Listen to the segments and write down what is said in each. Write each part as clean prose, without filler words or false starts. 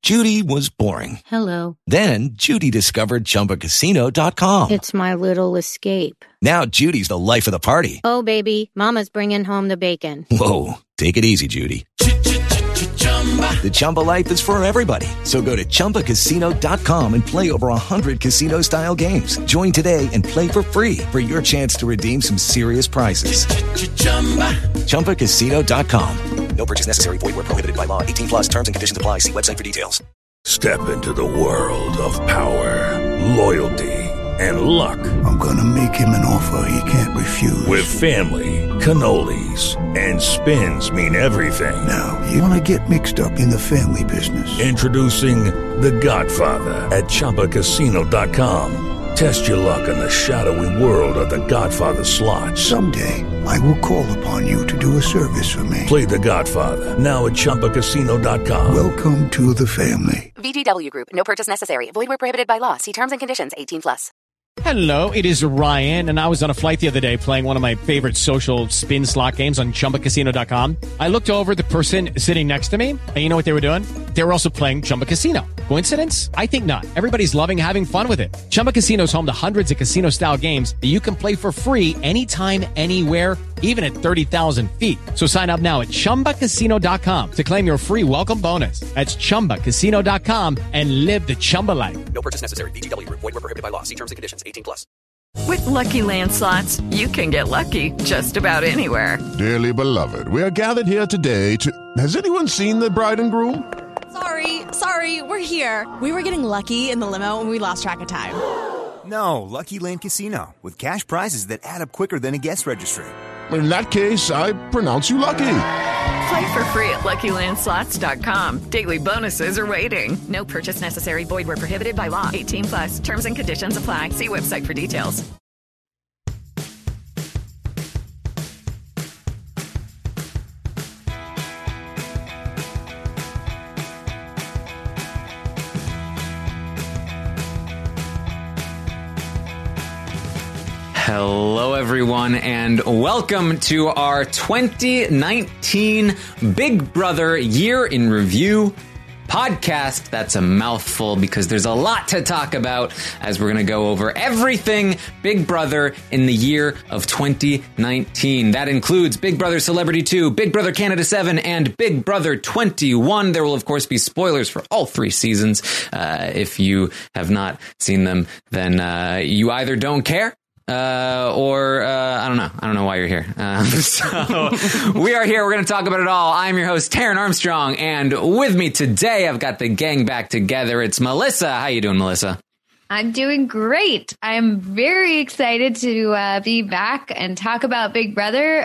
Judy was boring. Hello. Then Judy discovered ChumbaCasino.com. It's my little escape. Now Judy's the life of the party. Oh, baby, mama's bringing home the bacon. Whoa, take it easy, Judy. The Chumba life is for everybody. So go to ChumbaCasino.com and play over 100 casino-style games. Join today and play for free for your chance to redeem some serious prizes. ChumbaCasino.com. No purchase necessary. Void where prohibited by law. 18 plus terms and conditions apply. See website for details. Step into the world of power, loyalty, and luck. I'm going to make him an offer he can't refuse. With family, cannolis, and spins mean everything. Now, you want to get mixed up in the family business. Introducing The Godfather at ChumbaCasino.com. Test your luck in the shadowy world of The Godfather slot. Someday, I will call upon you to do a service for me. Play The Godfather now at ChumbaCasino.com. Welcome to the family. VGW Group. No purchase necessary. Void where prohibited by law. See terms and conditions. 18 plus. Hello, it is Ryan, and I was on a flight the other day playing one of my favorite social spin slot games on ChumbaCasino.com. I looked over at the person sitting next to me, and you know what they were doing? They were also playing Chumba Casino. Coincidence? I think not. Everybody's loving having fun with it. Chumba Casino is home to hundreds of casino-style games that you can play for free anytime, anywhere, even at 30,000 feet. So sign up now at ChumbaCasino.com to claim your free welcome bonus. That's ChumbaCasino.com and live the Chumba life. No purchase necessary. VGW Group. Void where prohibited by law. See terms and conditions. 18 plus. With Lucky Land Slots, you can get lucky just about anywhere. Dearly beloved, we are gathered here today to... Has anyone seen the bride and groom? Sorry, we're here. We were getting lucky in the limo and we lost track of time. No, Lucky Land Casino, with cash prizes that add up quicker than a guest registry. In that case, I pronounce you lucky. Play for free at LuckyLandSlots.com. Daily bonuses are waiting. No purchase necessary. Void where prohibited by law. 18 plus. Terms and conditions apply. See website for details. Hello, everyone, and welcome to our 2019 Big Brother Year in Review podcast. That's a mouthful because there's a lot to talk about as we're going to go over everything Big Brother in the year of 2019. That includes Big Brother Celebrity 2, Big Brother Canada 7, and Big Brother 21. There will, of course, be spoilers for all three seasons. If you have not seen them, then you either don't care or I don't know. I don't know why you're here. So we are here. We're going to talk about it all. I'm your host, Taryn Armstrong, and with me today, I've got the gang back together. It's Melissa. How you doing, Melissa? I'm doing great. I'm very excited to be back and talk about Big Brother.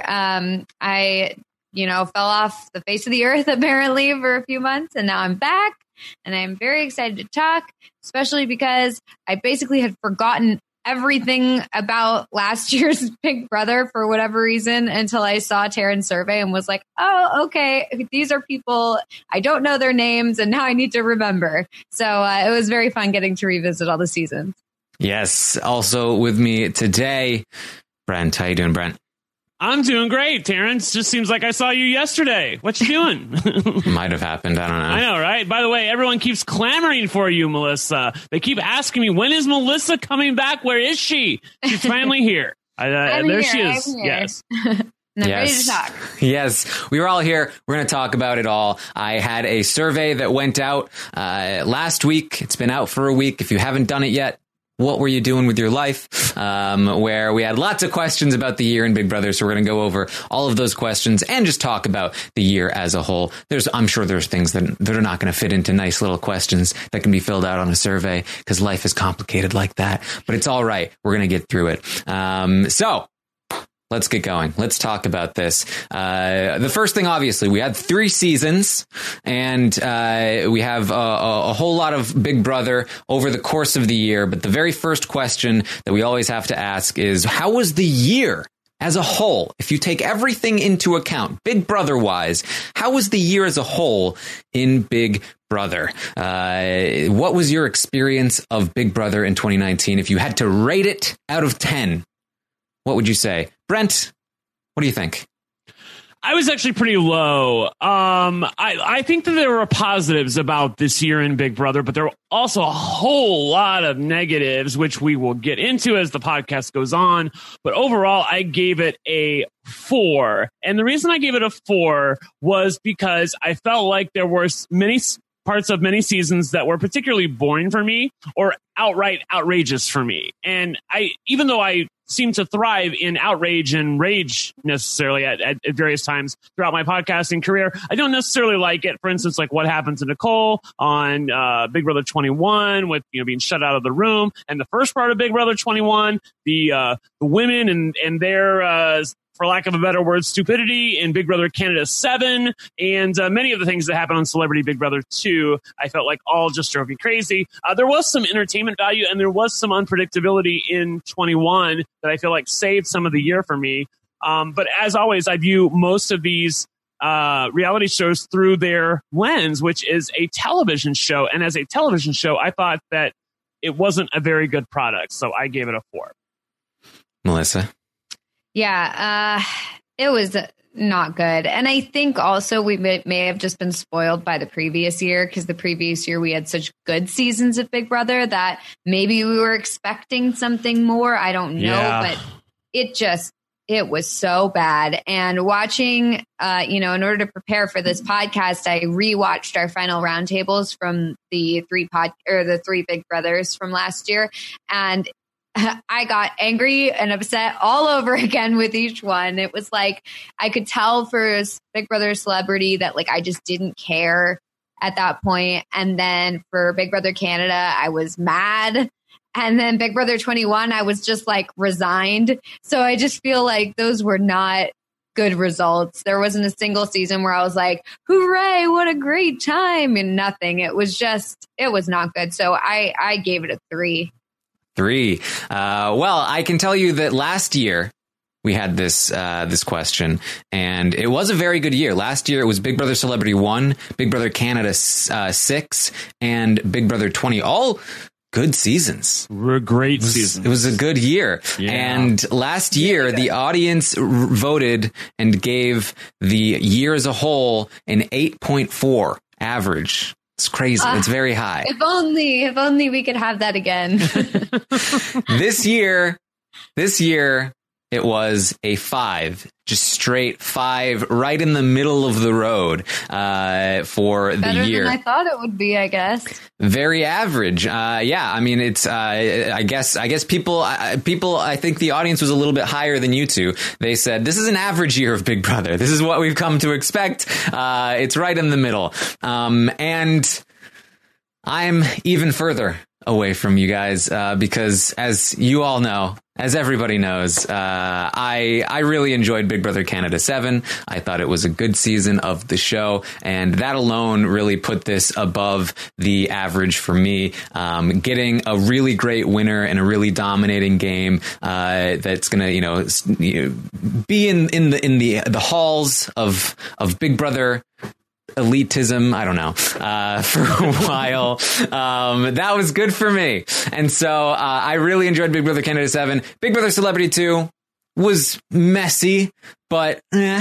I fell off the face of the earth apparently for a few months, and now I'm back, and I'm very excited to talk, especially because I basically had forgotten everything about last year's Big Brother for whatever reason until I saw Taryn's survey and was like, oh, okay, these are people, I don't know their names, and now I need to remember. So it was very fun getting to revisit all the seasons. Yes. Also with me today, Brent. How you doing, Brent? I'm doing great, Terrence. Just seems like I saw you yesterday. What you doing? Might have happened. I don't know. I know, right? By the way, everyone keeps clamoring for you, Melissa. They keep asking me, when is Melissa coming back? Where is she? She's finally here. There she is. Yes. I'm ready to talk. Yes, we were all here. We're going to talk about it all. I had a survey that went out last week. It's been out for a week. If you haven't done it yet, what were you doing with your life? Where we had lots of questions about the year in Big Brother. So we're going to go over all of those questions and just talk about the year as a whole. I'm sure there's things that are not going to fit into nice little questions that can be filled out on a survey because life is complicated like that. But it's all right. We're going to get through it. So let's get going. Let's talk about this. The first thing, obviously, we had 3 seasons, and we have a whole lot of Big Brother over the course of the year. But the very first question that we always have to ask is, how was the year as a whole? If you take everything into account, Big Brother wise, how was the year as a whole in Big Brother? What was your experience of Big Brother in 2019? If you had to rate it out of 10, what would you say? Brent, what do you think? I was actually pretty low. I think that there were positives about this year in Big Brother, but there were also a whole lot of negatives, which we will get into as the podcast goes on. But overall, I gave it a 4. And the reason I gave it a 4 was because I felt like there were many parts of many seasons that were particularly boring for me or outright outrageous for me. And even though I seem to thrive in outrage and rage necessarily at various times throughout my podcasting career, I don't necessarily like it. For instance, like what happened to Nicole on Big Brother 21 with being shut out of the room, and the first part of Big Brother 21, the women and their for lack of a better word, stupidity in Big Brother Canada 7, and many of the things that happened on Celebrity Big Brother 2, I felt like all just drove me crazy. There was some entertainment value, and there was some unpredictability in 21 that I feel like saved some of the year for me. But as always, I view most of these reality shows through their lens, which is a television show. And as a television show, I thought that it wasn't a very good product, so I gave it a 4. Melissa? Yeah, it was not good. And I think also we may have just been spoiled by the previous year, because the previous year we had such good seasons of Big Brother that maybe we were expecting something more. I don't know, but it was so bad. And watching, in order to prepare for this podcast, I rewatched our final roundtables from the three Big Brothers from last year. And I got angry and upset all over again with each one. It was like, I could tell for Big Brother Celebrity that like I just didn't care at that point. And then for Big Brother Canada, I was mad. And then Big Brother 21, I was just like resigned. So I just feel like those were not good results. There wasn't a single season where I was like, hooray, what a great time, and nothing. It was not good. So I gave it a 3. 3. Well, I can tell you that last year we had this question, and it was a very good year. Last year it was Big Brother Celebrity 1, Big Brother Canada 6, and Big Brother 20. All good seasons. Great seasons. It was a good year. Yeah. And last year the audience voted and gave the year as a whole an 8.4 average. It's crazy. It's very high. If only we could have that again. This year, it was a 5, just straight 5, right in the middle of the road for the year. Better than I thought it would be, I guess. Very average. Yeah, I mean, it's. I guess people. I think the audience was a little bit higher than you two. They said this is an average year of Big Brother. This is what we've come to expect. It's right in the middle, and I'm even further away from you guys because, as you all know, as everybody knows, I really enjoyed Big Brother Canada 7. I thought it was a good season of the show, and that alone really put this above the average for me. Getting a really great winner and a really dominating game that's going to be in the halls of Big Brother elitism, I don't know, for a while. That was good for me. And so I really enjoyed Big Brother Canada 7. Big Brother Celebrity 2 was messy, but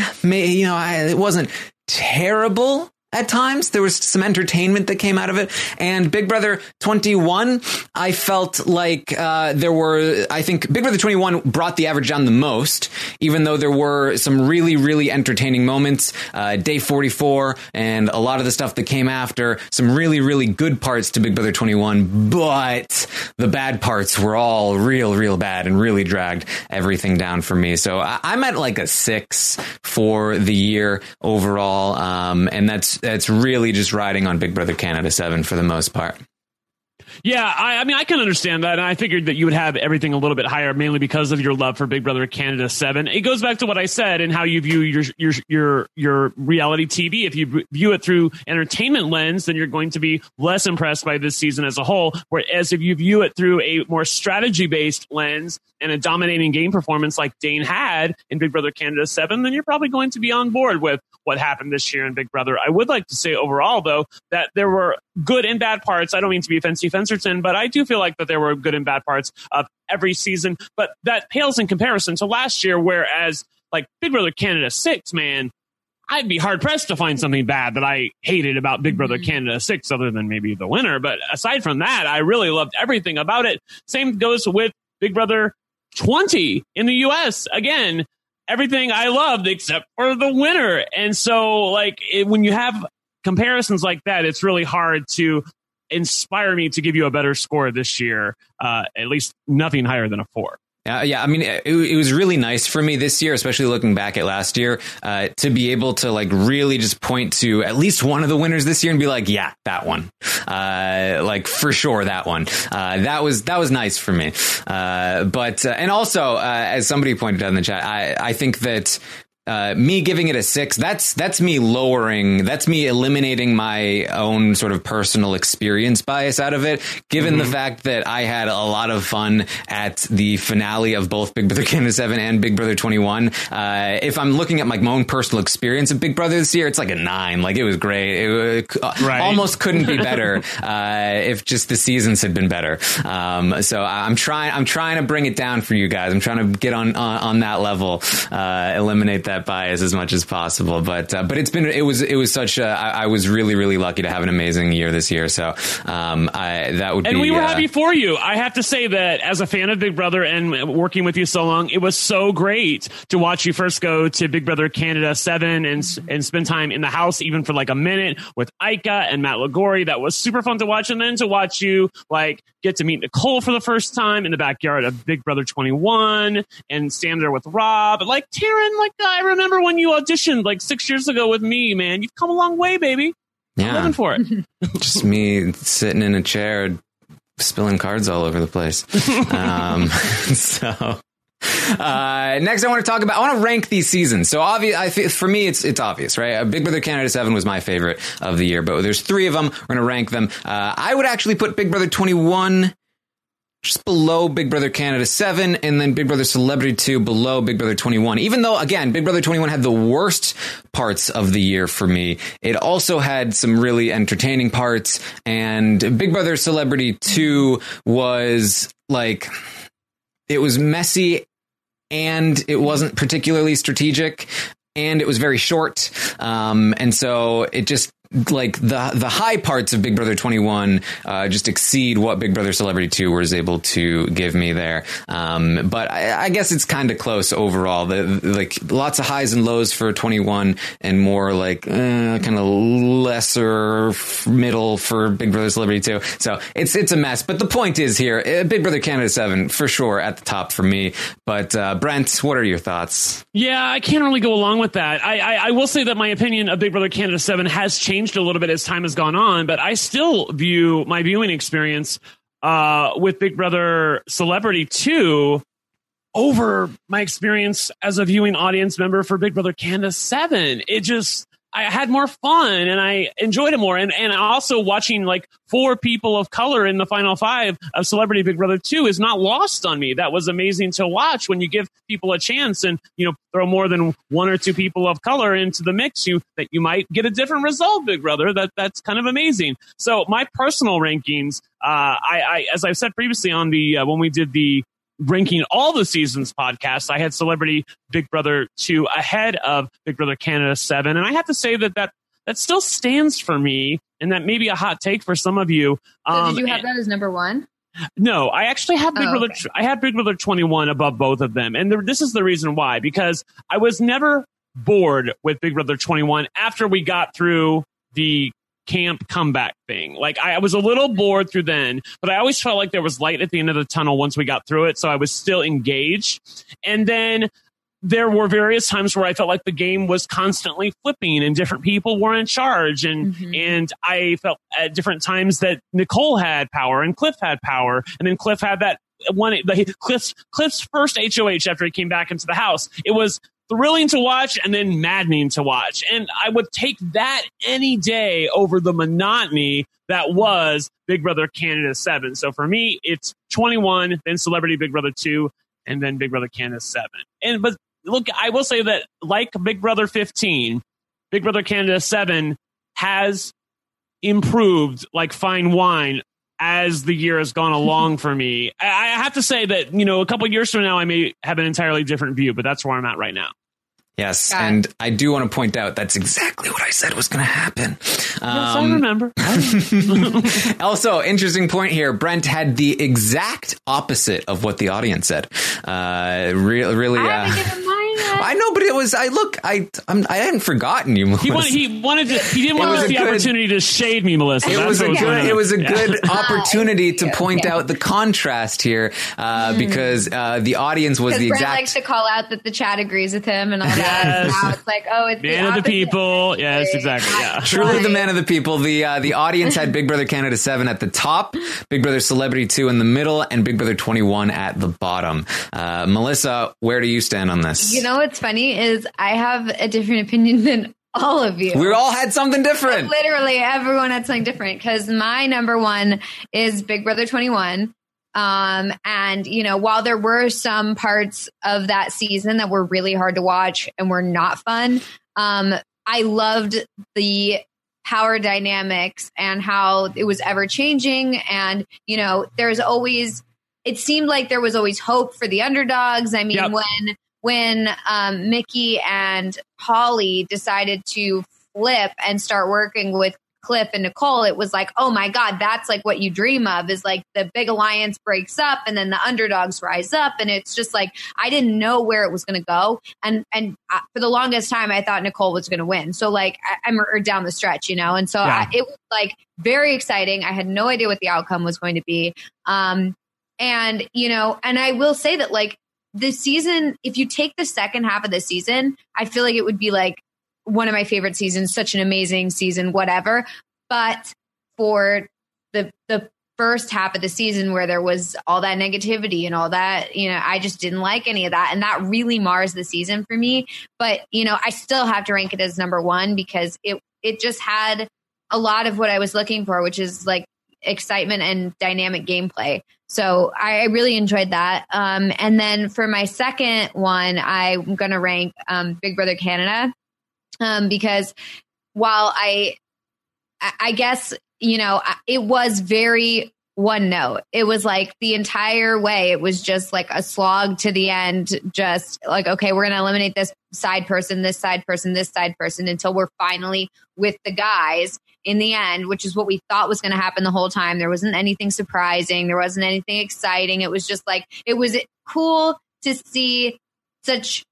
it wasn't terrible. At times, there was some entertainment that came out of it. And Big Brother 21, I felt like I think Big Brother 21 brought the average down the most, even though there were some really, really entertaining moments. Day 44 and a lot of the stuff that came after, some really, really good parts to Big Brother 21. But the bad parts were all real bad and really dragged everything down for me. So I'm at like a 6 for the year overall. And that's really just riding on Big Brother Canada 7 for the most part. Yeah, I mean, I can understand that. And I figured that you would have everything a little bit higher, mainly because of your love for Big Brother Canada 7. It goes back to what I said and how you view your reality TV. If you view it through entertainment lens, then you're going to be less impressed by this season as a whole. Whereas if you view it through a more strategy-based lens and a dominating game performance like Dane had in Big Brother Canada 7, then you're probably going to be on board with what happened this year in Big Brother. I would like to say overall, though, that there were good and bad parts. I don't mean to be offensive, Fencerton, but I do feel like that there were good and bad parts of every season. But that pales in comparison to last year, whereas like Big Brother Canada 6, man, I'd be hard pressed to find something bad that I hated about Big Brother Canada 6 other than maybe the winner. But aside from that, I really loved everything about it. Same goes with Big Brother 20 in the US. Again, everything I loved except for the winner. And so when you have comparisons like that, it's really hard to inspire me to give you a better score this year. At least nothing higher than a 4. Yeah, I mean, it was really nice for me this year, especially looking back at last year, to be able to really just point to at least one of the winners this year and be like, yeah, that one, for sure that one. That was nice for me. But and also, as somebody pointed out in the chat, I think that me giving it a 6, that's me eliminating my own sort of personal experience bias out of it, given the fact that I had a lot of fun at the finale of both Big Brother Canada 7 and Big Brother 21. If I'm looking at my own personal experience of Big Brother this year, it's like a 9. It was great. It almost couldn't be better if just the seasons had been better. So I'm trying to bring it down for you guys. I'm trying to get on that level, eliminate that bias as much as possible, but it was such a, I was really, really lucky to have an amazing year this year. So we were happy for you. I have to say that as a fan of Big Brother and working with you so long, it was so great to watch you first go to Big Brother Canada 7 and spend time in the house, even for a minute with Ika and Matt Lagori. That was super fun to watch. And then to watch you get to meet Nicole for the first time in the backyard of Big Brother 21 and stand there with Rob. Taryn, I remember when you auditioned 6 years ago with me, man. You've come a long way, baby. Yeah. I'm living for it. Just me sitting in a chair, spilling cards all over the place. Next, I want to rank these seasons. So for me, it's obvious, right? Big Brother Canada 7 was my favorite of the year, but there's 3 of them. We're going to rank them. I would actually put Big Brother 21 just below Big Brother Canada 7, and then Big Brother Celebrity 2 below Big Brother 21. Even though, again, Big Brother 21 had the worst parts of the year for me, it also had some really entertaining parts, and Big Brother Celebrity 2 was it was messy, and it wasn't particularly strategic, and it was very short. And so it just, the high parts of Big Brother 21 just exceed what Big Brother Celebrity 2 was able to give me there. But I guess it's kind of close overall. Lots of highs and lows for 21, and more kind of lesser middle for Big Brother Celebrity 2. So it's a mess. But the point is here, Big Brother Canada 7 for sure at the top for me. But Brent, what are your thoughts? Yeah, I can't really go along with that. I will say that my opinion of Big Brother Canada 7 has changed a little bit as time has gone on, but I still view my viewing experience with Big Brother Celebrity 2 over my experience as a viewing audience member for Big Brother Canada 7. I had more fun and I enjoyed it more. And also watching 4 people of color in the final 5 of Celebrity Big Brother 2 is not lost on me. That was amazing to watch when you give people a chance and, throw more than 1 or 2 people of color into the mix, that you might get a different result, Big Brother. That's kind of amazing. So my personal rankings, I as I've said previously on the, when we did the ranking all the seasons podcast, I had Celebrity Big Brother 2 ahead of Big Brother Canada 7. And I have to say that still stands for me, and that may be a hot take for some of you. So did you have that as number 1? No, I actually have Big Brother. Okay. I had Big Brother 21 above both of them. And this is the reason why, because I was never bored with Big Brother 21 after we got through the camp comeback thing. I was a little bored through then, but I always felt like there was light at the end of the tunnel once we got through it. So I was still engaged. And then there were various times where I felt like the game was constantly flipping and different people were in charge. And I felt at different times that Nicole had power and Cliff had power. And then Cliff had that one, Cliff's first HOH after he came back into the house. It was thrilling to watch and then maddening to watch. And I would take that any day over the monotony that was Big Brother Canada 7. So for me, it's 21, then Celebrity Big Brother 2, and then Big Brother Canada 7. But look, I will say that like Big Brother 15, Big Brother Canada 7 has improved like fine wine as the year has gone along for me. I have to say that, a couple of years from now, I may have an entirely different view, but that's where I'm at right now. Yes, God. and I do want to point out that's exactly what I said was going to happen. Yes, I remember. Also, interesting point here. Brent had the exact opposite of what the audience said. Really. I haven't given mine yet. I know, but it was. I hadn't forgotten you, Melissa. He didn't want the opportunity to shade me, Melissa. It was a good opportunity to point out the contrast here, because the audience was the Brent exact. likes to call out that the chat agrees with him and all that. Yes. Now it's like, oh, it's Man the of the opposite. people. Yes, exactly. Yeah. Truly the man of the people. The audience had Big Brother Canada 7 at the top, Big Brother Celebrity 2 in the middle, and Big Brother 21 at the bottom. Melissa, where do you stand on this? You know what's funny is I have a different opinion than all of you. We all had something different. Literally everyone had something different, because my number one is Big Brother 21. And while there were some parts of that season that were really hard to watch and were not fun, I loved the power dynamics and how it was ever changing. And, it seemed like there was always hope for the underdogs. I mean, Yep. when Mickey and Holly decided to flip and start working with Cliff and Nicole, it was like, oh my God, that's like what you dream of, is like the big alliance breaks up and then the underdogs rise up. And it's just like, I didn't know where it was going to go. And for the longest time, I thought Nicole was going to win. So like I'm down the stretch, And so it was like very exciting. I had no idea what the outcome was going to be. And I will say that like this season, if you take the second half of the season, I feel like it would be like one of my favorite seasons, such an amazing season, whatever. But for the first half of the season where there was all that negativity and all that, I just didn't like any of that. And that really mars the season for me. But, I still have to rank it as number one, because it just had a lot of what I was looking for, which is like excitement and dynamic gameplay. So I really enjoyed that. And then for my second one, I'm going to rank Big Brother Canada. Because while I guess, it was very one note. It was like the entire way, it was just like a slog to the end, just like, okay, we're going to eliminate this side person, this side person, this side person, until we're finally with the guys in the end, which is what we thought was going to happen the whole time. There wasn't anything surprising. There wasn't anything exciting. It was just like, it was cool to see such,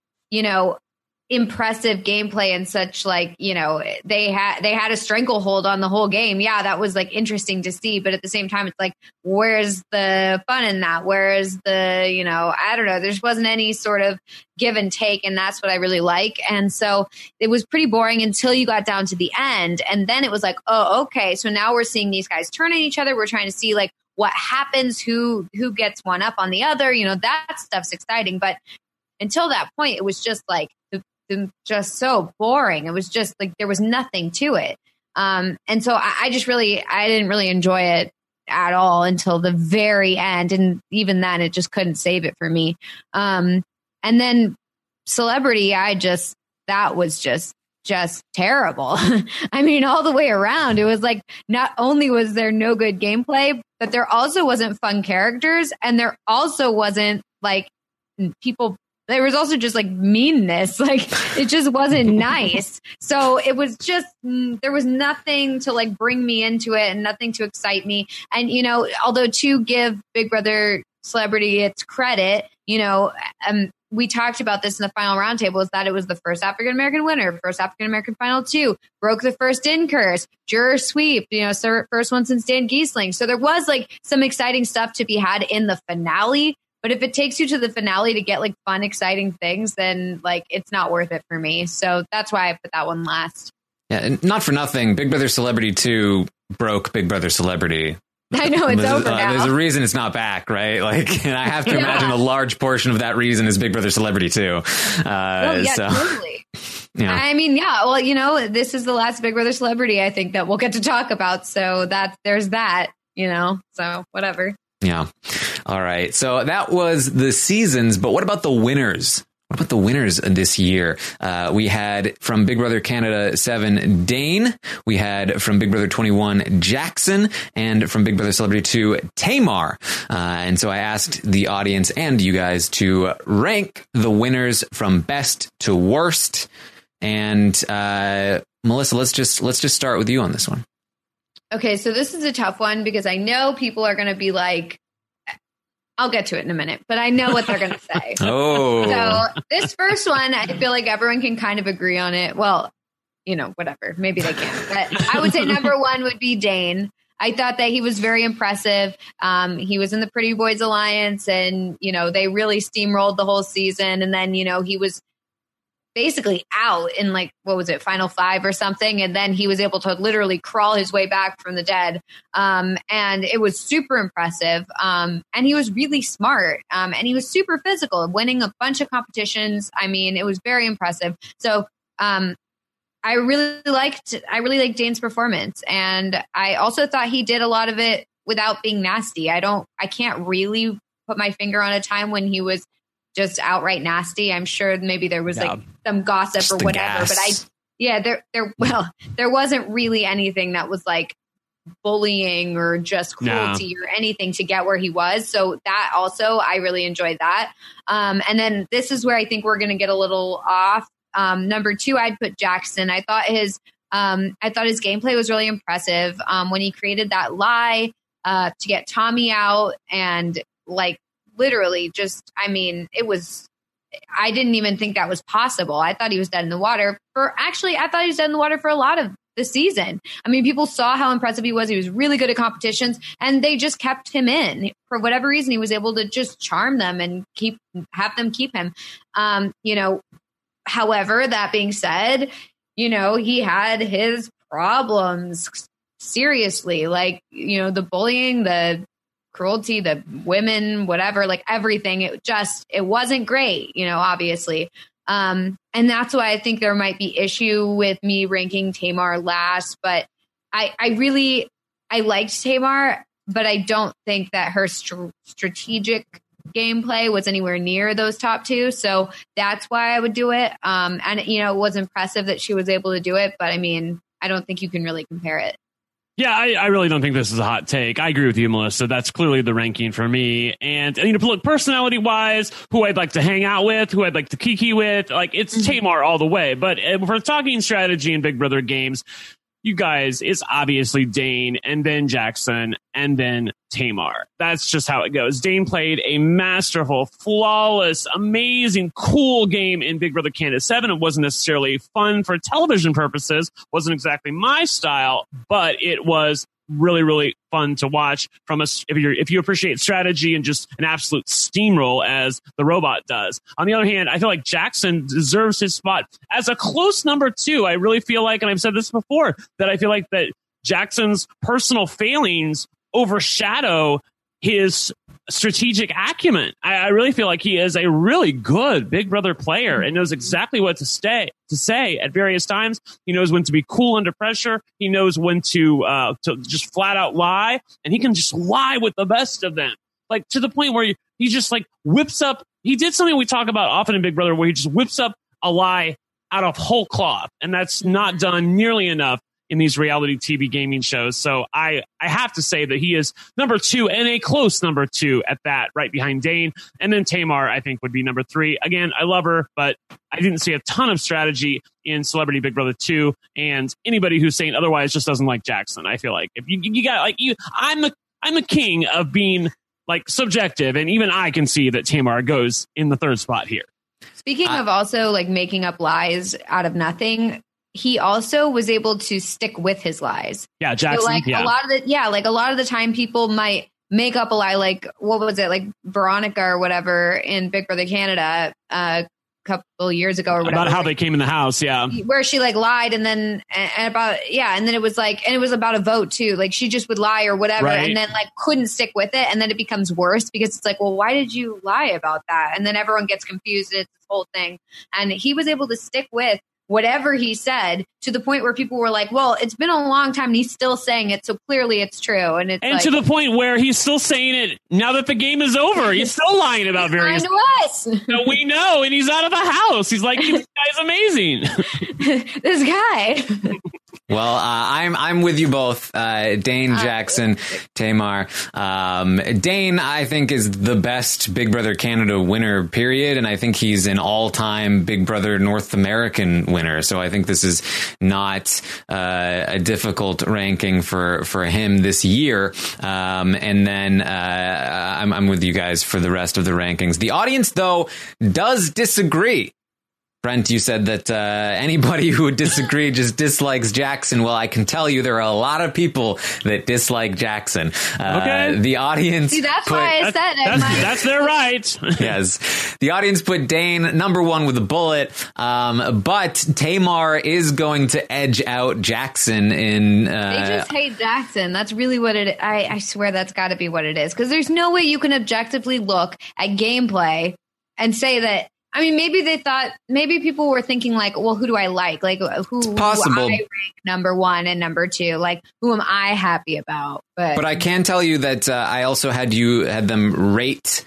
impressive gameplay and such, like, they had a stranglehold on the whole game. Yeah, that was like interesting to see, but at the same time, it's like, where's the fun in that? Where's the, I don't know, there just wasn't any sort of give and take, and that's what I really like. And so it was pretty boring until you got down to the end, and then it was like, oh, okay, so now we're seeing these guys turn on each other. We're trying to see like what happens, who gets one up on the other, that stuff's exciting. But until that point, it was just like just so boring. It was just like there was nothing to it. And so I didn't really enjoy it at all until the very end. And even then, it just couldn't save it for me. And then Celebrity, that was just terrible. I mean, all the way around, it was like, not only was there no good gameplay, but there also wasn't fun characters. And there also wasn't like people. There was also just like meanness. Like it just wasn't nice. So it was just, there was nothing to like bring me into it and nothing to excite me. And, although to give Big Brother Celebrity its credit, we talked about this in the final roundtable, is that it was the first African-American winner, first African-American final two, broke the first in curse, juror sweep, first one since Dan Giesling. So there was like some exciting stuff to be had in the finale. But if it takes you to the finale to get like fun, exciting things, then like it's not worth it for me. So that's why I put that one last. Yeah, and not for nothing, Big Brother Celebrity 2 broke Big Brother Celebrity. I know it's over now. There's a reason it's not back, right? Like, and I have to imagine a large portion of that reason is Big Brother Celebrity 2. Totally. Yeah. I mean, yeah. Well, this is the last Big Brother Celebrity I think that we'll get to talk about. So there's that. So whatever. Yeah. All right. So that was the seasons, but what about the winners? What about the winners this year? We had from Big Brother Canada 7, Dane. We had from Big Brother 21, Jackson. And from Big Brother Celebrity 2, Tamar. And so I asked the audience and you guys to rank the winners from best to worst. And Melissa, let's just start with you on this one. Okay, so this is a tough one because I know people are going to be like, I'll get to it in a minute, but I know what they're going to say. Oh. So this first one, I feel like everyone can kind of agree on it. Well, whatever. Maybe they can. But I would say number one would be Dane. I thought that he was very impressive. He was in the Pretty Boys Alliance and, they really steamrolled the whole season. And then, he was basically out in Final 5 or something. And then he was able to literally crawl his way back from the dead. And it was super impressive. And he was really smart. And he was super physical, winning a bunch of competitions. I mean, it was very impressive. So, I really liked Dane's performance. And I also thought he did a lot of it without being nasty. I can't really put my finger on a time when he was just outright nasty. I'm sure maybe there was some gossip just or whatever, but there wasn't really anything that was like bullying or just cruelty or anything to get where he was. So that also, I really enjoyed that. And then this is where I think we're going to get a little off. Number 2, I'd put Jackson. I thought his gameplay was really impressive. When he created that lie, to get Tommy out and literally I didn't even think that was possible. I thought he was dead in the water I thought he was dead in the water for a lot of the season. I mean, people saw how impressive he was. He was really good at competitions and they just kept him in. For whatever reason, he was able to just charm them and have them keep him. However, that being said, he had his problems seriously, the bullying, the cruelty, the women, whatever, everything. It wasn't great, obviously. And that's why I think there might be issue with me ranking Tamar last, but I liked Tamar, but I don't think that her strategic gameplay was anywhere near those top 2. So that's why I would do it. And it was impressive that she was able to do it, but I mean, I don't think you can really compare it. Yeah, I really don't think this is a hot take. I agree with you, Melissa. That's clearly the ranking for me. And, look, personality-wise, who I'd like to hang out with, who I'd like to kiki with, it's Tamar all the way. But if we're talking strategy in Big Brother games, you guys, it's obviously Dane and then Jackson and then Tamar. That's just how it goes. Dane played a masterful, flawless, amazing, cool game in Big Brother Canada 7. It wasn't necessarily fun for television purposes, wasn't exactly my style, but it was really, really fun to watch if you appreciate strategy and just an absolute steamroll as the robot does. On the other hand, I feel like Jackson deserves his spot as a close number 2. I really feel like, and I've said this before, that I feel like that Jackson's personal failings overshadow his strategic acumen. I really feel like he is a really good Big Brother player and knows exactly what to say at various times. He knows when to be cool under pressure. He knows when to just flat out lie, and he can just lie with the best of them, to the point where he just whips up. He did something we talk about often in Big Brother, where he just whips up a lie out of whole cloth, and that's not done nearly enough in these reality TV gaming shows. So I have to say that he is number 2 and a close number 2 at that, right behind Dane. And then Tamar, I think, would be number 3. Again, I love her, but I didn't see a ton of strategy in Celebrity Big Brother 2. And anybody who's saying otherwise just doesn't like Jackson. I feel like if you got I'm the king of being subjective, and even I can see that Tamar goes in the 3rd spot here. Speaking of also making up lies out of nothing, he also was able to stick with his lies. Yeah, Jackson. So a lot of the time people might make up a lie, what was it, Veronica or whatever in Big Brother Canada a couple years ago or whatever. About how they came in the house, yeah. Where she lied and then and then it was and it was about a vote too. She just would lie or whatever, right. And then couldn't stick with it, and then it becomes worse because it's well, why did you lie about that? And then everyone gets confused. It's this whole thing, and he was able to stick with whatever he said, to the point where people were like, well, it's been a long time and he's still saying it, so clearly it's true. And to the point where he's still saying it now that the game is over. He's still lying about various things. Us. So we know, and he's out of the house. He's like, this guy's amazing. This guy. Well, I'm with you both, Dane, Jackson, Tamar. Dane, I think, is the best Big Brother Canada winner, period, and I think he's an all-time Big Brother North American winner. So I think this is not a difficult ranking for him this year. And then I'm with you guys for the rest of the rankings. The audience, though, does disagree. Brent, you said that anybody who would disagree just dislikes Jackson. Well, I can tell you there are a lot of people that dislike Jackson. Okay. The audience... See, that's why I said it. That's their right. Yes. The audience put Dane number one with a bullet, but Tamar is going to edge out Jackson in... They just hate Jackson. That's really what it is. I swear that's got to be what it is. Because there's no way you can objectively look at gameplay and say that... I mean, maybe people were thinking like, well, who do I like? Like who I rank number one and number two? Like, who am I happy about? But I can tell you that I also had them rate,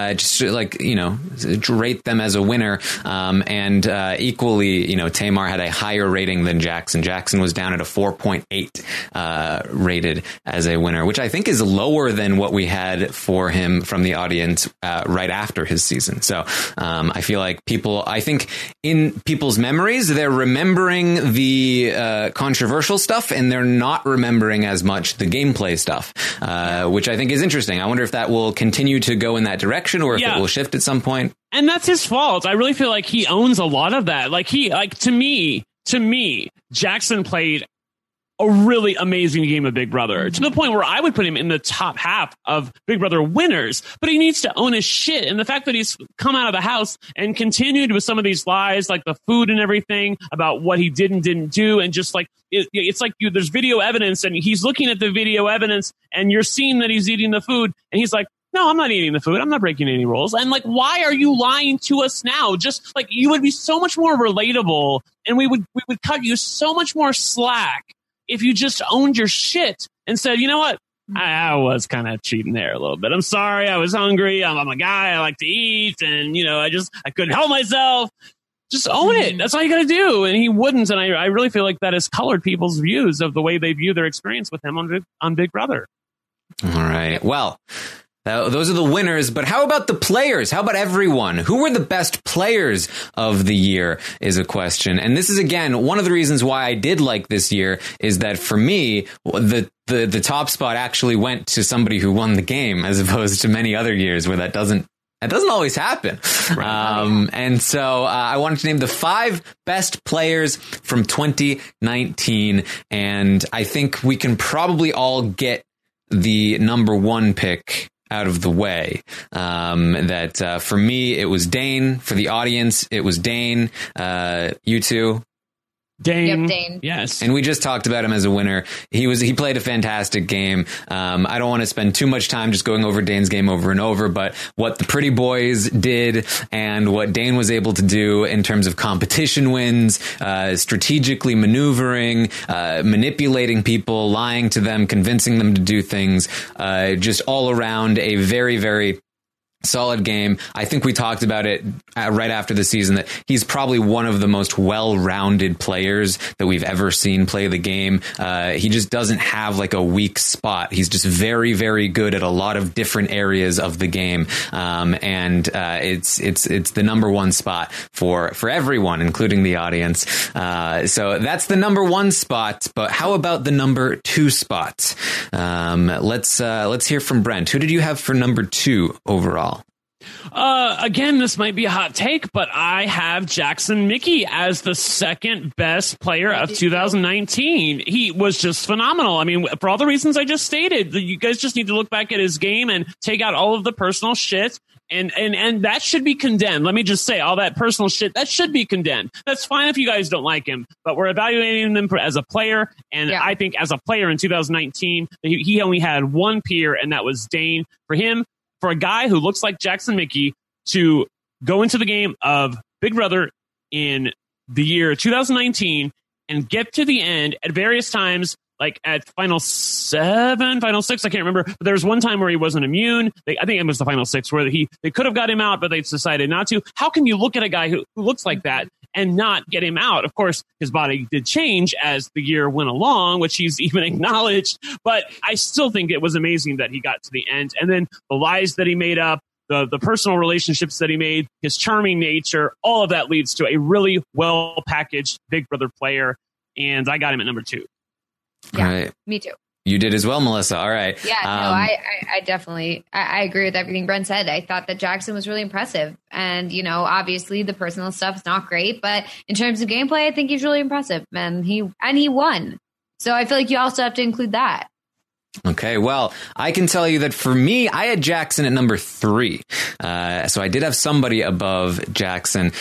rate them as a winner. And equally, Tamar had a higher rating than Jackson. Jackson was down at a 4.8 rated as a winner, which I think is lower than what we had for him from the audience right after his season. So I feel like I think in people's memories, they're remembering the controversial stuff and they're not remembering as much the gameplay stuff, which I think is interesting. I wonder if that will continue to go in that direction or if it will shift at some point. And that's his fault. I really feel like he owns a lot of that. To me, Jackson played a really amazing game of Big Brother, to the point where I would put him in the top half of Big Brother winners, but he needs to own his shit. And the fact that he's come out of the house and continued with some of these lies, like the food and everything, about what he did and didn't do, and just like, it's like there's video evidence and he's looking at the video evidence and you're seeing that he's eating the food and he's like, no, I'm not eating the food. I'm not breaking any rules. And like, why are you lying to us now? Just like, you would be so much more relatable and we would cut you so much more slack if you just owned your shit and said, you know what? I was kind of cheating there a little bit. I'm sorry. I was hungry. I'm a guy. I like to eat. And, I couldn't help myself. Just own it. That's all you got to do. And he wouldn't. And I really feel like that has colored people's views of the way they view their experience with him on Big Brother. All right. Well, those are the winners, but how about the players? How about everyone? Who were the best players of the year is a question. And this is, again, one of the reasons why I did like this year is that for me, the top spot actually went to somebody who won the game, as opposed to many other years where that doesn't always happen. Right. And so I wanted to name the 5 best players from 2019. And I think we can probably all get the number one pick out of the way. For me, it was Dane. For the audience, it was Dane. You two? Dane. Yep, Dane. Yes. And we just talked about him as a winner. He played a fantastic game. I don't want to spend too much time just going over Dane's game over and over, but what the Pretty Boys did and what Dane was able to do in terms of competition wins, strategically maneuvering, manipulating people, lying to them, convincing them to do things, just all around a very, very solid game. I think we talked about it right after the season that he's probably one of the most well-rounded players that we've ever seen play the game. He just doesn't have like a weak spot. He's just very, very good at a lot of different areas of the game. It's the number one spot for everyone, including the audience. So that's the number one spot. But how about the number 2 spot? Let's hear from Brent. Who did you have for number 2 overall? Again, this might be a hot take, but I have Jackson Michie as the second best player of 2019. He was just phenomenal. I mean, for all the reasons I just stated, you guys just need to look back at his game and take out all of the personal shit. And that should be condemned. Let me just say, all that personal shit, that should be condemned. That's fine if you guys don't like him, but we're evaluating him as a player. And I think as a player in 2019, he only had one peer, and that was Dane. For a guy who looks like Jackson Michie to go into the game of Big Brother in the year 2019 and get to the end at various times, like at final 7, final 6, I can't remember. But there was one time where he wasn't immune. I think it was the final 6 where they could have got him out, but they decided not to. How can you look at a guy who looks like that and not get him out? Of course, his body did change as the year went along, which he's even acknowledged. But I still think it was amazing that he got to the end. And then the lies that he made up, the personal relationships that he made, his charming nature, all of that leads to a really well-packaged Big Brother player. And I got him at number 2. Yeah, right. Me too. You did as well, Melissa. All right. Yeah, no, I definitely, I agree with everything Brent said. I thought that Jackson was really impressive. And, you know, obviously the personal stuff is not great, but in terms of gameplay, I think he's really impressive. And he won. So I feel like you also have to include that. Okay, well, I can tell you that for me, I had Jackson at number 3. So I did have somebody above Jackson.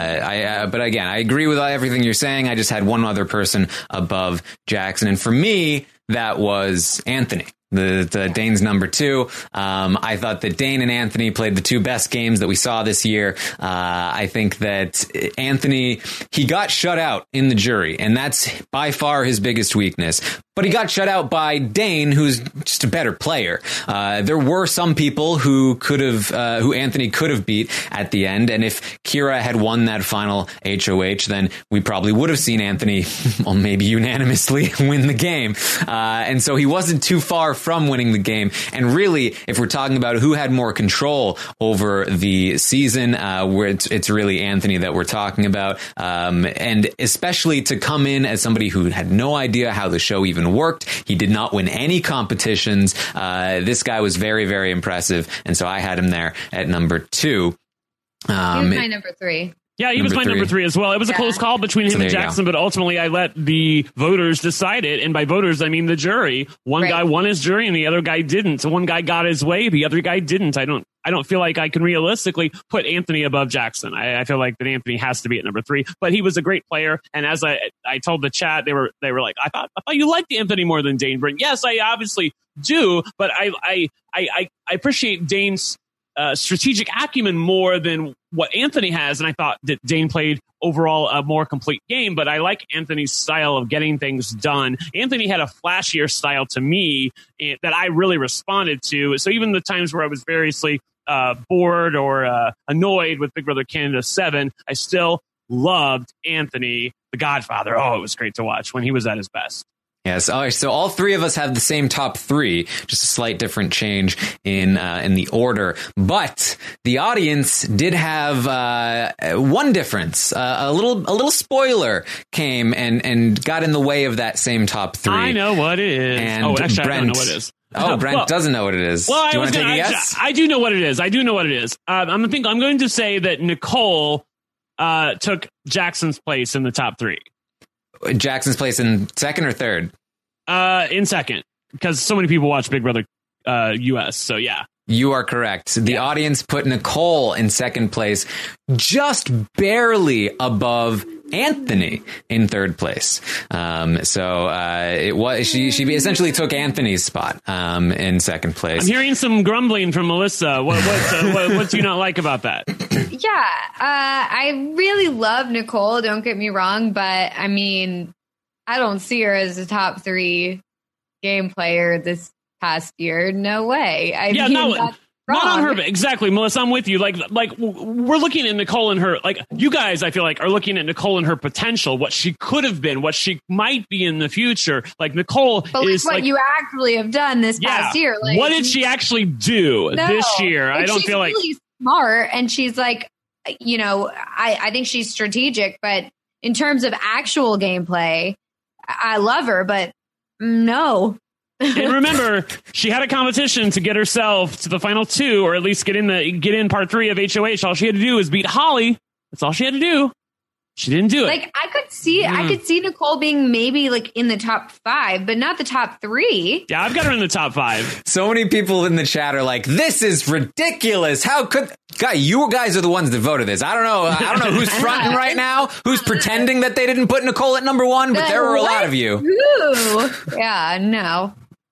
But again, I agree with everything you're saying. I just had one other person above Jackson. And for me, that was Anthony. The Dane's number 2. I thought that Dane and Anthony played the 2 best games that we saw this year. I think that Anthony, he got shut out in the jury, and that's by far his biggest weakness. But he got shut out by Dane, who's just a better player. There were some people who Anthony could have beat at the end. And if Kira had won that final HOH, then we probably would have seen Anthony, well, maybe unanimously win the game. And so he wasn't too far from winning the game. And really, if we're talking about who had more control over the season, where it's really Anthony that we're talking about. And especially to come in as somebody who had no idea how the show even worked. He did not win any competitions. This guy was very, very impressive. And so I had him there at number 2. He was my number 3. Yeah, he was my number 3 as well. It was a close call between him and Jackson, but ultimately I let the voters decide it. And by voters, I mean the jury. One guy won his jury and the other guy didn't. So one guy got his way, the other guy didn't. I don't feel like I can realistically put Anthony above Jackson. I feel like that Anthony has to be at number 3, but he was a great player. And as I told the chat, they were like, I thought you liked Anthony more than Dane Brent. Yes, I obviously do, but I appreciate Dane's strategic acumen more than what Anthony has. And I thought that Dane played overall a more complete game, but I like Anthony's style of getting things done. Anthony had a flashier style to me that I really responded to. So even the times where I was variously bored or annoyed with Big Brother Canada 7, I still loved Anthony, the Godfather. Oh, it was great to watch when he was at his best. Yes. All right. So all 3 of us have the same top 3, just a slight different change in the order. But the audience did have one difference. A little spoiler came and got in the way of that same top 3. I know what it is. And actually, Brent, I don't know what it is. Brent doesn't know what it is. Well, do you want to take a guess? I do know what it is. I'm going to say that Nicole took Jackson's place in the top 3. Jackson's place in second or third? In second, because so many people watch Big Brother US. So, yeah. You are correct. The audience put Nicole in second place, just barely above Anthony in third place. It was she essentially took Anthony's spot in second place. I'm hearing some grumbling from Melissa. What do you not like about that? Yeah, I really love Nicole. Don't get me wrong, but I mean, I don't see her as a top 3 game player this past year. No way. Not on her. Exactly, Melissa. I'm with you. Like we're looking at Nicole and her. Like you guys, I feel like are looking at Nicole and her potential, what she could have been, what she might be in the future. Like Nicole is what you actually have done this past year. Like, what did she actually do this year? Like, I don't feel like really smart, and she's like, you know, I think she's strategic, but in terms of actual gameplay, I love her, but no. And remember, she had a competition to get herself to the final 2, or at least get in part 3 of HOH. All she had to do was beat Holly. That's all she had to do. She didn't do it. Like I could see Nicole being maybe like in the top 5, but not the top 3. Yeah, I've got her in the top 5. So many people in the chat are like, "This is ridiculous. How could you guys are the ones that voted this? I don't know who's fronting right now, who's pretending that they didn't put Nicole at number 1, but there were a lot of you." Ooh. Yeah, no.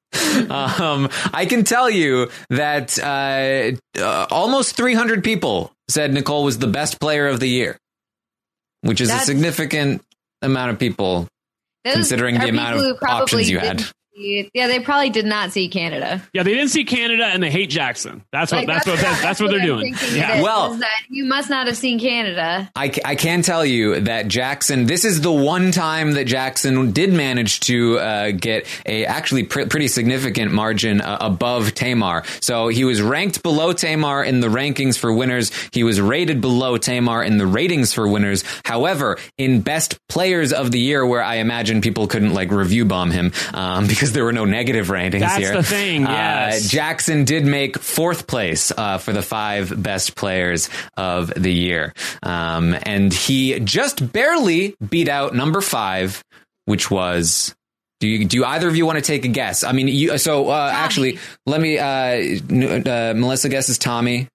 I can tell you that almost 300 people said Nicole was the best player of the year. which is a significant amount of people considering the amount of options you had. Yeah, they probably did not see Canada. Yeah, they didn't see Canada, and they hate Jackson. That's what they're doing. Yeah. Well, that you must not have seen Canada. I can tell you that Jackson. This is the one time that Jackson did manage to get a actually pretty significant margin above Tamar. So he was ranked below Tamar in the rankings for winners. He was rated below Tamar in the ratings for winners. However, in best players of the year, where I imagine people couldn't review bomb him because there were no negative ratings here. That's the thing, yes. Jackson did make 4th place for the 5 best players of the year. And he just barely beat out number 5, which was... Do you either of you want to take a guess? I mean, actually, let me... Melissa guesses Tommy.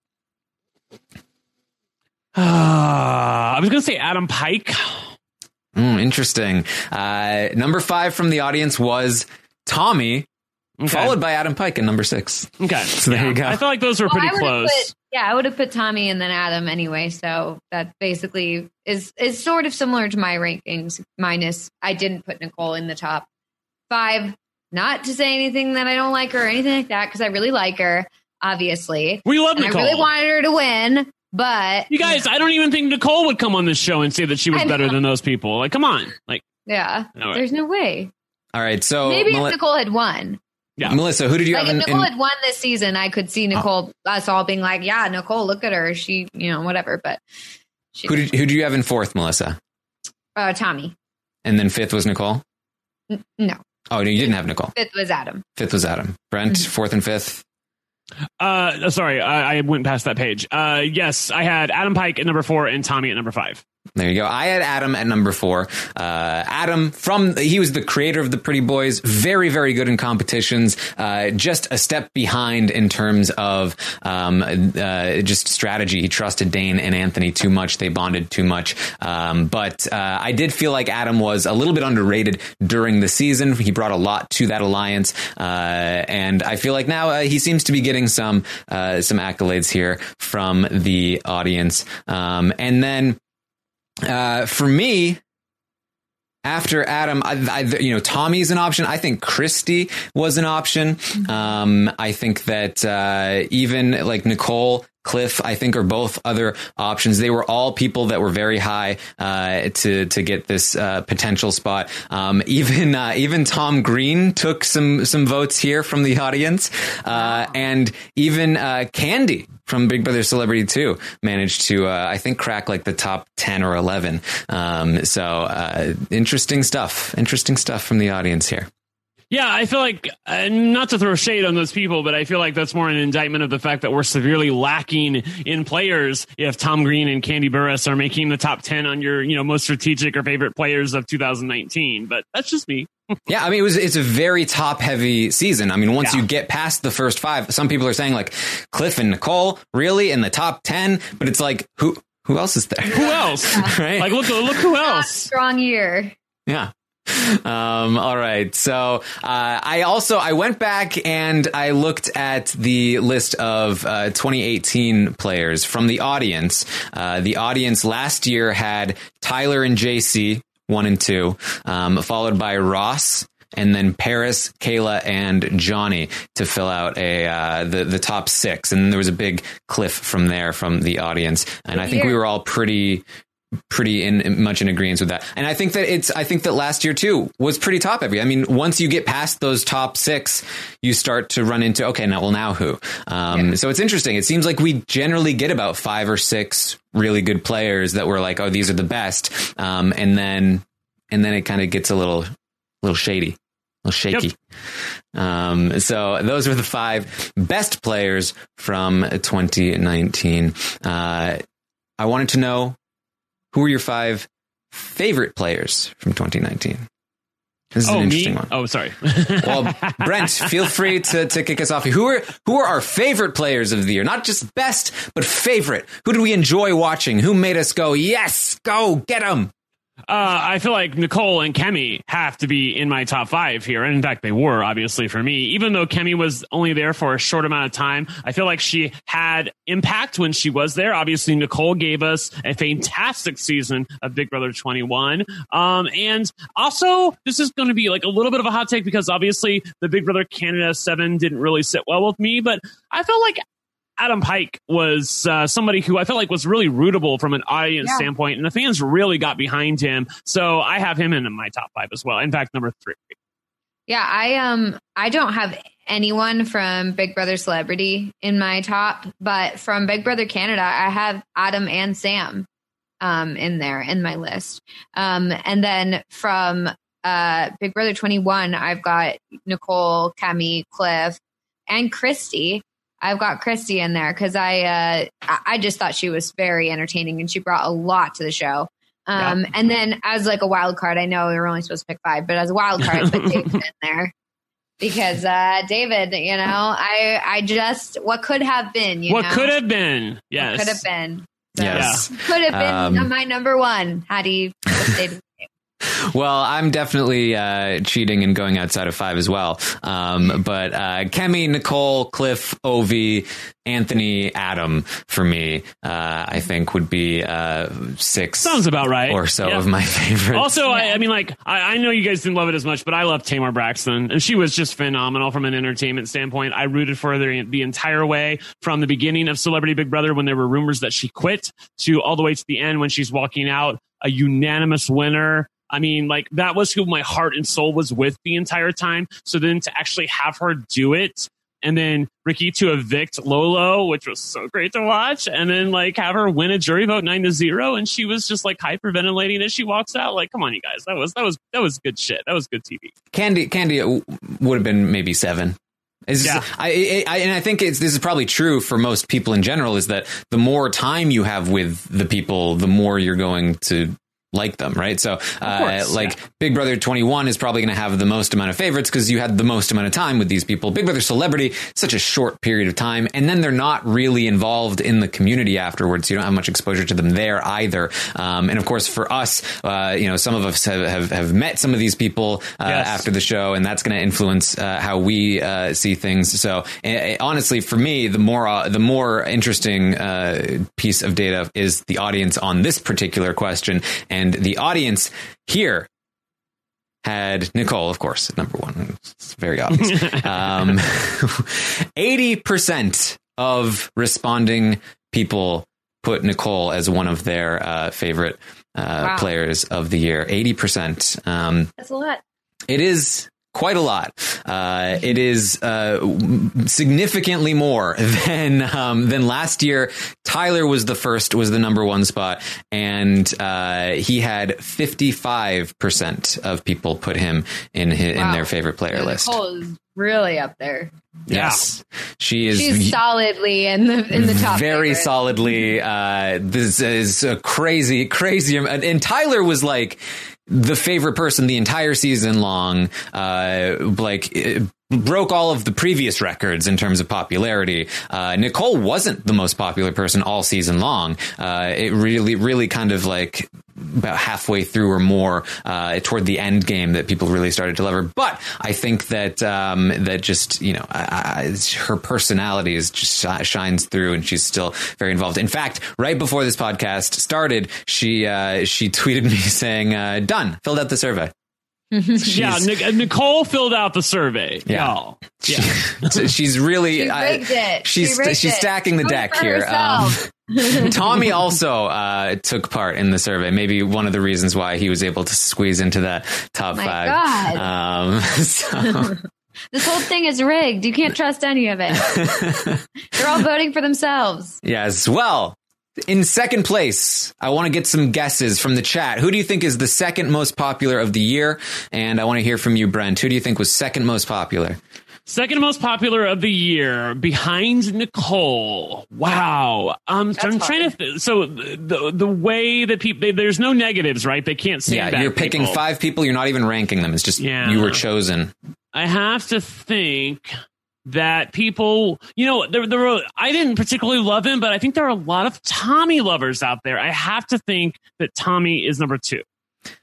I was going to say Adam Pike. Interesting. Number 5 from the audience was... Tommy, followed by Adam Pike in number 6. Okay. So there you go. I feel like those were pretty close. I would have put Tommy and then Adam anyway. So that basically is sort of similar to my rankings, minus I didn't put Nicole in the top 5. Not to say anything that I don't like her or anything like that, because I really like her, obviously. We love Nicole. I really wanted her to win, but... You guys, I don't even think Nicole would come on this show and say that she was better than those people. Come on. Yeah, there's no way. All right, so maybe if Nicole had won. Yeah. Melissa, who did you have if Nicole had won this season, I could see Nicole, us all being like, yeah, Nicole, look at her. She, whatever. But who did you have in 4th, Melissa? Tommy. And then 5th was Nicole? No. Oh, no, you didn't have Nicole. 5th was Adam. 5th was Adam. Brent, 4th and 5th? Sorry, I went past that page. Yes, I had Adam Pike at number 4 and Tommy at number 5. There you go. I had Adam at number 4. Adam, he was the creator of the Pretty Boys. Very, very good in competitions. Just a step behind in terms of just strategy. He trusted Dane and Anthony too much. They bonded too much. But I did feel like Adam was a little bit underrated during the season. He brought a lot to that alliance. And I feel like now he seems to be getting some accolades here from the audience. And then for me, after Adam, Tommy's an option. I think Christy was an option. I think that even Nicole, Cliff, I think are both other options. They were all people that were very high to get this potential spot. Even Tom Green took some votes here from the audience, and even Candy from Big Brother Celebrity 2 managed to I think crack the top 10 or 11. So interesting stuff from the audience here. Yeah, I feel like, not to throw shade on those people, but I feel like that's more an indictment of the fact that we're severely lacking in players if Tom Green and Candy Burris are making the top 10 on your, most strategic or favorite players of 2019. But that's just me. Yeah, I mean, it's a very top-heavy season. I mean, once you get past the first 5, some people are saying, Cliff and Nicole, really, in the top 10? But it's who else is there? Who else? Right? Look who else. Strong year. Yeah. All right. So I went back and I looked at the list of 2018 players from the audience. The audience last year had Tyler and JC 1 and 2, followed by Ross, and then Paris, Kayla, and Johnny to fill out the top 6. And then there was a big cliff from there from the audience. And I think we were all pretty much in agreement with that. And I think that last year too was pretty top heavy. I mean, once you get past those top 6, you start to run into, okay, now who? So it's interesting. It seems like we generally get about 5 or 6 really good players that we're oh, these are the best. And then it kind of gets a little shady. A little shaky. Yep. So those were the 5 best players from 2019. I wanted to know, who are your 5 favorite players from 2019? This is an interesting one. Oh, sorry. Well, Brent, feel free to kick us off. Who are our favorite players of the year? Not just best, but favorite. Who did we enjoy watching? Who made us go, yes, go, get them? I feel like Nicole and Kemi have to be in my top 5 here. And in fact, they were, obviously, for me. Even though Kemi was only there for a short amount of time, I feel like she had impact when she was there. Obviously, Nicole gave us a fantastic season of Big Brother 21. And also, this is going to be like a little bit of a hot take because obviously the Big Brother Canada 7 didn't really sit well with me, but I felt like Adam Pike was somebody who I felt like was really rootable from an audience standpoint, and the fans really got behind him. So I have him in my top 5 as well. In fact, number 3. Yeah, I don't have anyone from Big Brother Celebrity in my top, but from Big Brother Canada, I have Adam and Sam in there in my list. And then from Big Brother 21, I've got Nicole, Kemi, Cliff, and Christy. I've got Christy in there because I just thought she was very entertaining and she brought a lot to the show. And then as like a wild card, I know we were only supposed to pick 5, but as a wild card, I put David in there because David, you know, I just what could have been, you know? Could have been, yes, what could have been, so, yes, could have been my number 1 had he stayed in the game. Well, I'm definitely cheating and going outside of 5 as well. But Kemi, Nicole, Cliff, Ovi, Anthony, Adam for me, I think would be 6. Sounds about right. Or so of my favorites. Also, I mean, like, I know you guys didn't love it as much, but I love Tamar Braxton, and she was just phenomenal from an entertainment standpoint. I rooted for her the entire way from the beginning of Celebrity Big Brother when there were rumors that she quit to all the way to the end when she's walking out a unanimous winner. I mean, like, that was who my heart and soul was with the entire time. So then to actually have her do it, and then Ricky to evict Lolo, which was so great to watch, and then like have her win a jury vote 9-0, and she was just like hyperventilating as she walks out. Like, come on, you guys, that was good shit. That was good TV. Candy would have been maybe 7. And I think this is probably true for most people in general, is that the more time you have with the people, the more you're going to like them, right? So Big Brother 21 is probably going to have the most amount of favorites because you had the most amount of time with these people. Big Brother Celebrity, such a short period of time, and then they're not really involved in the community afterwards. You don't have much exposure to them there either. And of course, for us, some of us have met some of these people after the show, and that's going to influence how we see things. So honestly, for me, the more interesting piece of data is the audience on this particular question. And the audience here had Nicole, of course, at number 1. It's very obvious. 80% of responding people put Nicole as one of their favorite players of the year. 80%. That's a lot. It is quite a lot. It is significantly more than last year. Tyler was the number 1 spot, and he had 55% of people put him in their favorite player list. Nicole is really up there. Yes, she's solidly in the top. Very favorite. Solidly. This is a crazy. And Tyler was like the favorite person the entire season long, broke all of the previous records in terms of popularity. Nicole wasn't the most popular person all season long. It really kind of like about halfway through or more toward the end game that people really started to love her. But I think that just, her personality is just shines through, and she's still very involved. In fact, right before this podcast started, she tweeted me saying, done, filled out the survey. Nicole filled out the survey. Yeah. She's really she rigged it. She's stacking the deck here. Tommy also took part in the survey. Maybe one of the reasons why he was able to squeeze into that top 5. God. This whole thing is rigged. You can't trust any of it. They're all voting for themselves. Yes. Well, in second place, I want to get some guesses from the chat. Who do you think is the second most popular of the year? And I want to hear from you, Brent. Who do you think was second most popular? Second most popular of the year, behind Nicole. Wow. I'm trying to. So the way that people, there's no negatives, right? They can't say. Yeah, you're picking 5 people. You're not even ranking them. It's just you were chosen. I have to think that people, I didn't particularly love him, but I think there are a lot of Tommy lovers out there. I have to think that Tommy is number 2.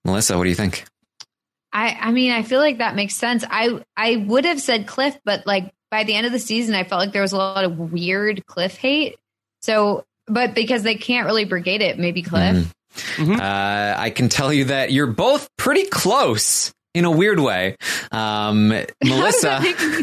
Melissa, what do you think? I mean, I feel like that makes sense. I would have said Cliff, but like by the end of the season, I felt like there was a lot of weird Cliff hate. So, but because they can't really brigade it, maybe Cliff. I can tell you that you're both pretty close in a weird way. Melissa,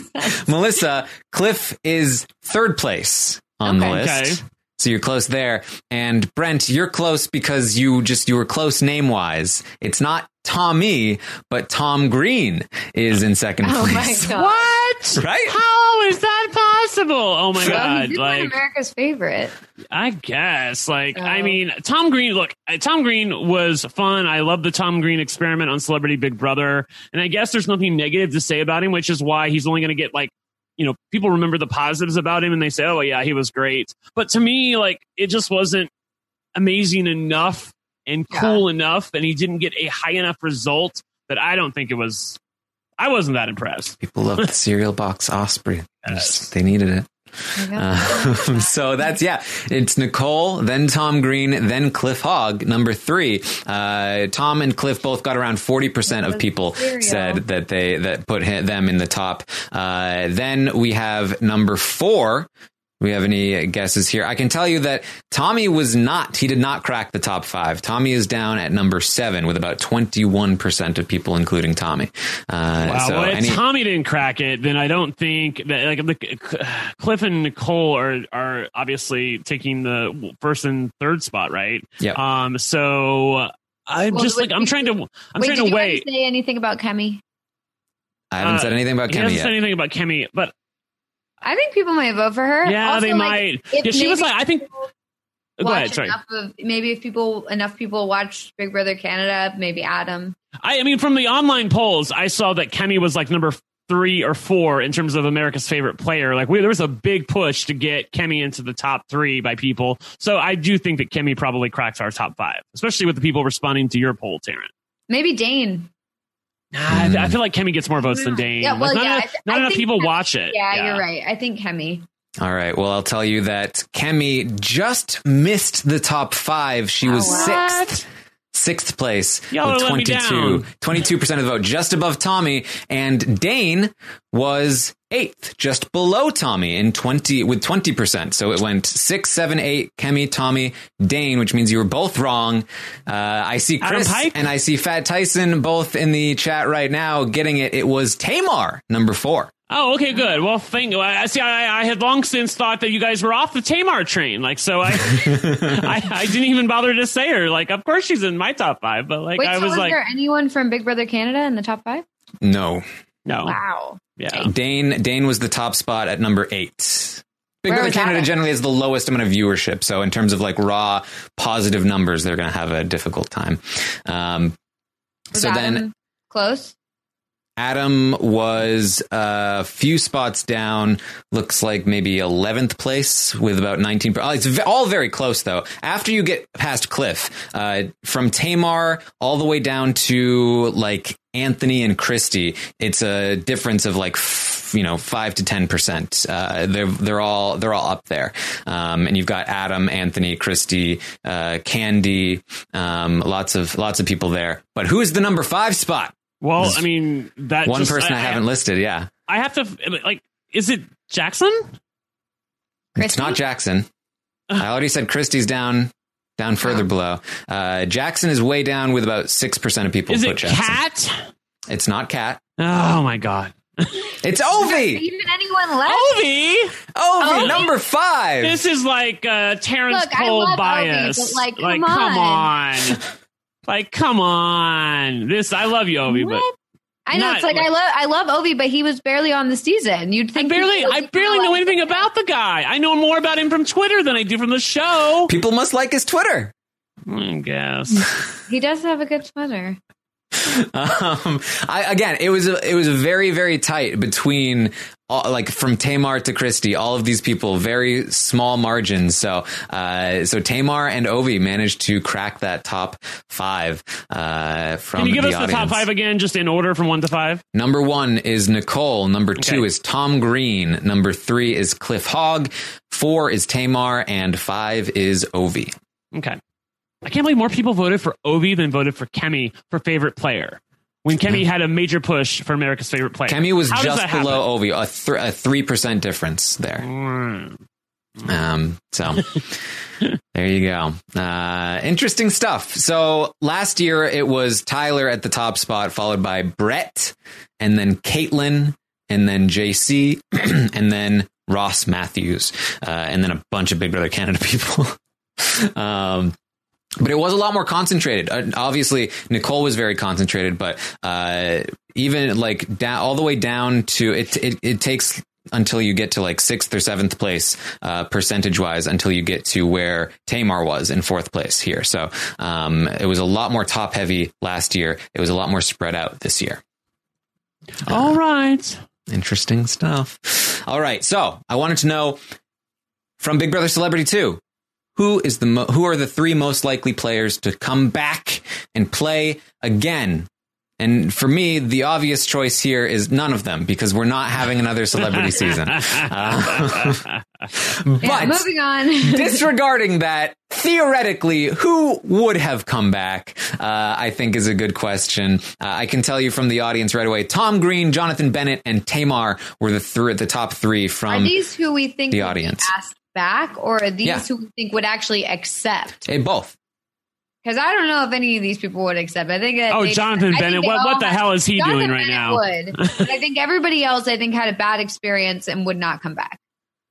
Cliff is third place on the list. Okay. So you're close there. And Brent, you're close because you were close name wise. It's not Tommy, but Tom Green is in second place. Oh my God. What? Right? How is that possible? Oh my God. He's like America's favorite. I guess. I mean, Tom Green was fun. I love the Tom Green experiment on Celebrity Big Brother. And I guess there's nothing negative to say about him, which is why he's only going to get people remember the positives about him and they say, oh yeah, he was great. But to me, it just wasn't amazing enough and cool enough. And he didn't get a high enough result that I don't think it was. I wasn't that impressed. People loved the cereal box Osprey. Yes. They needed it. So it's Nicole, then Tom Green, then Cliff Hogg, number 3. Tom and Cliff both got around 40% of people said that put them in the top. Then we have number 4. Do we have any guesses here? I can tell you that Tommy he did not crack the top 5. Tommy is down at number 7 with about 21% of people, including Tommy. Wow. So if Tommy didn't crack it, then I don't think that Cliff and Nicole are obviously taking the first and third spot, right? Yeah. So I'm trying to wait. Say anything about Kemi? I haven't said anything about Kemi yet. He hasn't said anything about Kemi, but I think people might vote for her. Yeah, also, they might. Yeah, she was I think. Go ahead. Sorry. Maybe if enough people watch Big Brother Canada, maybe Adam. I mean, from the online polls, I saw that Kemi was number 3 or 4 in terms of America's favorite player. There was a big push to get Kemi into the top 3 by people. So I do think that Kemi probably cracks our top 5, especially with the people responding to your poll, Taryn. Maybe Dane. I feel like Kemi gets more votes than Dane. Yeah, not enough people watch it. Yeah, you're right. I think Kemi. All right. Well, I'll tell you that Kemi just missed the top 5. She was sixth place with 22% of the vote, just above Tommy. And Dane was 8th, just below Tommy with 20%. So it went 6, 7, 8, Kemi, Tommy, Dane, which means you were both wrong. I see Chris and I see Fat Tyson both in the chat right now getting it. It was Tamar, number 4. Oh, okay, good. Well, I had long since thought that you guys were off the Tamar train. So I didn't even bother to say her. Of course she's in my top 5, but Wait, I was there anyone from Big Brother Canada in the top 5? No. Wow. Yeah. Dane was the top spot at number 8. Big Brother Canada generally has the lowest amount of viewership. So in terms of raw positive numbers, they're going to have a difficult time. Was Adam close? Adam was a few spots down, looks like maybe 11th place with about 19. It's all very close, though. After you get past Cliff, from Tamar all the way down to Anthony and Christy, it's a difference of 5 to 10%. They're all up there. And you've got Adam, Anthony, Christy, Candy, lots of people there. But who is the number 5 spot? Well, I mean, that one person I haven't listed. Yeah. I have to is it Jackson? Christy? It's not Jackson. I already said Christy's down further below. Jackson is way down with about 6% of people. Is put it Jackson. Kat? It's not Kat. Oh my God. It's Ovi. Even anyone left? Ovi, number 5. This is Terrence Cole bias. Ovi, but come on. Come on. I love you, Ovi, but I know I love Ovi, but he was barely on the season. You'd think I barely know anything about the guy. I know more about him from Twitter than I do from the show. People must like his Twitter. I guess. He does have a good Twitter. It was a very, very tight between from Tamar to Christy, all of these people, very small margins. So Tamar and Ovi managed to crack that top 5 from the audience. Can you give us the top 5 again, just in order from 1 to 5? Number 1 is Nicole. Number 2 is Tom Green. Number 3 is Cliff Hogg. 4 is Tamar, and 5 is Ovi. Okay. I can't believe more people voted for Ovi than voted for Kemi for favorite player. When Kemi had a major push for America's favorite player. Kemi was just below Ovi, a 3% difference there. So there you go. Interesting stuff. So last year it was Tyler at the top spot, followed by Brett, and then Caitlin, and then JC, and then Ross Matthews, and then a bunch of Big Brother Canada people. But it was a lot more concentrated. Obviously, Nicole was very concentrated, but even like all the way down to it takes until you get to like 6th or 7th place percentage wise until you get to where Tamar was in 4th place here. So it was a lot more top heavy last year. It was a lot more spread out this year. All right. Interesting stuff. All right. So I wanted to know from Big Brother Celebrity 2. Who are the 3 most likely players to come back and play again? And for me, the obvious choice here is none of them, because we're not having another celebrity season. But moving on. Disregarding that, theoretically, who would have come back, I think is a good question. I can tell you from the audience right away, Tom Green, Jonathan Bennett, and Tamar were the top 3 from Are these who we think the would audience. Be asked back, or are these who we think would actually accept? Both. Because I don't know if any of these people would accept. I think. Jonathan Bennett. What the hell is he doing right now? Would. But I think everybody else, had a bad experience and would not come back.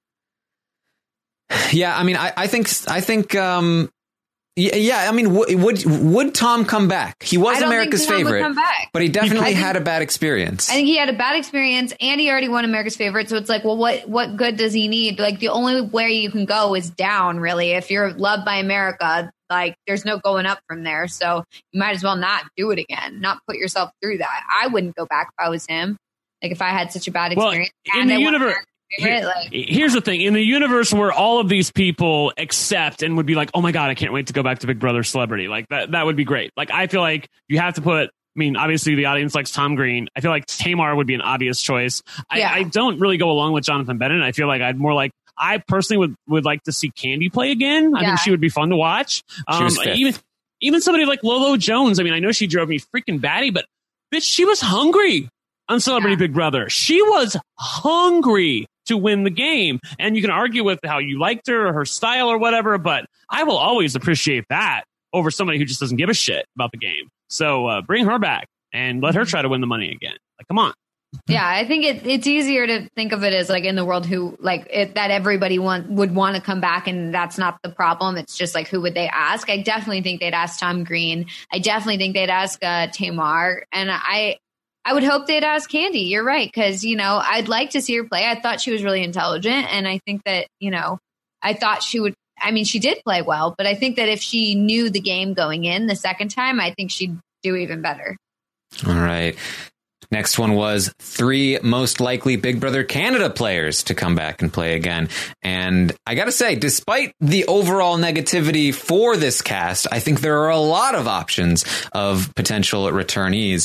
Yeah, I mean, I think. Yeah, I mean, would Tom come back? He was America's favorite, but he definitely had a bad experience. I think he had a bad experience, and he already won America's favorite. So it's like, well, what good does he need? Like, the only way you can go is down, really. If you're loved by America, like, there's no going up from there. So you might as well not do it again, not put yourself through that. I wouldn't go back if I was him. Like, if I had such a bad experience. In the universe. Here's the thing. In the universe where all of these people accept and would be like, oh my God, I can't wait to go back to Big Brother Celebrity. Like that would be great. Like, I feel like you have to put, I mean, obviously the audience likes Tom Green. I feel like Tamar would be an obvious choice. I don't really go along with Jonathan Bennett. I feel like I personally would like to see Candy play again. I think she would be fun to watch. Even somebody like Lolo Jones. I mean, I know she drove me freaking batty, but bitch, she was hungry on Celebrity Big Brother. She was hungry to win the game. And you can argue with how you liked her or her style or whatever, but I will always appreciate that over somebody who just doesn't give a shit about the game. So bring her back and let her try to win the money again. Like, come on. Yeah, I think it's easier to think of it as like in the world who that everybody would want to come back, and that's not the problem. It's just like, who would they ask? I definitely think they'd ask Tom Green. I definitely think they'd ask Tamar, and I would hope they'd ask Candy. You're right, because I'd like to see her play. I thought she was really intelligent, and I think that I thought she would. I mean, she did play well, but I think that if she knew the game going in the second time, I think she'd do even better. All right. Next one was 3 most likely Big Brother Canada players to come back and play again. And I got to say, despite the overall negativity for this cast, I think there are a lot of options of potential returnees.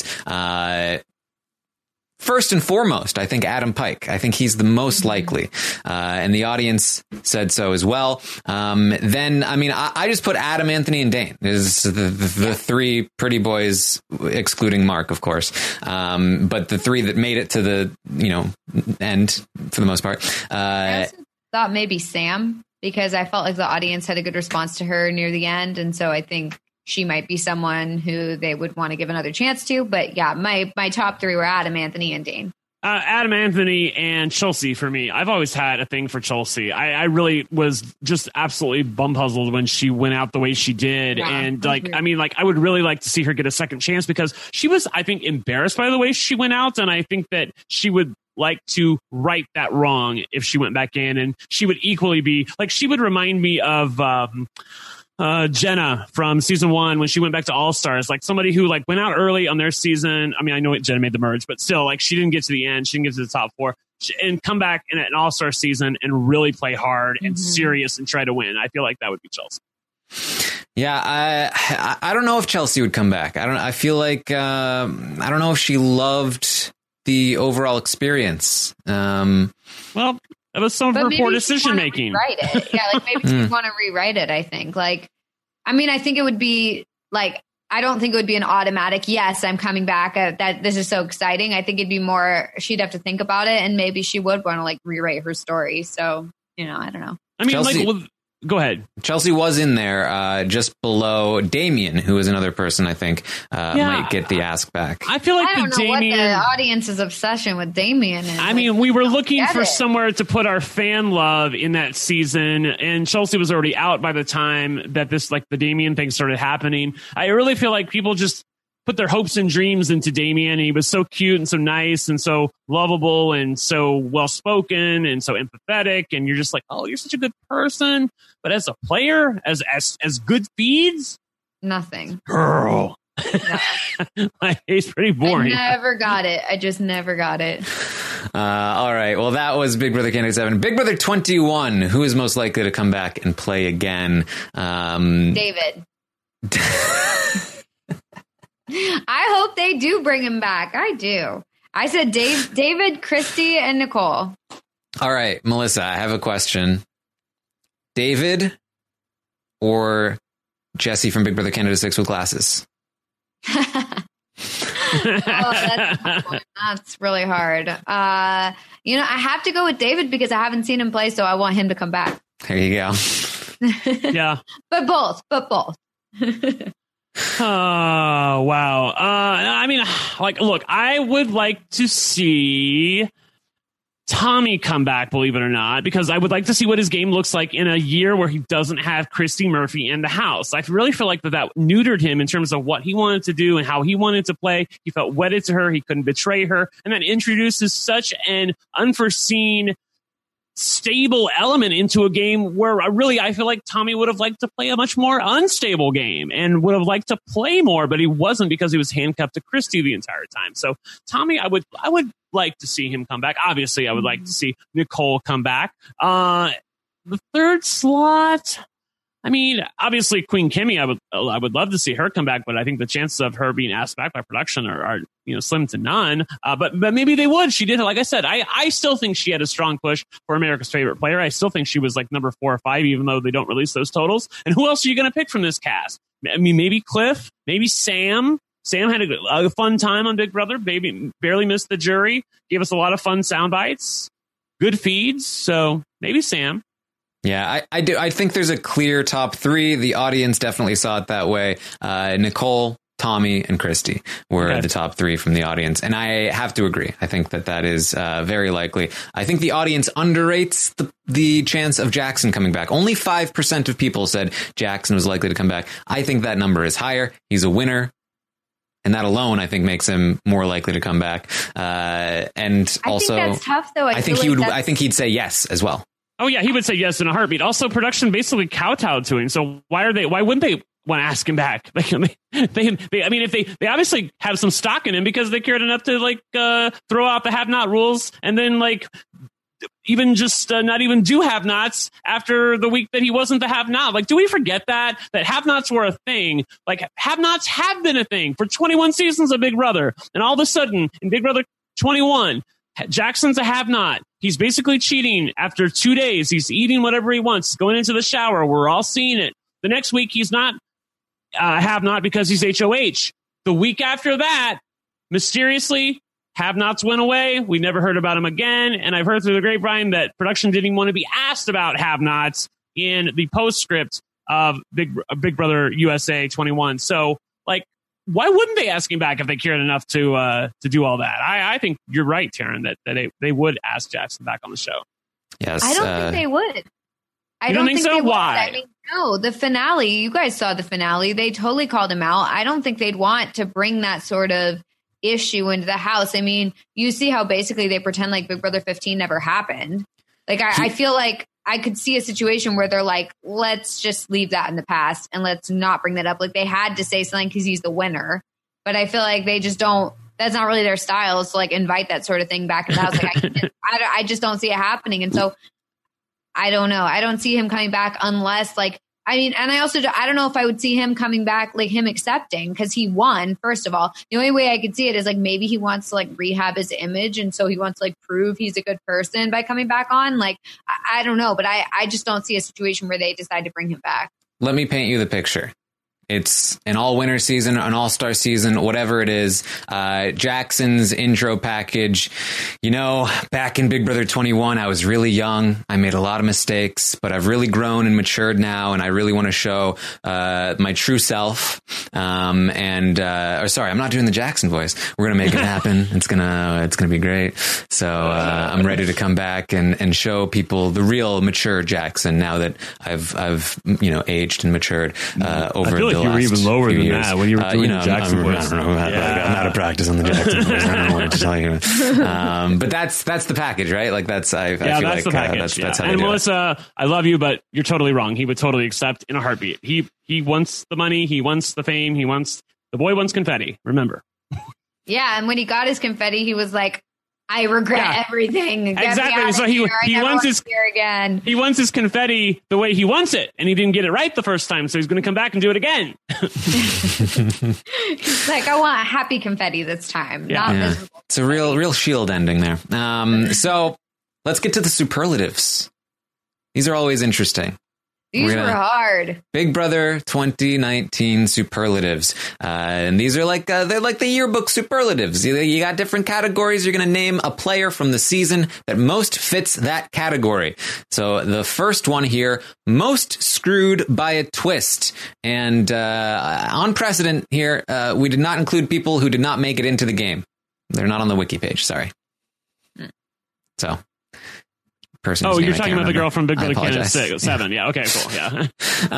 First and foremost, I think Adam Pike. I think he's the most likely. And the audience said so as well. Then, I mean, I just put Adam, Anthony, and Dane. This is the 3 pretty boys, excluding Mark, of course. But the 3 that made it to the, end for the most part. I also thought maybe Sam, because I felt like the audience had a good response to her near the end. And so I think she might be someone who they would want to give another chance to. But yeah, my top 3 were Adam, Anthony, and Dane. Adam, Anthony, and Chelsea for me. I've always had a thing for Chelsea. I really was just absolutely bum-puzzled when she went out the way she did. Yeah, and I would really like to see her get a second chance, because she was, I think, embarrassed by the way she went out. And I think that she would like to right that wrong if she went back in. And she would equally be, like, she would remind me of Jenna from season 1 when she went back to All Stars, like somebody who went out early on their season. I mean, I know Jenna made the merge, but still, she didn't get to the end. She didn't get to the top 4 and come back in an All Star season and really play hard and serious and try to win. I feel like that would be Chelsea. Yeah, I don't know if Chelsea would come back. I feel like I don't know if she loved the overall experience. Well, that was some of her poor decision making. Rewrite it. Yeah, maybe she'd want to rewrite it, I think. I mean, I think it would be like, I don't think it would be an automatic, yes, I'm coming back. That this is so exciting. I think it'd be more, she'd have to think about it, and maybe she would want to like rewrite her story. So, I don't know. I mean, Chelsea, go ahead. Chelsea was in there just below Damien, who is another person I think might get the ask back. I feel like I don't know Damien, what the audience's obsession with Damien is. I mean, we were looking for somewhere to put our fan love in that season, and Chelsea was already out by the time that this, like, the Damien thing started happening. I really feel like people just put their hopes and dreams into Damien, and he was so cute and so nice and so lovable and so well-spoken and so empathetic, and you're just like, oh, you're such a good person. But as a player, as good feeds? Nothing. Girl. Like, he's pretty boring. I never got it. I just never got it. All right. Well, that was Big Brother Candidate 7. Big Brother 21. Who is most likely to come back and play again? David. I hope they do bring him back. I do. I said David, Christy, and Nicole. All right, Melissa, I have a question. David or Jesse from Big Brother Canada 6 with glasses? That's really hard. I have to go with David because I haven't seen him play, so I want him to come back. There you go. Yeah. But both. Oh, wow. I mean, like, look, I would like to see Tommy come back, believe it or not, because I would like to see what his game looks like in a year where he doesn't have Christy Murphy in the house. I really feel like that neutered him in terms of what he wanted to do and how he wanted to play. He felt wedded to her. He couldn't betray her. And that introduces such an unforeseen, stable element into a game where really I feel like Tommy would have liked to play a much more unstable game and would have liked to play more, but he wasn't because he was handcuffed to Christy the entire time. So Tommy, I would like to see him come back. Obviously, I would like to see Nicole come back. The third slot, I mean, obviously Queen Kimmy, I would love to see her come back, but I think the chances of her being asked back by production are slim to none. But maybe they would. She did, like I said, I still think she had a strong push for America's Favorite Player. I still think she was like number 4 or 5, even though they don't release those totals. And who else are you going to pick from this cast? I mean, maybe Cliff, maybe Sam. Sam had a fun time on Big Brother. Barely missed the jury. Gave us a lot of fun sound bites. Good feeds. So maybe Sam. Yeah, I do. I think there's a clear top 3. The audience definitely saw it that way. Nicole, Tommy, and Christy were the top 3 from the audience. And I have to agree. I think that is very likely. I think the audience underrates the chance of Jackson coming back. Only 5% of people said Jackson was likely to come back. I think that number is higher. He's a winner. And that alone, I think, makes him more likely to come back. And also, I think that's tough, though. I think he'd say yes as well. Oh, yeah, he would say yes in a heartbeat. Also, production basically kowtowed to him. So why wouldn't they want to ask him back? Like, I mean, if they obviously have some stock in him because they cared enough to throw out the have-not rules and then even just not even do have-nots after the week that he wasn't the have-not. Like, do we forget that have-nots were a thing? Like, have-nots have been a thing for 21 seasons of Big Brother. And all of a sudden, in Big Brother 21, Jackson's a have-not. He's basically cheating after 2 days. He's eating whatever he wants, going into the shower. We're all seeing it. The next week, he's not have-not because he's HOH. The week after that, mysteriously, have-nots went away. We never heard about him again. And I've heard through the grapevine that production didn't even want to be asked about have-nots in the postscript of Big Brother USA 21. So, why wouldn't they ask him back if they cared enough to do all that? I think you're right, Taryn, that they would ask Jackson back on the show. Yes, I don't think they would. I don't think so. Why? I mean, no, the finale. You guys saw the finale. They totally called him out. I don't think they'd want to bring that sort of issue into the house. I mean, you see how basically they pretend like Big Brother 15 never happened. Like, I feel like I could see a situation where they're like, let's just leave that in the past and let's not bring that up. Like, they had to say something because he's the winner. But I feel like they just don't, that's not really their style, is to invite that sort of thing back in the house. Like, I just don't see it happening. And so I don't know. I don't see him coming back unless and I don't know if I would see him coming back, him accepting, because he won, first of all. The only way I could see it is maybe he wants to rehab his image. And so he wants to prove he's a good person by coming back on. I don't know, but I just don't see a situation where they decide to bring him back. let me paint you the picture. It's an all-winter season, an all-star season, whatever it is. Jackson's intro package. You know, back in Big Brother 21, I was really young. I made a lot of mistakes, but I've really grown and matured now, and I really want to show my true self. I'm not doing the Jackson voice. We're gonna make it happen. It's gonna be great. So I'm ready to come back and show people the real mature Jackson now that I've aged and matured over the you were even lower than years. That when you were doing the Jackson voice. I don't know. I'm out of practice on the Jackson voice. I don't know what to tell you. But that's the package, right? Like that's I feel that's the package. That's how and they do Melissa, I love you, but you're totally wrong. He would totally accept in a heartbeat. He wants the money. He wants the fame. The boy wants confetti. Remember? Yeah, and when he got his confetti, he was like, I regret everything. Get exactly. So he wants his again. He wants his confetti the way he wants it, and he didn't get it right the first time, so he's going to come back and do it again. He's like, I want happy confetti this time, not miserable. It's a real Shield ending there. So let's get to the superlatives. These are always interesting. These were hard. Big Brother 2019 superlatives. And these are they're like the yearbook superlatives. You got different categories. You're going to name a player from the season that most fits that category. So the first one here, most screwed by a twist. And on precedent here, we did not include people who did not make it into the game. They're not on the wiki page. Sorry. So... you're talking about the girl from Big Brother Canada 7. Yeah. Okay, cool. Yeah.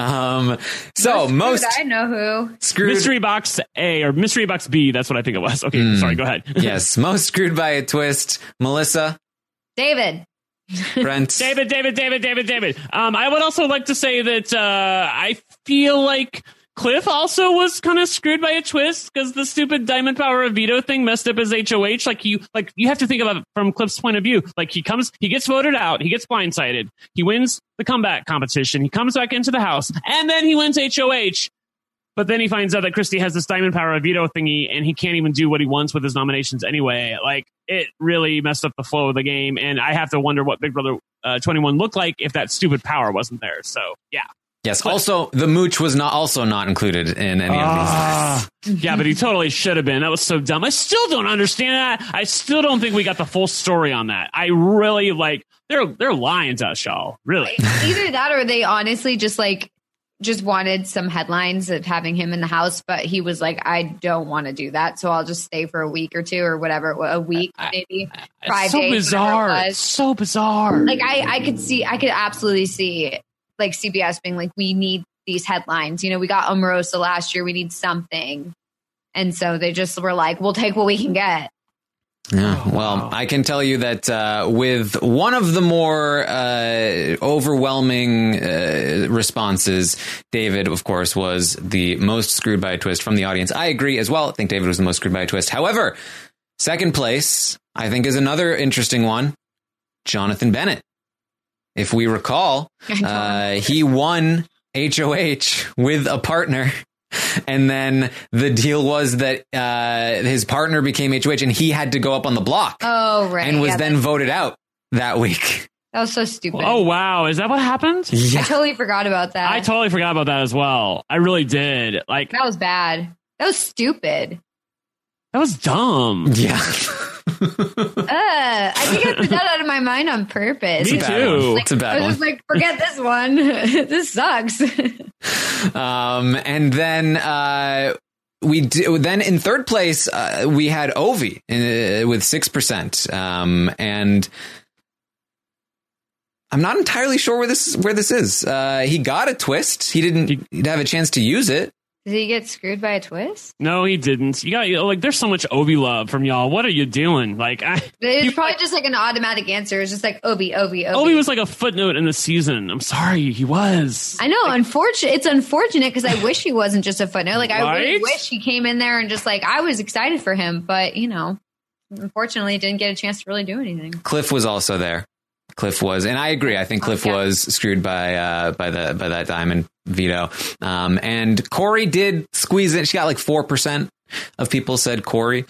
Most I know who. Screwed. Mystery Box A or Mystery Box B. That's what I think it was. Okay. Sorry. Go ahead. Yes. Most screwed by a twist. Melissa. David. Brent. David. I would also like to say that I feel like Cliff also was kind of screwed by a twist because the stupid Diamond Power of Veto thing messed up his HOH. You have to think about it from Cliff's point of view. Like he gets voted out, he gets blindsided, he wins the comeback competition, he comes back into the house, and then he wins HOH. But then he finds out that Christie has this Diamond Power of Veto thingy, and he can't even do what he wants with his nominations anyway. Like it really messed up the flow of the game, and I have to wonder what Big Brother 21 looked like if that stupid power wasn't there. So yeah. Yes. Also, the mooch was not included in any of these. Yeah, but he totally should have been. That was so dumb. I still don't understand that. I still don't think we got the full story on that. I really they're lying to us, y'all. Really. Either that or they honestly just wanted some headlines of having him in the house, but he was like, I don't want to do that, so I'll just stay for a week or two or whatever, a week maybe. 5 days. So bizarre. Like I could absolutely see. Like CBS being like, we need these headlines. We got Omarosa last year. We need something. And so they just were like, we'll take what we can get. Yeah, well, I can tell you that with one of the more overwhelming responses, David, of course, was the most screwed by a twist from the audience. I agree as well. I think David was the most screwed by a twist. However, second place, I think, is another interesting one. Jonathan Bennett. If we recall, he won HOH with a partner. And then the deal was that his partner became HOH and he had to go up on the block. Oh, right. And was then voted out that week. That was so stupid. Oh, wow. Is that what happened? Yeah. I totally forgot about that. I totally forgot about that as well. I really did. Like that was bad. That was stupid. That was dumb. Yeah. I think I put that out of my mind on purpose. Me too. It's a bad one. I was like, forget this one. This sucks. And then then in third place we had Ovi with 6%. And I'm not entirely sure where this is. He got a twist. He didn't have a chance to use it. Did he get screwed by a twist? No, he didn't. You got there's so much Ovi love from y'all. What are you doing? It's probably just like an automatic answer. It's just like Ovi. Ovi was like a footnote in the season. I'm sorry, he was. I know. It's unfortunate because I wish he wasn't just a footnote. Like I really wish he came in there and just I was excited for him, but unfortunately, didn't get a chance to really do anything. Cliff was also there. Cliff was, and I agree. I think Cliff was screwed by that Diamond veto. And Corey did squeeze it. She got 4%. of people said Corey.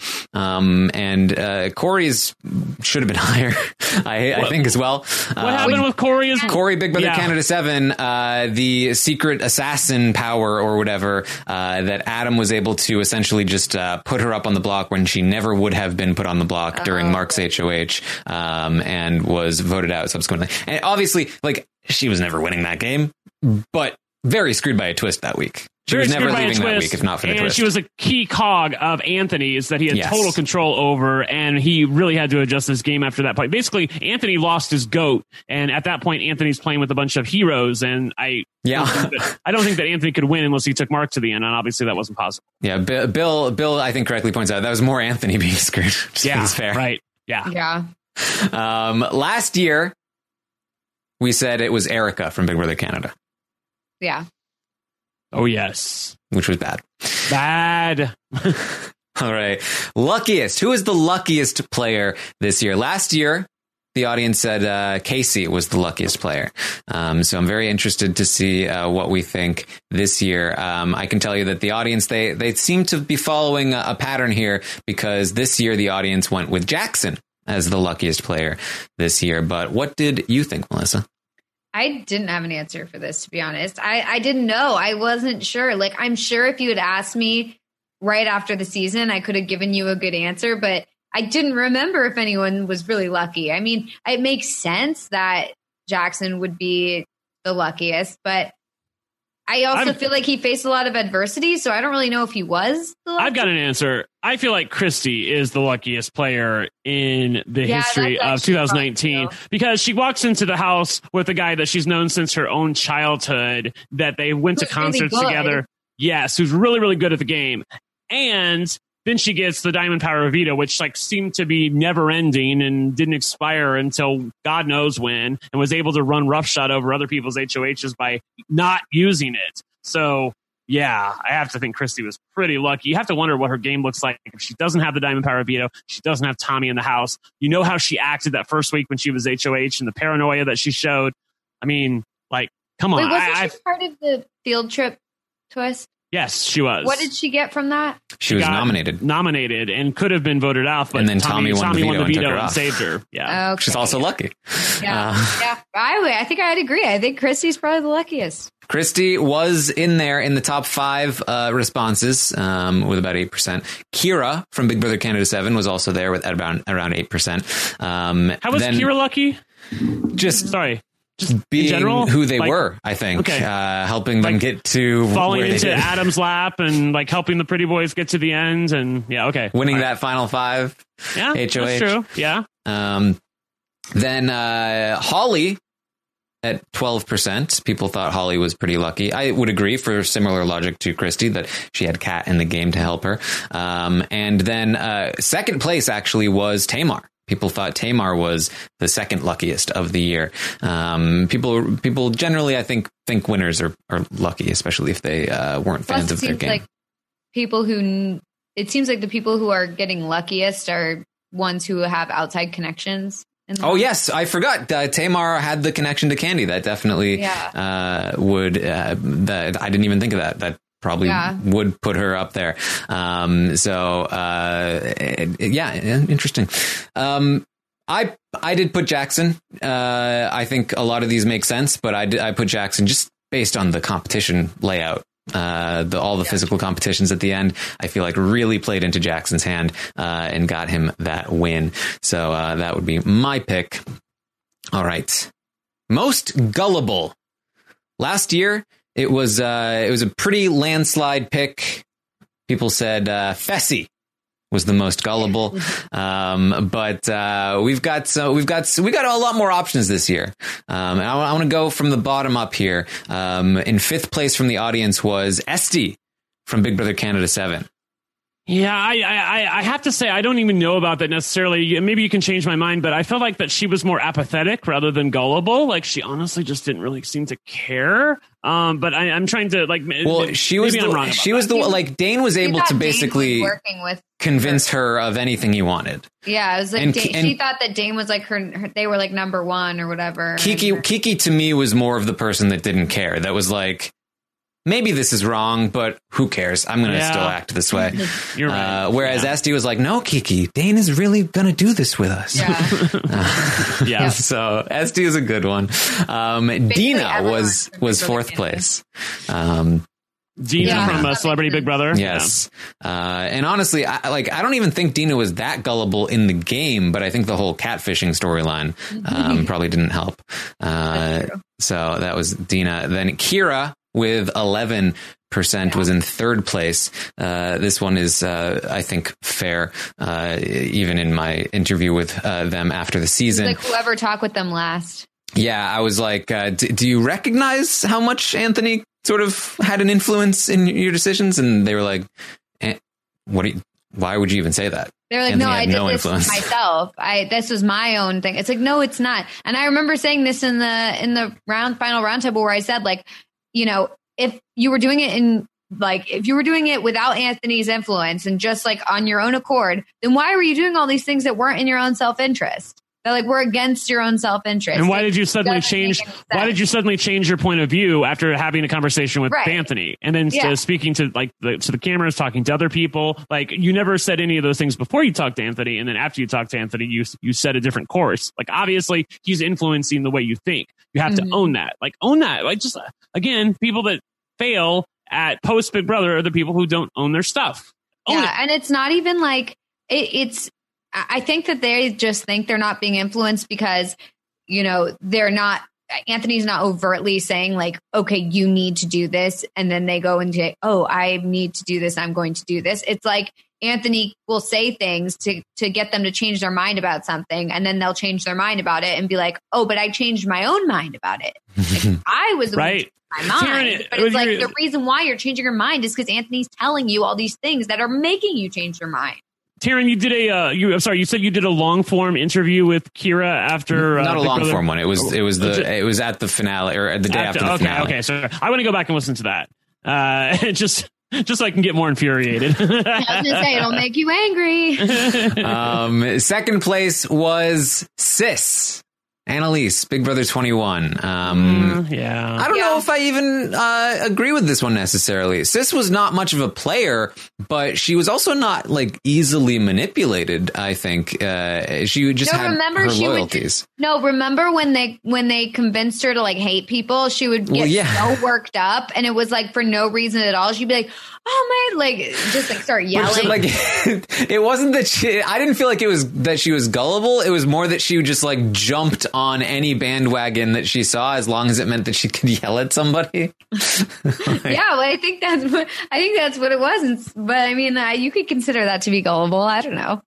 And Corey's should have been higher, I think, as well. What happened with Corey? Corey, Big Brother Canada 7, the secret assassin power or whatever, that Adam was able to essentially just put her up on the block when she never would have been put on the block during Mark's HOH, and was voted out subsequently. And obviously, like, she was never winning that game, but very screwed by a twist that week. She was never leaving that week if not for the twist. And she was a key cog of Anthony's that he had total control over, and he really had to adjust his game after that point. Basically, Anthony lost his GOAT, and at that point, Anthony's playing with a bunch of heroes, and I don't think that Anthony could win unless he took Mark to the end, and obviously that wasn't possible. Yeah, Bill, I think, correctly points out that was more Anthony being screwed. It's fair. Right. Yeah. Last year, we said it was Erica from Big Brother Canada. Yeah. Oh, yes. Which was bad. Bad. All right. Luckiest. Who is the luckiest player this year? Last year, the audience said Casey was the luckiest player. So I'm very interested to see what we think this year. I can tell you that the audience, they seem to be following a pattern here, because this year the audience went with Jackson as the luckiest player this year. But what did you think, Melissa? I didn't have an answer for this, to be honest. I didn't know. I wasn't sure. Like, I'm sure if you had asked me right after the season, I could have given you a good answer, but I didn't remember if anyone was really lucky. I mean, it makes sense that Jackson would be the luckiest, but I also feel like he faced a lot of adversity, so I don't really know if he was the luckiest. I've got an answer. I feel like Christy is the luckiest player in the history of 2019, because she walks into the house with a guy that she's known since her own childhood, that they went to concerts together. Yes, who's really, really good at the game. And then she gets the Diamond Power of Veto, which like seemed to be never ending and didn't expire until God knows when, and was able to run roughshod over other people's HOHs by not using it. So yeah, I have to think Christy was pretty lucky. You have to wonder what her game looks like if she doesn't have the Diamond Power of Veto. She doesn't have Tommy in the house. You know how she acted that first week when she was HOH and the paranoia that she showed. I mean, like, come on. Wait, wasn't she part of the field trip twist? Yes, she was. What did she get from that? She was nominated and could have been voted out, but and then Tommy won the veto and saved her. Yeah, She's also lucky. Yeah, I think I'd agree. I think Christy's probably the luckiest. Christy was in there in the top 5 responses with about 8%. Kira from Big Brother Canada 7 was also there with around 8%. How was Kira lucky? Just being in general, who they were, I think, helping them get to falling where into Adam's lap and like helping the pretty boys get to the end, and winning that final 5. Yeah, HOH. That's true. Yeah. Then Holly at 12%. People thought Holly was pretty lucky. I would agree, for similar logic to Christy, that she had Kat in the game to help her. And then second place actually was Tamar. People thought Tamar was the second luckiest of the year. People generally, I think winners are lucky, especially if they weren't fans of their game. It seems like the people who are getting luckiest are ones who have outside connections. Yes, I forgot. Tamar had the connection to Candy. That definitely would. That I didn't even think of that. That probably would put her up there. Interesting. I did put Jackson. I think a lot of these make sense, but I put Jackson just based on the competition layout. All the physical competitions at the end, I feel like really played into Jackson's hand and got him that win. So that would be my pick. All right. Most gullible. Last year, it was a pretty landslide pick. People said Fessy was the most gullible, but we've got a lot more options this year. And I want to go from the bottom up here. In 5th place from the audience was Esty from Big Brother Canada 7. Yeah, I have to say, I don't even know about that necessarily. Maybe you can change my mind, but I felt like that she was more apathetic rather than gullible. Like, she honestly just didn't really seem to care. But I'm trying to she was Dane was able to basically convince her of anything he wanted. Yeah, it was like she thought that Dane was like her they were like number 1 or whatever. Kiki to me was more of the person that didn't care. That was like, maybe this is wrong, but who cares? I'm going to still act this way. You're right. Whereas Esty was like, no, Kiki, Dane is really going to do this with us. Yeah. So Esty is a good one. Dina was fourth place. Dina from Celebrity Big Brother. Yes. And honestly, I don't even think Dina was that gullible in the game, but I think the whole catfishing storyline probably didn't help. So that was Dina. Then Kira with 11% was in third place. This one is, I think, fair, even in my interview with them after the season. Like whoever talked with them last. Yeah, I was like, do you recognize how much Anthony sort of had an influence in your decisions? And they were like, why would you even say that? They're like, Anthony no, I did this influence. myself. This was my own thing. It's like, no, it's not. And I remember saying this in the final roundtable where I said, like, you know, if you were doing it without Anthony's influence and just like on your own accord, then why were you doing all these things that weren't in your own self-interest? That like were against your own self-interest. And why did you suddenly change? Why did you suddenly change your point of view after having a conversation with Anthony and then speaking to like to the cameras, talking to other people? Like you never said any of those things before you talked to Anthony, and then after you talked to Anthony, you set a different course. Like obviously, he's influencing the way you think. You have to own that. Like own that. Like just again, people that fail at post Big Brother are the people who don't own their stuff. And it's not even like it's. I think that they just think they're not being influenced because, you know, Anthony's not overtly saying like, okay, you need to do this. And then they go and say, oh, I need to do this. I'm going to do this. It's like Anthony will say things to get them to change their mind about something. And then they'll change their mind about it and be like, oh, but I changed my own mind about it. Like, I was the one who changed my mind. But it's like the reason why you're changing your mind is because Anthony's telling you all these things that are making you change your mind. Taryn, you did you said you did a long form interview with Kira after not a long form one. It was at the finale or the day after the finale. Okay, so I want to go back and listen to that. Just so I can get more infuriated. I was going to say it'll make you angry. Second place was Sis. Annalise, Big Brother 21. I don't know if I even agree with this one necessarily. Sis was not much of a player, but she was also not like easily manipulated. I think she just had her loyalties. Remember when they convinced her to like hate people? She would get so worked up, and it was like for no reason at all. She'd be like, "Oh my!" Like just like start yelling. Like it wasn't that I didn't feel like it was that she was gullible. It was more that she just like jumped on any bandwagon that she saw, as long as it meant that she could yell at somebody. I think that's what it was. But I mean, you could consider that to be gullible. I don't know.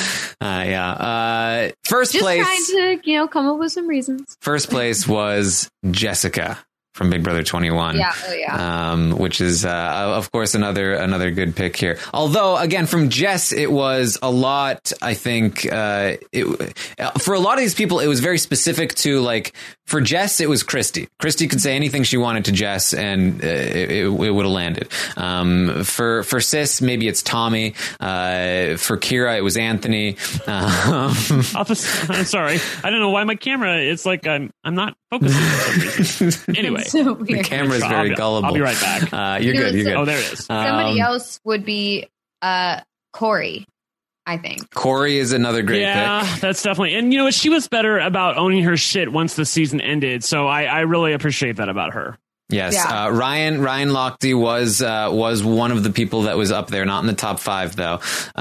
First just place. Trying to come up with some reasons. First place was Jessica from Big Brother 21. Which is, of course, another good pick here. Although, again, from Jess, it was a lot, I think, for a lot of these people, it was very specific to, like, for Jess, it was Christy. Christy could say anything she wanted to Jess, and it would have landed. For Sis, maybe it's Tommy. For Kira, it was Anthony. I'm sorry. I don't know why my camera, it's like I'm not focusing. Anyway. So the camera is very gullible. I'll be right back. You're good. Oh, there it is. Somebody else would be Corey, I think. Corey is another great pick. Yeah, that's definitely. And you know what? She was better about owning her shit once the season ended. So I really appreciate that about her. Yes, Ryan Lochte was one of the people that was up there, not in the top 5 though.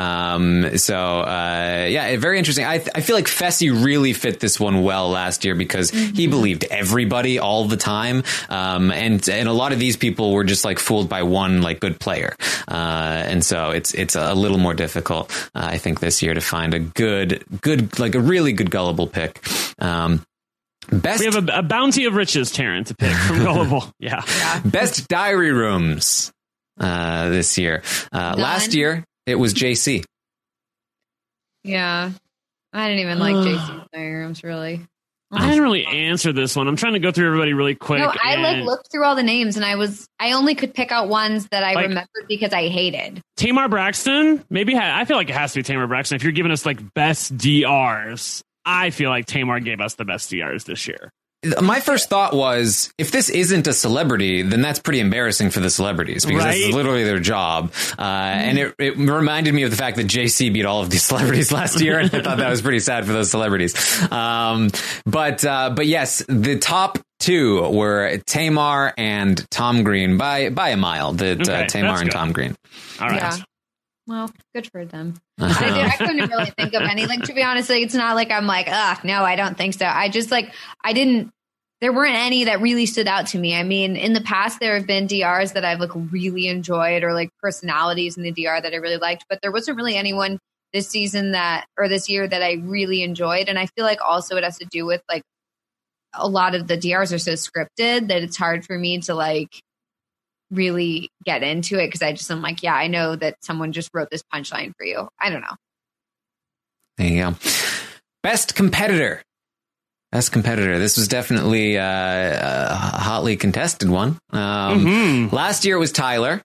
Very interesting. I feel like Fessy really fit this one well last year because he believed everybody all the time, and a lot of these people were just like fooled by one like good player, and so it's a little more difficult, I think, this year to find a good like a really good gullible pick. We have a bounty of riches, Taryn, to pick from Gullible. Yeah. Best diary rooms this year. Last year, it was JC. Yeah. I didn't even like JC's diary rooms, really. I didn't really answer this one. I'm trying to go through everybody really quick. No, I looked through all the names, and I only could pick out ones that I remembered because I hated. Tamar Braxton? Maybe I feel like it has to be Tamar Braxton. If you're giving us like best DRs, I feel like Tamar gave us the best DRs this year. my first thought was, if this isn't a celebrity, then that's pretty embarrassing for the celebrities, because this is literally their job. And it reminded me of the fact that JC beat all of these celebrities last year, and I thought that was pretty sad for those celebrities. But yes, the top two were Tamar and Tom Green by a mile. Tamar and Tom Green. All right. Yeah. Well, good for them. I couldn't really think of any. Like, to be honest, like, it's not like I'm like, no, I don't think so. I just there weren't any that really stood out to me. I mean, in the past, there have been DRs that I've like really enjoyed, or like personalities in the DR that I really liked, but there wasn't really anyone this year that I really enjoyed. And I feel like also it has to do with like a lot of the DRs are so scripted that it's hard for me to like really get into it, because I'm like, yeah, I know that someone just wrote this punchline for you. I don't know. There you go. Best competitor. This was definitely a hotly contested one. Last year it was Tyler.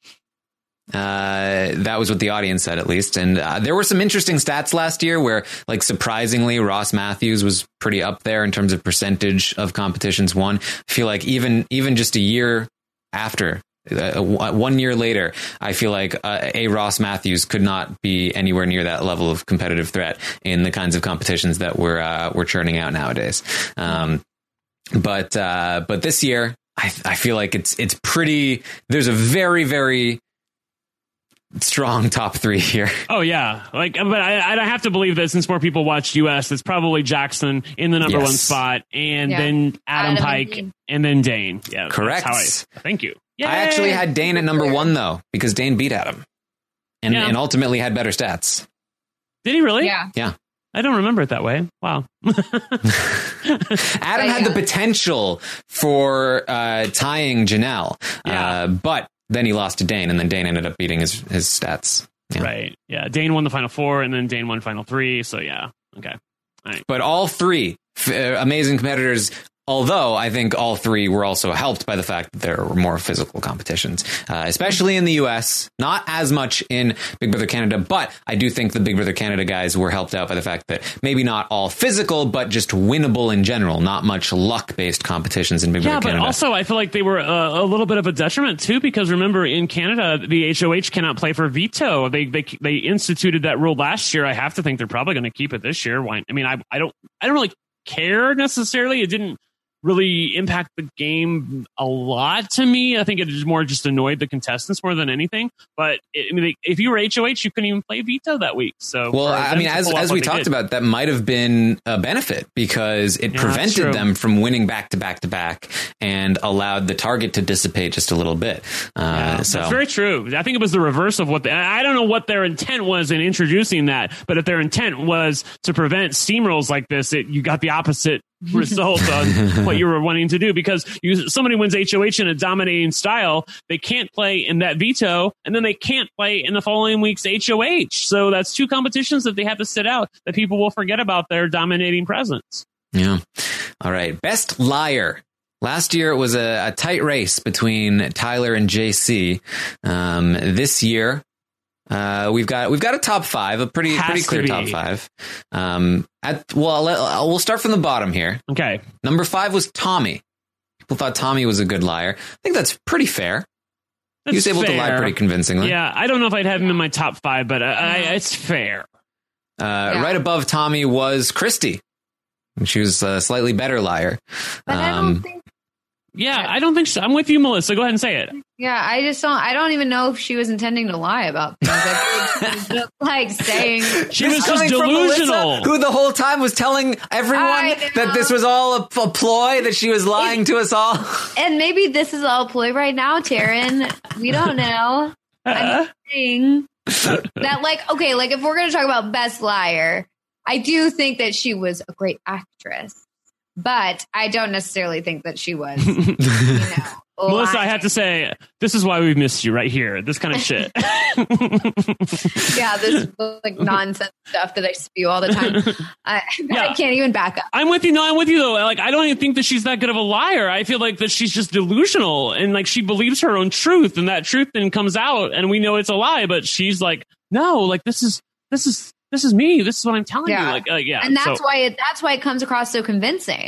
That was what the audience said, at least. And there were some interesting stats last year where, like, surprisingly, Ross Matthews was pretty up there in terms of percentage of competitions won. I feel like even just a year after, 1 year later, I feel like a Ross Matthews could not be anywhere near that level of competitive threat in the kinds of competitions that we're churning out nowadays. But this year, I feel like it's pretty. There's a very, very strong top three here. Oh yeah, but I have to believe that since more people watched US, it's probably Jackson in the number one spot, and then Adam Pike, and then Dane. Yeah, correct. Thank you. Yay! I actually had Dane at number one though, because Dane beat Adam, and ultimately had better stats. Did he really? Yeah. I don't remember it that way. Wow. Adam had the potential for tying Janelle, but then he lost to Dane, and then Dane ended up beating his stats. Yeah. Right. Yeah. Dane won the final four, and then Dane won final three. So yeah. Okay. All right. But all three amazing competitors. Although I think all three were also helped by the fact that there were more physical competitions, especially in the US, not as much in Big Brother Canada. But I do think the Big Brother Canada guys were helped out by the fact that maybe not all physical, but just winnable in general. Not much luck-based competitions in Big Brother Canada. Yeah, but also I feel like they were a little bit of a detriment too, because remember, in Canada, the HOH cannot play for veto. They instituted that rule last year. I have to think they're probably going to keep it this year. Why? I mean, I don't really care necessarily. It didn't really impact the game a lot to me. I think it more just annoyed the contestants more than anything. But if you were HOH, you couldn't even play veto that week. So, well, I mean, as we talked about, that might have been a benefit, because it prevented them from winning back to back to back and allowed the target to dissipate just a little bit. That's very true. I think it was the reverse of what I don't know what their intent was in introducing that, but if their intent was to prevent steamrolls like this, you got the opposite result on what you were wanting to do, because somebody wins HOH in a dominating style, they can't play in that veto, and then they can't play in the following week's HOH. So that's two competitions that they have to sit out, that people will forget about their dominating presence. Yeah. All right. Best liar. Last year it was a tight race between Tyler and JC. This year, we've got a top five, a pretty clear top five. We'll start from the bottom here. Okay. Number 5 was Tommy. People thought Tommy was a good liar. I think that's pretty fair. He was able to lie pretty convincingly. Yeah, I don't know if I'd have him in my top 5, but it's fair. Right above Tommy was Christy. She was a slightly better liar. But I don't think. Yeah, I don't think so. I'm with you, Melissa. Go ahead and say it. Yeah, I don't even know if she was intending to lie about things. She was just like saying she was just delusional. Melissa, who the whole time was telling everyone that this was all a ploy, that she was lying to us all. And maybe this is all a ploy right now, Taryn. We don't know. I'm saying that, like, okay, like if we're going to talk about best liar, I do think that she was a great actress. But I don't necessarily think that she was, Melissa, I have to say, this is why we've missed you right here. This kind of shit. Yeah, this like nonsense stuff that I spew all the time. I can't even back up. I'm with you. No, I'm with you, though. Like, I don't even think that she's that good of a liar. I feel like that she's just delusional, and like she believes her own truth, and that truth then comes out, and we know it's a lie. But she's like, no, like this is me. This is what I'm telling you. Like, and that's why it comes across so convincing.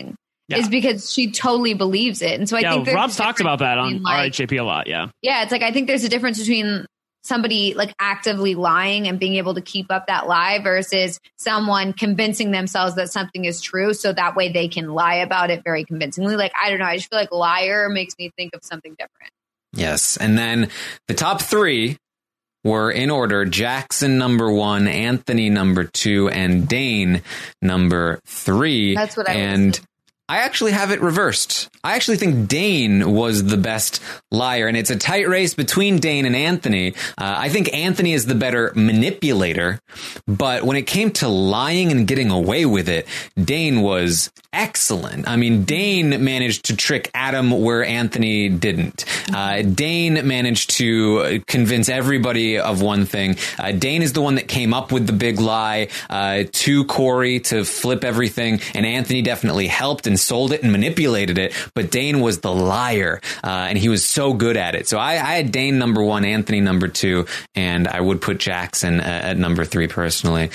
is because she totally believes it. And so I think Rob's talked about that on RHAP a lot. Yeah. Yeah. It's like, I think there's a difference between somebody like actively lying and being able to keep up that lie versus someone convincing themselves that something is true. So that way they can lie about it very convincingly. Like, I don't know. I just feel like liar makes me think of something different. Yes. And then the top 3 were in order: Jackson number 1, Anthony number 2, and Dane number 3. That's what I actually have it reversed. I actually think Dane was the best liar, and it's a tight race between Dane and Anthony. I think Anthony is the better manipulator, but when it came to lying and getting away with it, Dane was excellent. I mean, Dane managed to trick Adam where Anthony didn't. Dane managed to convince everybody of one thing. Dane is the one that came up with the big lie to Corey to flip everything, and Anthony definitely helped and sold it and manipulated it, but Dane was the liar, and he was so good at it. So I had Dane number 1, Anthony number 2, and I would put Jackson at number 3 personally.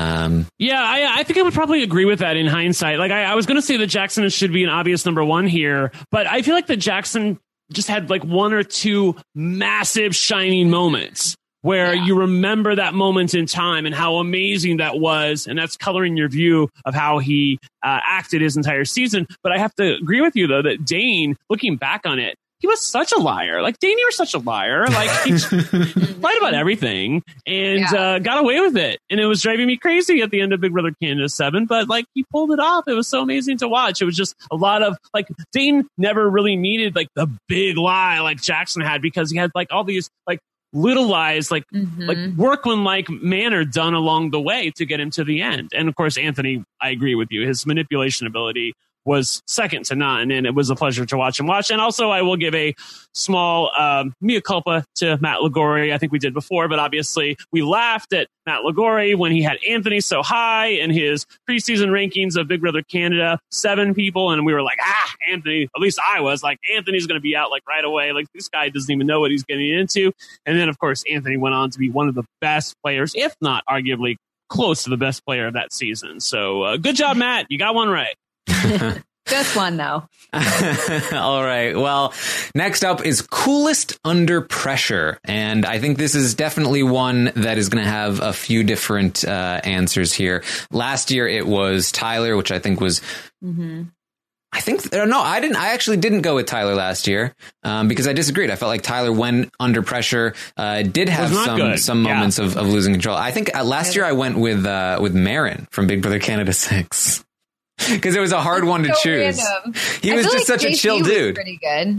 I think I would probably agree with that in hindsight. Like, I was going to say that Jackson should be an obvious number 1 here, but I feel like that Jackson just had like 1 or 2 massive shining moments where you remember that moment in time and how amazing that was. And that's coloring your view of how he acted his entire season. But I have to agree with you, though, that Dane, looking back on it, he was such a liar. Like, Dane, you were such a liar. Like, he lied about everything and got away with it. And it was driving me crazy at the end of Big Brother Canada 7. But, like, he pulled it off. It was so amazing to watch. It was just a lot of, like, Dane never really needed, like, the big lie like Jackson had, because he had, like, all these, like, little lies, like workmanlike manner done along the way to get him to the end. And of course, Anthony, I agree with you. His manipulation ability was second to none, and it was a pleasure to watch him watch. And also, I will give a small mea culpa to Matt Lagori. I think we did before, but obviously we laughed at Matt Lagori when he had Anthony so high in his preseason rankings of Big Brother Canada, 7 people, and we were like, Anthony, at least I was like, Anthony's going to be out like right away. Like, this guy doesn't even know what he's getting into. And then, of course, Anthony went on to be one of the best players, if not arguably close to the best player of that season. So good job, Matt. You got one right. Just one, though. All right. Well, next up is coolest under pressure. And I think this is definitely one that is going to have a few different answers here. Last year, it was Tyler, which I think was... I actually didn't go with Tyler last year because I disagreed. I felt like Tyler, when under pressure, did have some moments of losing control. I think last year I went with Marin from Big Brother Canada 6. Because it was a hard one to choose. Random. He was just such a chill dude. Pretty good.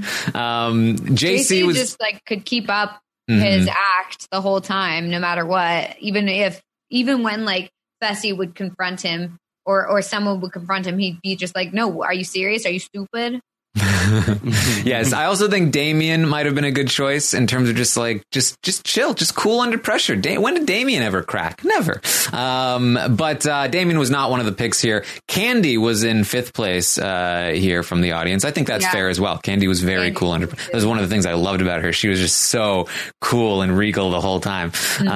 JC was just like could keep up his act the whole time, no matter what. Even when like Fessy would confront him or someone would confront him, he'd be just like, "No, are you serious? Are you stupid?" Yes, I also think Damien might have been a good choice in terms of just chill, just cool under pressure. When did Damien ever crack? Never. But Damien was not one of the picks here. Candy was in 5th place here from the audience. I think that's fair as well. Candy was very cool under pressure. That was one of the things I loved about her. She was just so cool and regal the whole time.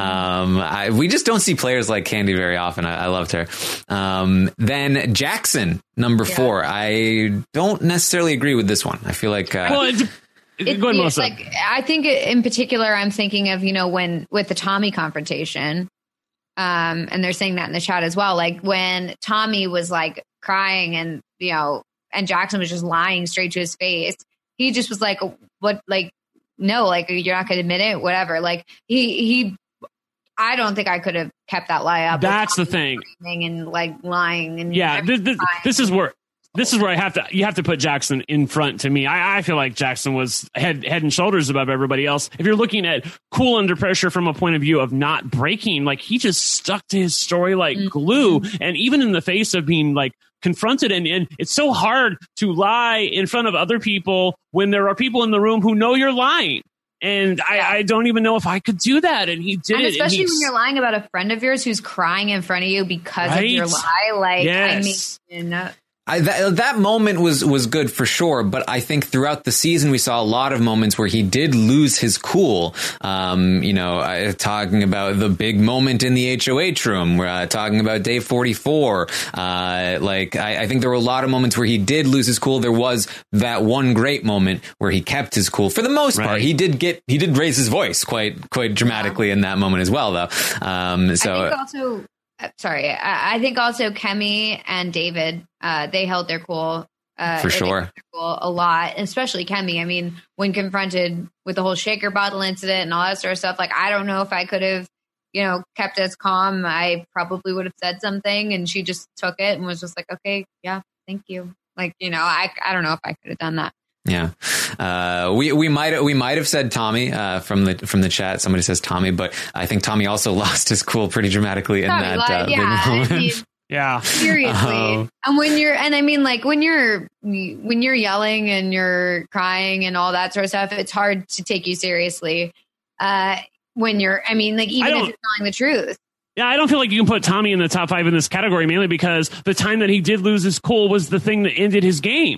We just don't see players like Candy very often. I loved her. Then Jackson, number 4. I don't necessarily agree with this one. I feel like go ahead, Melissa. Like, I think in particular, I'm thinking of, when with the Tommy confrontation, and they're saying that in the chat as well. Like when Tommy was like crying and and Jackson was just lying straight to his face. He just was like, "What? Like, no, like you're not going to admit it, whatever." Like he. I don't think I could have kept that lie up. That's the thing. And like lying and this is where you have to put Jackson in front to me. I feel like Jackson was head and shoulders above everybody else. If you're looking at cool under pressure from a point of view of not breaking, like he just stuck to his story like glue. And even in the face of being like confronted, and it's so hard to lie in front of other people when there are people in the room who know you're lying. And I don't even know if I could do that. And he did it. Especially when you're lying about a friend of yours who's crying in front of you because of your lie. Like, yes. I mean, That moment was good for sure, but I think throughout the season we saw a lot of moments where he did lose his cool. Talking about the big moment in the HOH room, talking about day 44. I think there were a lot of moments where he did lose his cool. There was that one great moment where he kept his cool for the most part. He did raise his voice quite dramatically in that moment as well, though. I think also Kemi and David, they held their cool. For sure. A lot, especially Kemi. I mean, when confronted with the whole shaker bottle incident and all that sort of stuff, like, I don't know if I could have, kept as calm. I probably would have said something, and she just took it and was just like, okay, yeah, thank you. Like, I don't know if I could have done that. Yeah. We might have said Tommy, from the chat. Somebody says Tommy, but I think Tommy also lost his cool pretty dramatically in that big moment. Yeah. Seriously. And when you're yelling and you're crying and all that sort of stuff, it's hard to take you seriously. Even if you're telling the truth. Yeah, I don't feel like you can put Tommy in the top 5 in this category, mainly because the time that he did lose his cool was the thing that ended his game.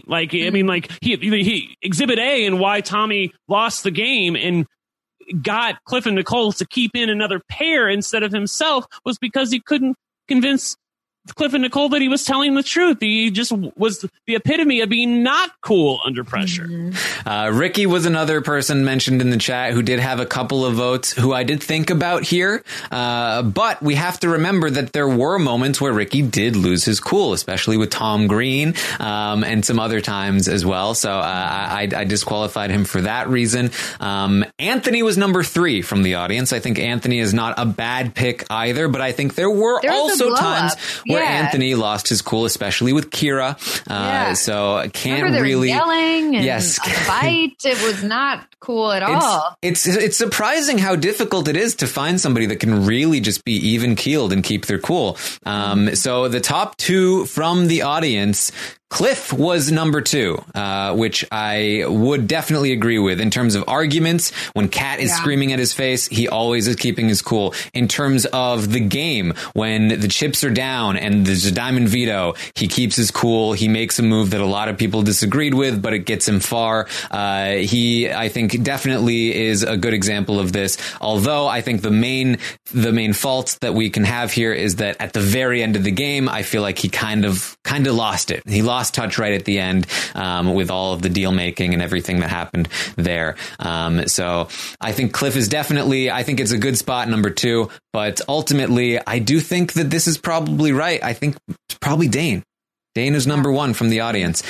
He Exhibit A and why Tommy lost the game and got Cliff and Nicole to keep in another pair instead of himself was because he couldn't convince Cliff and Nicole that he was telling the truth. He just was the epitome of being not cool under pressure. Mm-hmm. Ricky was another person mentioned in the chat who did have a couple of votes who I did think about here. But we have to remember that there were moments where Ricky did lose his cool, especially with Tom Green, and some other times as well. So I disqualified him for that reason. Anthony was number 3 from the audience. I think Anthony is not a bad pick either, but I think there were also times where Anthony lost his cool, especially with Kira. So can't really yelling and a fight. It was not cool at all. It's surprising how difficult it is to find somebody that can really just be even keeled and keep their cool. So the top 2 from the audience, Cliff was number 2, which I would definitely agree with. In terms of arguments, when Kat is screaming at his face, he always is keeping his cool. In terms of the game, when the chips are down and there's a diamond veto, he keeps his cool. He makes a move that a lot of people disagreed with, but it gets him far. He, I think, definitely is a good example of this. Although I think the main fault that we can have here is that at the very end of the game, I feel like he kind of lost it. He lost touch right at the end, with all of the deal making and everything that happened there. So I think Cliff is definitely, I think it's a good spot, number 2, but ultimately I do think that this is probably right. I think it's probably Dane. Dane is number 1 from the audience.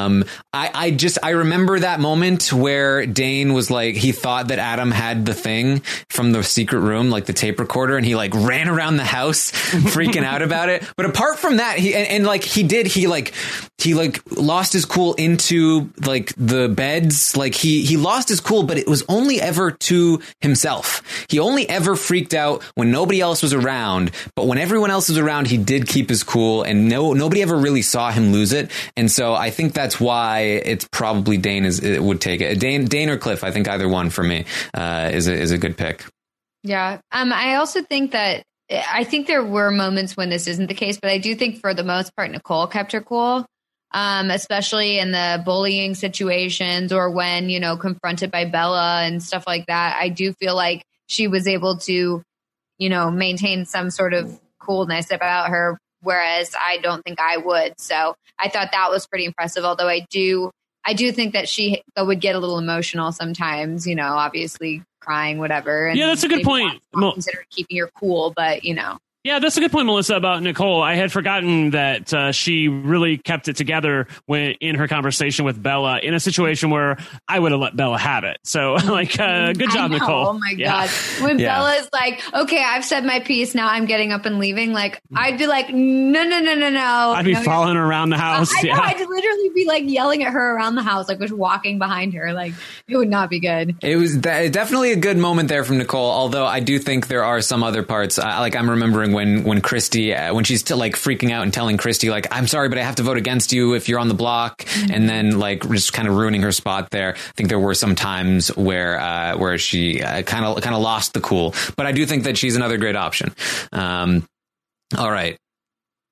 I remember that moment where Dane was like, he thought that Adam had the thing from the secret room, like the tape recorder, and he like ran around the house freaking out about it. But apart from that, he lost his cool into like the beds. Like he lost his cool, but it was only ever to himself. He only ever freaked out when nobody else was around. But when everyone else was around, he did keep his cool, and nobody ever really saw him lose it. And so I think that's why it's probably Dane would take it. Dane or Cliff, I think either one for me is a good pick. Yeah. I also think that there were moments when this isn't the case, but I do think for the most part, Nicole kept her cool, especially in the bullying situations or when, confronted by Bella and stuff like that. I do feel like she was able to, maintain some sort of coolness about her, whereas I don't think I would. So I thought that was pretty impressive. Although I do think that she would get a little emotional sometimes, obviously crying, whatever. And that's a good point. Consider keeping your cool, but Yeah, that's a good point, Melissa, about Nicole. I had forgotten that she really kept it together when in her conversation with Bella in a situation where I would have let Bella have it. So, good job, Nicole. Oh, my God. When Bella's like, okay, I've said my piece. Now I'm getting up and leaving. Like, I'd be like, no. I'd be following her around the house. I know. I'd literally be like yelling at her around the house, like was walking behind her. Like, it would not be good. It was definitely a good moment there from Nicole. Although I do think there are some other parts. I'm remembering when Christy, when she's still like freaking out and telling Christy, like, I'm sorry, but I have to vote against you if you're on the block. Mm-hmm. And then like just kind of ruining her spot there. I think there were some times where she kind of lost the cool, but I do think that she's another great option. All right.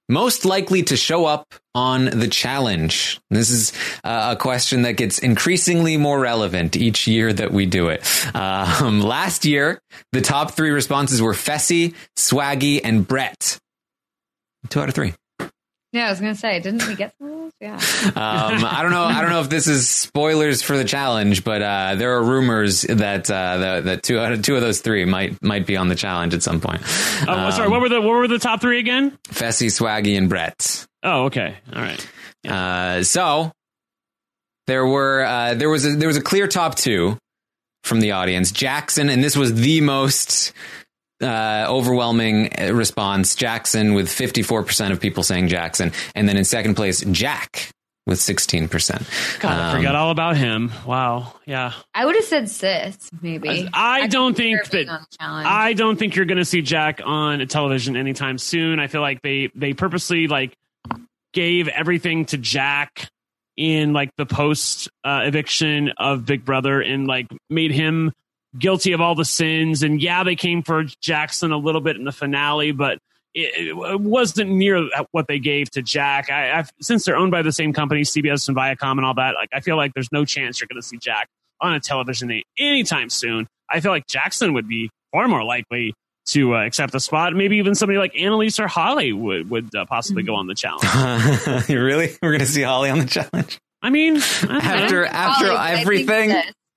most likely to show up on the challenge. This is a question that gets increasingly more relevant each year that we do it. Last year, the top 3 responses were Fessy, Swaggy, and Brett. 2 out of 3. Yeah, I was going to say, didn't we get some of those? Yeah. I don't know if this is spoilers for the challenge, but there are rumors that that 2 of those 3 might be on the challenge at some point. Sorry, what were the top 3 again? Fessy, Swaggy, and Brett. Oh, okay. All right. Yeah. So there was a clear top 2 from the audience. Jackson, and this was the most overwhelming response. Jackson with 54% of people saying Jackson, and then in second place, Jack with 16%. God, I forgot all about him. Wow. Yeah. I would have said Sis, maybe. I don't think you're going to see Jack on television anytime soon. I feel like they purposely gave everything to Jack in the post eviction of Big Brother and made him guilty of all the sins. And yeah, they came for Jackson a little bit in the finale, but it wasn't near what they gave to Jack. Since they're owned by the same company, CBS and Viacom and all that, I feel like there's no chance you're going to see Jack on a television anytime soon. I feel like Jackson would be far more likely to accept a spot. Maybe even somebody like Annalise or Holly would possibly go on the challenge. Really? We're going to see Holly on the challenge? I mean, after everything?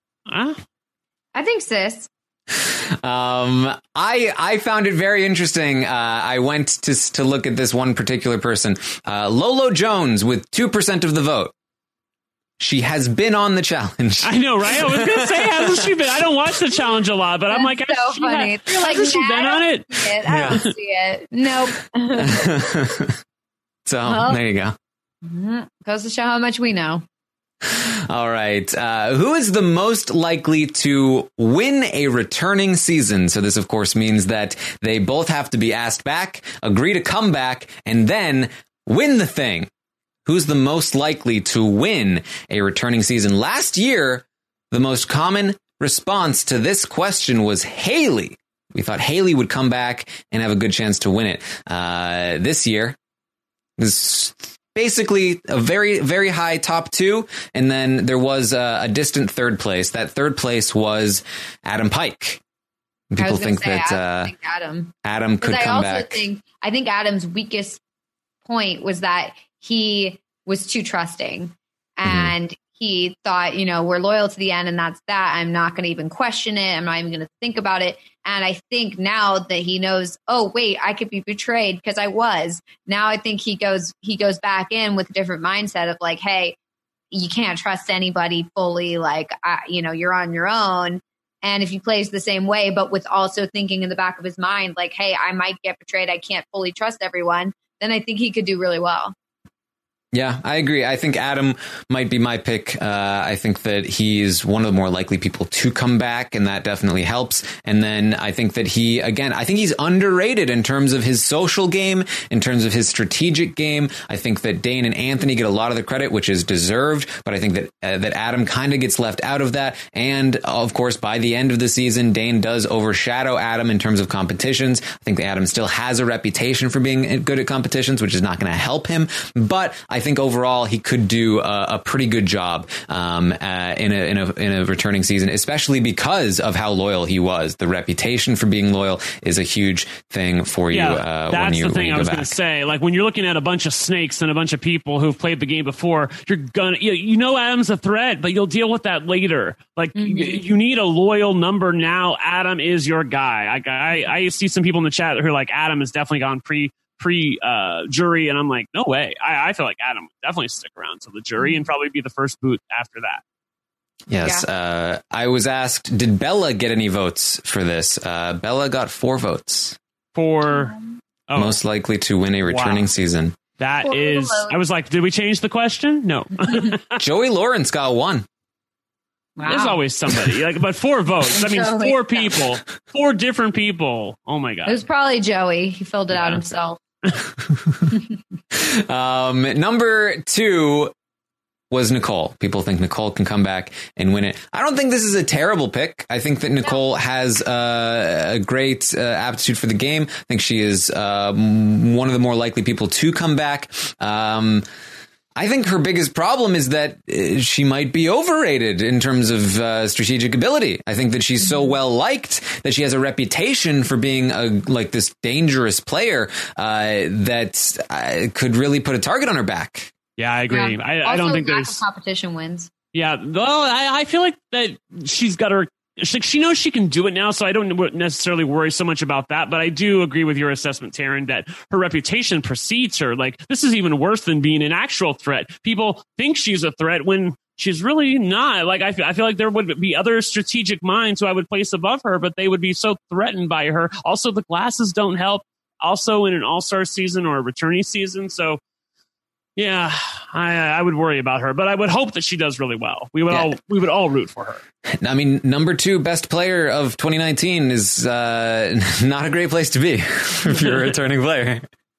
I think Sis. I found it very interesting. I went to look at this one particular person, Lolo Jones, with 2% of the vote. She has been on the challenge. I know, right? I was going to say, hasn't she been? I don't watch the challenge a lot, but I'm like, so funny. Hasn't she been on it? I don't see it. Nope. So there you go. Goes to show how much we know. All right. Who is the most likely to win a returning season? So this, of course, means that they both have to be asked back, agree to come back, and then win the thing. Who's the most likely to win a returning season? Last year, the most common response to this question was Haley. We thought Haley would come back and have a good chance to win it. This year, this basically a very, very high top 2. And then there was a distant third place. That third place was Adam Pike. People think that Adam could come back. I think Adam's weakest point was that he was too trusting and he thought, we're loyal to the end and that's that. I'm not going to even question it. I'm not even going to think about it. And I think now that he knows, oh, wait, I could be betrayed because I was. Now I think he goes back in with a different mindset of hey, you can't trust anybody fully. You're on your own. And if he plays the same way, but with also thinking in the back of his mind, hey, I might get betrayed. I can't fully trust everyone. Then I think he could do really well. Yeah, I agree. I think Adam might be my pick. I think that he's one of the more likely people to come back, and that definitely helps. And then I think that I think he's underrated in terms of his social game, in terms of his strategic game. I think that Dane and Anthony get a lot of the credit, which is deserved, but I think that that Adam kind of gets left out of that. And of course, by the end of the season, Dane does overshadow Adam in terms of competitions. I think that Adam still has a reputation for being good at competitions, which is not going to help him. But I think overall he could do a pretty good job in a returning season, especially because of how loyal he was. The reputation for being loyal is a huge thing for you. That's the thing I was going to say. When you're looking at a bunch of snakes and a bunch of people who've played the game before, you're gonna Adam's a threat, but you'll deal with that later. You need a loyal number now. Adam is your guy. I see some people in the chat who are like, Adam has definitely gone pre-jury, and I'm like, no way. I feel like Adam would definitely stick around to the jury and probably be the first boot after that. Yes. Yeah. I was asked, did Bella get any votes for this? Bella got 4 votes. Most likely to win a returning season. That is, I was like, did we change the question? No. Joey Lawrence got 1. Wow. There's always somebody, but 4 votes. That means 4 people, 4 different people. Oh my God. It was probably Joey. He filled it out himself. Number 2 was Nicole. People think Nicole can come back and win it. I don't think this is a terrible pick. I think that Nicole has a great aptitude for the game. I think she is one of the more likely people to come back. I think her biggest problem is that she might be overrated in terms of strategic ability. I think that she's so well liked that she has a reputation for being this dangerous player that could really put a target on her back. Yeah, I agree. Yeah. I don't think there's competition wins. Yeah, well, I feel like that she's got her. She knows she can do it now, so I don't necessarily worry so much about that. But I do agree with your assessment, Taryn, that her reputation precedes her. Like, this is even worse than being an actual threat. People think she's a threat when she's really not. Like, I feel like there would be other strategic minds who I would place above her, but they would be so threatened by her. Also, the glasses don't help. Also, in an all-star season or a returnee season, so. Yeah, I would worry about her, but I would hope that she does really well. We would all root for her. I mean, number 2 best player of 2019 is not a great place to be if you're a returning player.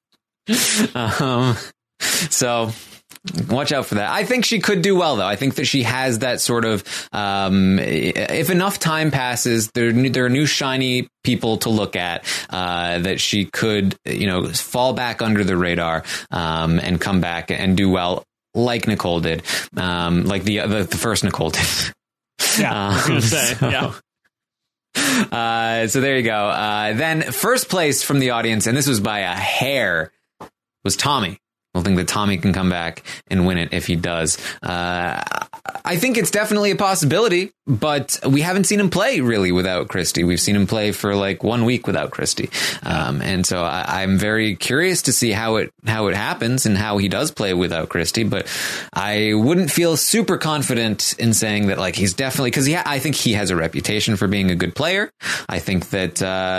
So watch out for that. I think she could do well, though. I think that she has that sort of, if enough time passes, there are new shiny people to look at, that she could, fall back under the radar, and come back and do well like Nicole did, like the first Nicole did. Yeah, I was going to say, yeah. So there you go. Then first place from the audience, and this was by a hair, was Tommy. I think that Tommy can come back and win it if he does. I think it's definitely a possibility, but we haven't seen him play really without Christy. We've seen him play for like 1 week without Christy. And so I'm very curious to see how it happens and how he does play without Christy. But I wouldn't feel super confident in saying that like he's definitely, because I think he has a reputation for being a good player. I think that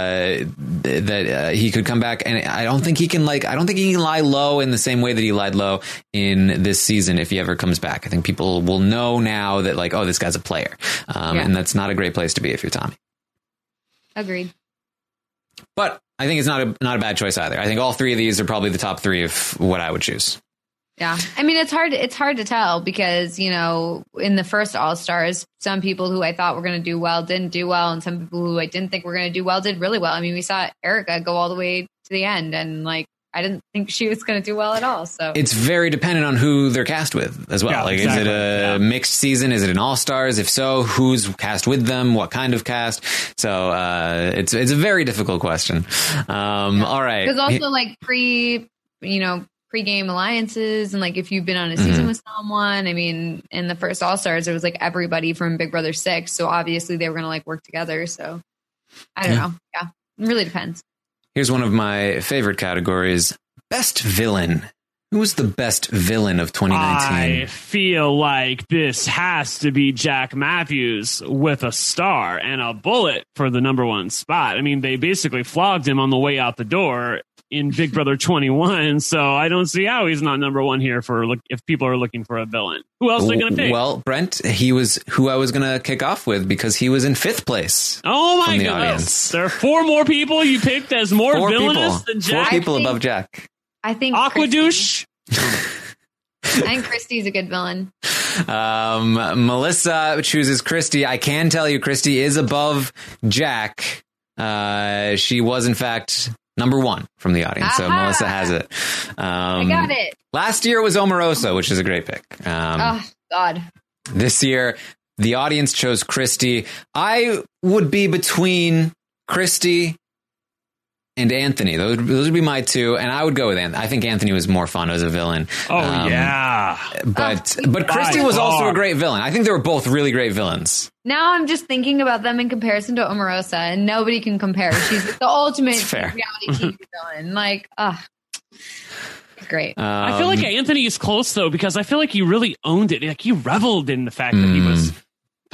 he could come back, and I don't think he can lie low in the same way that he lied low in this season if he ever comes back. I think people will know now that like, oh, this guy's a player. And that's not a great place to be if you're Tommy. Agreed. But I think it's not a bad choice either. I think all 3 of these are probably the top 3 of what I would choose. Yeah. I mean, it's hard to tell because, in the first All-Stars, some people who I thought were going to do well didn't do well. And some people who I didn't think were going to do well did really well. I mean, we saw Erica go all the way to the end, and like, I didn't think she was going to do well at all. So it's very dependent on who they're cast with as well. Yeah, like, exactly. Is it a mixed season? Is it an all-stars? If so, who's cast with them? What kind of cast? So it's a very difficult question. All right. There's also like pre-game alliances, and like if you've been on a season with someone. I mean, in the first All-Stars, it was like everybody from Big Brother 6. So obviously they were going to like work together. So I don't know. Yeah, it really depends. Here's one of my favorite categories. Best villain. Who was the best villain of 2019? I feel like this has to be Jack Matthews with a star and a bullet for the number 1 spot. I mean, they basically flogged him on the way out the door in Big Brother 21, so I don't see how he's not number 1 here if people are looking for a villain. Who else are they going to pick? Well, Brent, he was who I was going to kick off with because he was in 5th place. Oh my goodness. Audience. There are 4 more people you picked as more villainous than Jack? 4 people above Jack. I think Aquadouche. I think Christy's a good villain. Melissa chooses Christy. I can tell you Christy is above Jack. She was, in fact, number 1 from the audience. So Melissa has it. I got it. Last year was Omarosa, which is a great pick. Oh, God. This year, the audience chose Christy. I would be between Christy and Anthony. Those would be my 2, and I would go with Anthony. I think Anthony was more fun as a villain. Oh, yeah. But Christy was also a great villain. I think they were both really great villains. Now I'm just thinking about them in comparison to Omarosa, and nobody can compare. She's the ultimate reality TV villain. Like, great. I feel like Anthony is close, though, because I feel like he really owned it. Like, he reveled in the fact that he was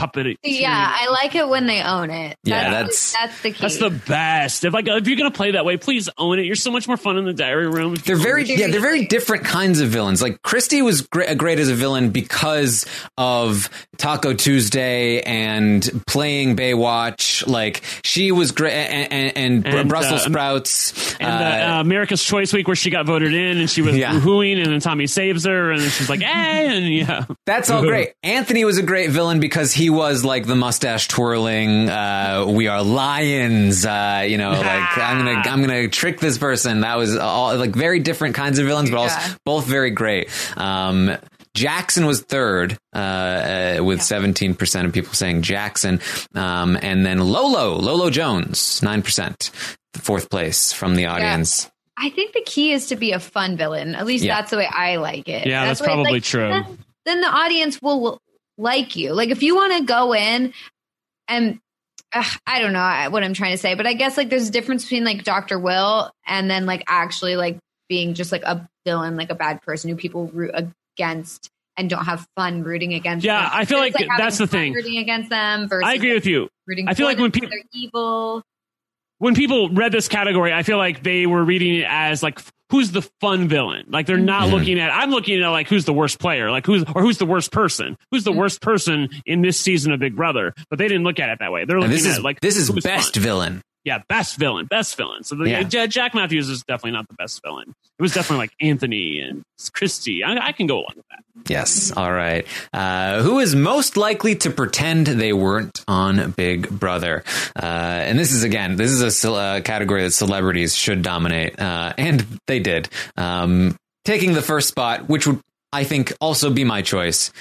puppet. Yeah, I like it when they own it. That's the key. That's the best. If you're gonna play that way, please own it. You're so much more fun in the diary room. They're very different kinds of villains. Like Christy was great as a villain because of Taco Tuesday and playing Baywatch. Like she was great, and Brussels sprouts, and America's Choice Week where she got voted in and she was woohooing, and then Tommy saves her and she's like, "Hey," and that's all great. Anthony was a great villain because he was like the mustache twirling. We are lions. Like I'm gonna trick this person. That was all like very different kinds of villains, but also both very great. Jackson was third, with 17% of people saying Jackson. And then Lolo Jones, 9%, fourth place from the audience. I think the key is to be a fun villain. At least that's the way I like it. Yeah, that's probably true. Then the audience will like you. Like if you want to go in and I don't know what I'm trying to say, but I guess like there's a difference between like Dr. Will and then like actually like being just like a villain, like a bad person who people root against and don't have fun rooting against. Yeah, them. I feel like that's the thing. Rooting against them versus I agree with you. I feel like when people are evil. When people read this category, I feel like they were reading it as like, who's the fun villain? Like they're not looking at, I'm looking at like, who's the worst player? Like who's the worst person? Who's the worst person in this season of Big Brother? But they didn't look at it that way. They're looking at like, this is best villain. Yeah, best villain. So Jack Matthews is definitely not the best villain. It was definitely like Anthony and Christy. I can go along with that. Yes. All right. Who is most likely to pretend they weren't on Big Brother? And this is a category that celebrities should dominate. And they did. Taking the first spot, which would, I think, also be my choice.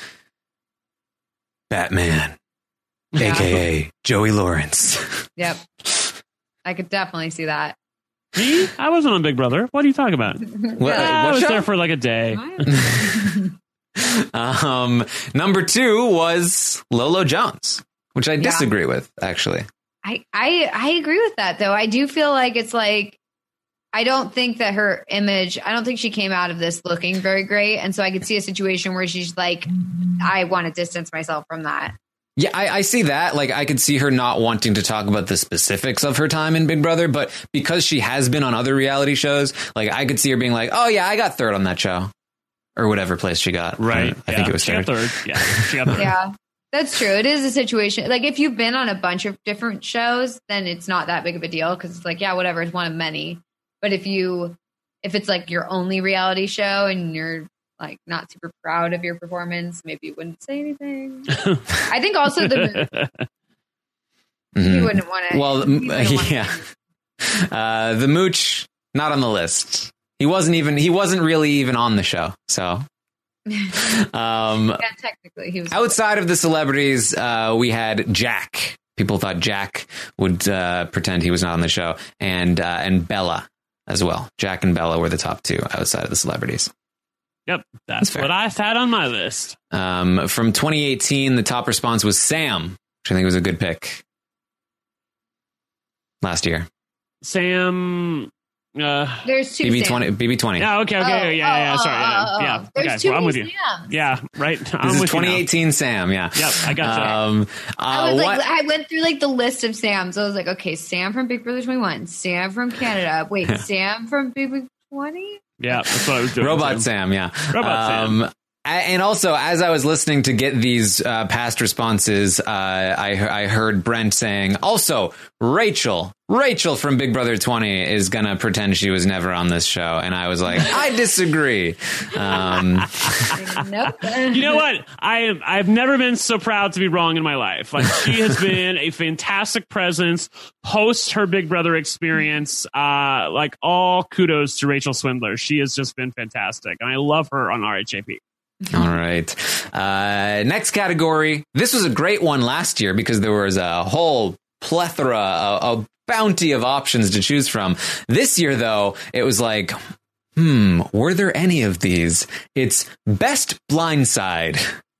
Batman, a.k.a. Joey Lawrence. Yep. I could definitely see that. Me? I wasn't on Big Brother. What are you talking about? I was there for like a day. Number 2 was Lolo Jones, which I disagree with, actually. I agree with that, though. I do feel like it's like, I don't think that her image, I don't think she came out of this looking very great. And so I could see a situation where she's like, I want to distance myself from that. Yeah, I see that. Like, I could see her not wanting to talk about the specifics of her time in Big Brother, but because she has been on other reality shows, like, I could see her being like, oh, yeah, I got third on that show. Or whatever place she got. Right. I think it was third. Yeah, she got third. Yeah, that's true. It is a situation. Like, if you've been on a bunch of different shows, then it's not that big of a deal because it's like, yeah, whatever, it's one of many. But if it's like your only reality show and you're like not super proud of your performance, maybe you wouldn't say anything. I think also you wouldn't want to. Well, yeah. The Mooch, not on the list. He wasn't really even on the show. So, yeah, technically he was. Outside of the celebrities, we had Jack. People thought Jack would pretend he was not on the show, and Bella as well. Jack and Bella were the top 2 outside of the celebrities. Yep, that's what I had on my list. From 2018, the top response was Sam, which I think was a good pick last year. Sam. There's 2 BB20. Yeah, okay. Sorry. Yeah. There's okay, 2 I'm with you. Sams. Yeah, right. This is 2018 Sam, yeah. Yep, I got you. I went through like the list of Sams. I was like, okay, Sam from Big Brother 21, Sam from Canada. Wait, Sam from Big Brother 20? Yeah, that's what I was doing. Robot Sam, yeah. Robot Sam. And also, as I was listening to get these past responses, I heard Brent saying, also, Rachel from Big Brother 20 is going to pretend she was never on this show. And I was like, I disagree. Nope. You know what? I've never been so proud to be wrong in my life. Like, she has been a fantastic presence post her Big Brother experience. Like, all kudos to Rachel Swindler. She has just been fantastic. And I love her on RHAP. All right. Next category. This was a great one last year because there was a whole plethora, a bounty of options to choose from. This year, though, it was like, were there any of these? It's Best Blindside.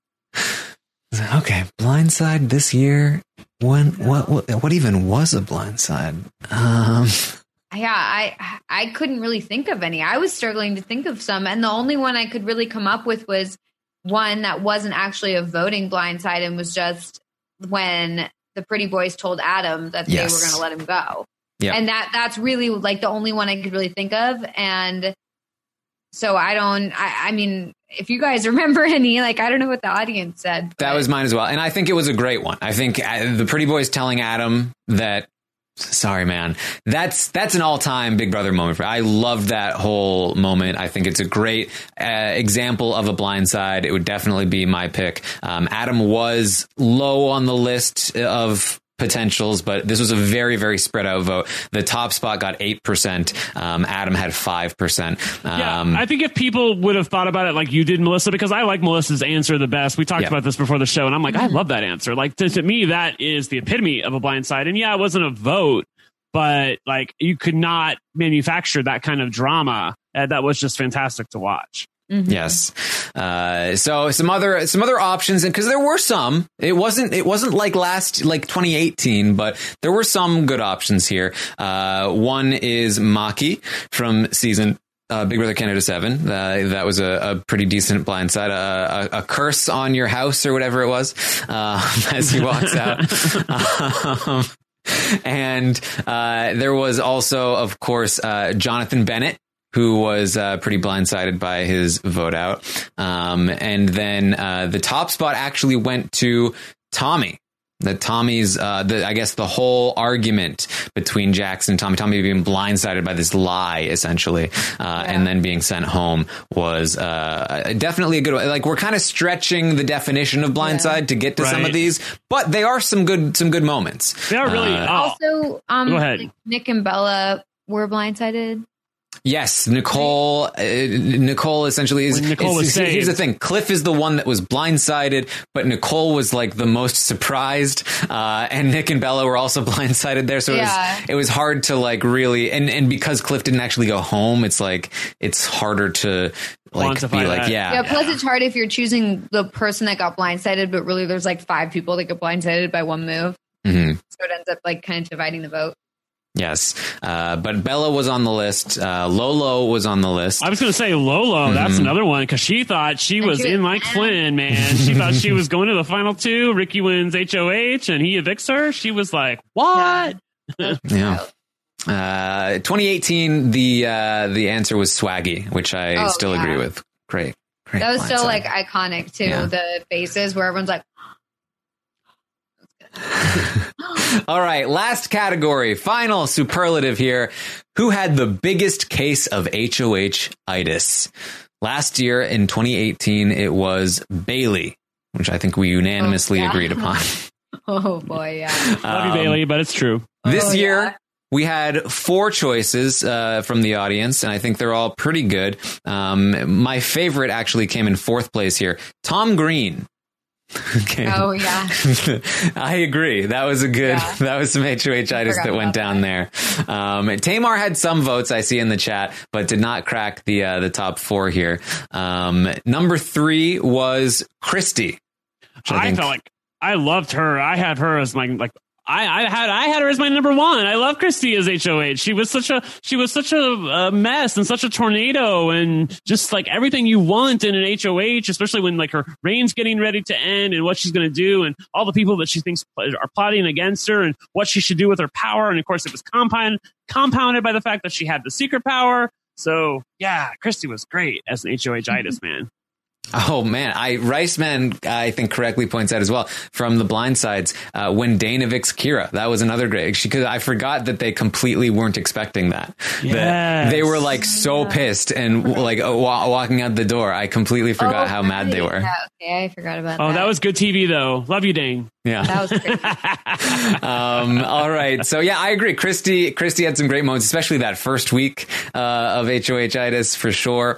Okay, Blindside this year. What even was a Blindside? Yeah, I couldn't really think of any. I was struggling to think of some. And the only one I could really come up with was one that wasn't actually a voting blindside and was just when the Pretty Boys told Adam that they were going to let him go. Yep. And that's really like the only one I could really think of. And so I mean, if you guys remember any, like, I don't know what the audience said. That was mine as well. And I think it was a great one. I think the Pretty Boys telling Adam that, sorry, man, that's an all-time Big Brother moment. I loved that whole moment. I think it's a great example of a blindside. It would definitely be my pick. Adam was low on the list of potentials, but this was a very, very spread out vote. The top spot got 8%. Adam had 5%. I think if people would have thought about it like you did, Melissa, because I like Melissa's answer the best. We talked about this before the show, and I'm like, I love that answer. Like, to me, that is the epitome of a blindside. And yeah, it wasn't a vote, but like, you could not manufacture that kind of drama. That was just fantastic to watch. Mm-hmm. Yes. So some other options, and because there were some, it wasn't like 2018, but there were some good options here. One is Maki from season Big Brother Canada 7. That was a pretty decent blindside. A curse on your house or whatever it was, as he walks out. And there was also, of course, Jonathan Bennett, who was pretty blindsided by his vote out. And then the top spot actually went to Tommy. Tommy's, I guess the whole argument between Jackson and Tommy being blindsided by this lie, essentially, and then being sent home was definitely a good one. Like, we're kind of stretching the definition of blindside to get to some of these, but they are some good moments. They are really. Also, go ahead. like Nick and Bella were blindsided. Yes, Nicole essentially is. Here's the thing: Cliff is the one that was blindsided, but Nicole was like the most surprised, and Nick and Bella were also blindsided there. So it was hard to like really, and because Cliff didn't actually go home, it's like it's harder to like be like Plus, it's hard if you're choosing the person that got blindsided, but really there's like 5 people that get blindsided by one move, so it ends up like kind of dividing the vote. Yes, but Bella was on the list. Lolo was on the list. I was going to say Lolo. That's another one, because she thought she was in like Flynn, man. She thought she was going to the final 2. Ricky wins HOH and he evicts her. She was like, what? Yeah. 2018, the answer was Swaggy, which I still agree with. Great. That was still like iconic too. Yeah. The faces where everyone's like, all right, last category, final superlative here. Who had the biggest case of HOH-itis? Last year in 2018, it was Bailey, which I think we unanimously agreed upon. Oh boy, yeah. Love you, Bailey, but it's true. This year, we had 4 choices from the audience, and I think they're all pretty good. My favorite actually came in 4th place here. Tom Green. Okay. Oh yeah, I agree. That was that was some HOH-itis that went down there. Tamar had some votes I see in the chat, but did not crack the top 4 here. Number 3 was Christy. I felt like I loved her. I had her as my I had her as my number 1. I love Christy as HOH. She was such a mess and such a tornado, and just like everything you want in an HOH, especially when like her reign's getting ready to end and what she's going to do and all the people that she thinks are plotting against her and what she should do with her power. And of course, it was compounded by the fact that she had the secret power. So yeah, Christy was great as an HOH-itis, man. Oh man, Riceman I think correctly points out as well from the blindsides when Dane evicts Kira. That was another great. I forgot that they completely weren't expecting that. Yes. That they were like so pissed and like walking out the door. I completely forgot how mad they were. Yeah, okay, I forgot about that. Oh, that was good TV though. Love you, Dane. Yeah, that was great. All right, so yeah, I agree. Christy had some great moments, especially that first week of HOH-itis for sure.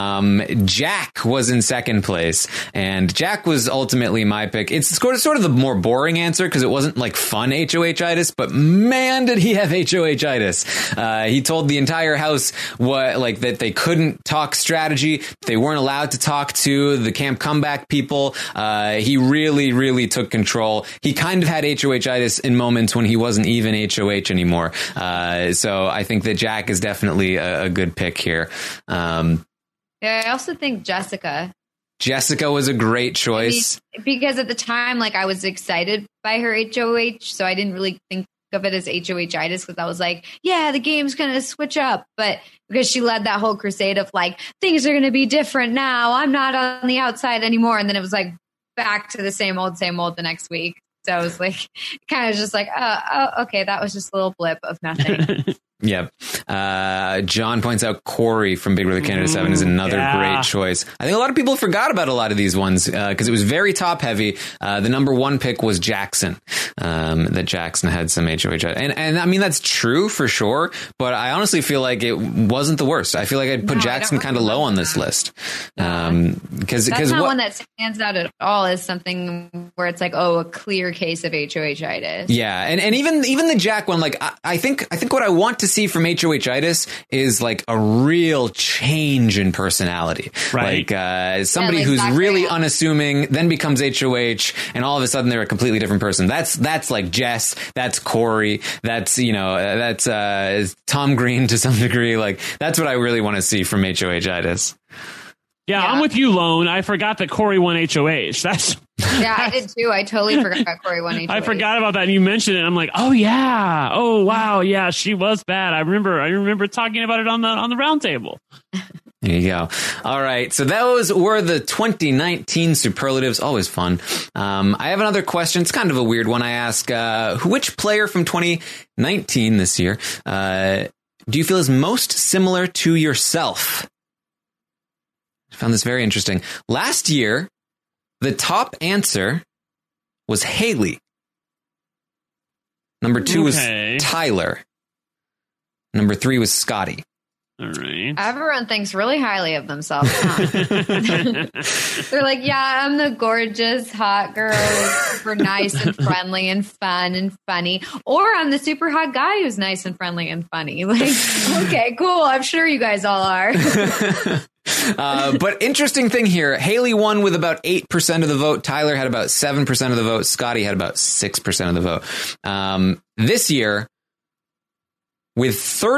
Jack was in second place, and Jack was ultimately my pick. It's sort of the more boring answer because it wasn't like fun HOH-itis, but man, did he have HOH-itis. He told the entire house that they couldn't talk strategy, they weren't allowed to talk to the Camp Comeback people. He really, really took control. He kind of had HOH-itis in moments when he wasn't even HOH anymore. So I think that Jack is definitely a good pick here. Yeah, I also think Jessica Jessica was a great choice. Because at the time, like, I was excited by her HOH, so I didn't really think of it as HOH-itis, because I was like, yeah, the game's going to switch up. But because she led that whole crusade of like, things are going to be different now. I'm not on the outside anymore. And then it was like back to the same old the next week. So I was like, kind of just like, oh, okay, that was just a little blip of nothing. Yep. John points out Corey from Big Brother Canada 7 is another great choice. I think a lot of people forgot about a lot of these ones because it was very top heavy. The number one pick was Jackson, that Jackson had some HOH. And I mean, that's true for sure. But I honestly feel like it wasn't the worst. I feel like I'd put Jackson kind of low on this list. Because that's not one that stands out at all as something where it's like, oh, a clear case of HOH-itis. Yeah. And even the Jack one, like, I think what I want to see from HOH-itis is like a real change in personality. Right. Like somebody who's really unassuming, then becomes HOH, and all of a sudden they're a completely different person. That's like Jess, that's Corey, that's Tom Green to some degree. Like, that's what I really want to see from HOH-itis. Yeah, I'm with you, Lone. I forgot that Corey won HOH. Yeah, I did too. I totally forgot Corey won HOH. I forgot about that, and you mentioned it. I'm like, oh yeah, oh wow, yeah, she was bad. I remember talking about it on the round table. There you go. All right, so those were the 2019 superlatives. Always fun. I have another question. It's kind of a weird one. I ask, which player from 2019 this year do you feel is most similar to yourself? I found this very interesting. Last year, the top answer was Haley. Number 2 was Tyler. Number 3 was Scotty. All right. Everyone thinks really highly of themselves. Huh? They're like, yeah, I'm the gorgeous, hot girl, super nice and friendly and fun and funny. Or I'm the super hot guy who's nice and friendly and funny. Like, okay, cool. I'm sure you guys all are. But interesting thing here, Haley won with about 8% of the vote. Tyler had about 7% of the vote. Scotty had about 6% of the vote. This year, with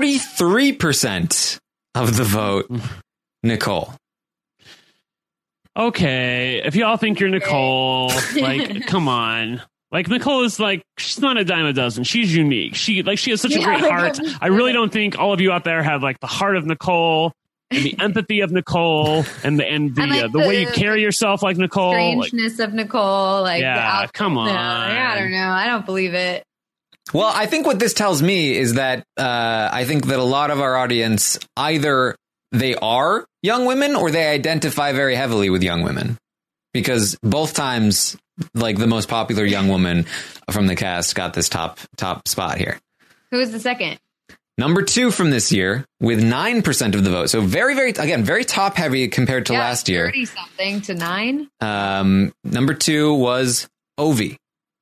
33% of the vote, Nicole. Okay, if y'all think you're Nicole, like, come on. Like, Nicole is like, she's not a dime a dozen. She's unique. She has such a great heart. I really don't think all of you out there have like the heart of Nicole and the empathy of Nicole and the way you carry yourself like Nicole. Strangeness of Nicole. Like, yeah, come on. I don't know. I don't believe it. Well, I think what this tells me is that I think that a lot of our audience, either they are young women or they identify very heavily with young women. Because both times, like, the most popular young woman from the cast got this top spot here. Who was the second? Number 2 from this year with 9% of the vote. So very, very, again, very top heavy compared to last year. 30-something to 9. Number 2 was Ovi.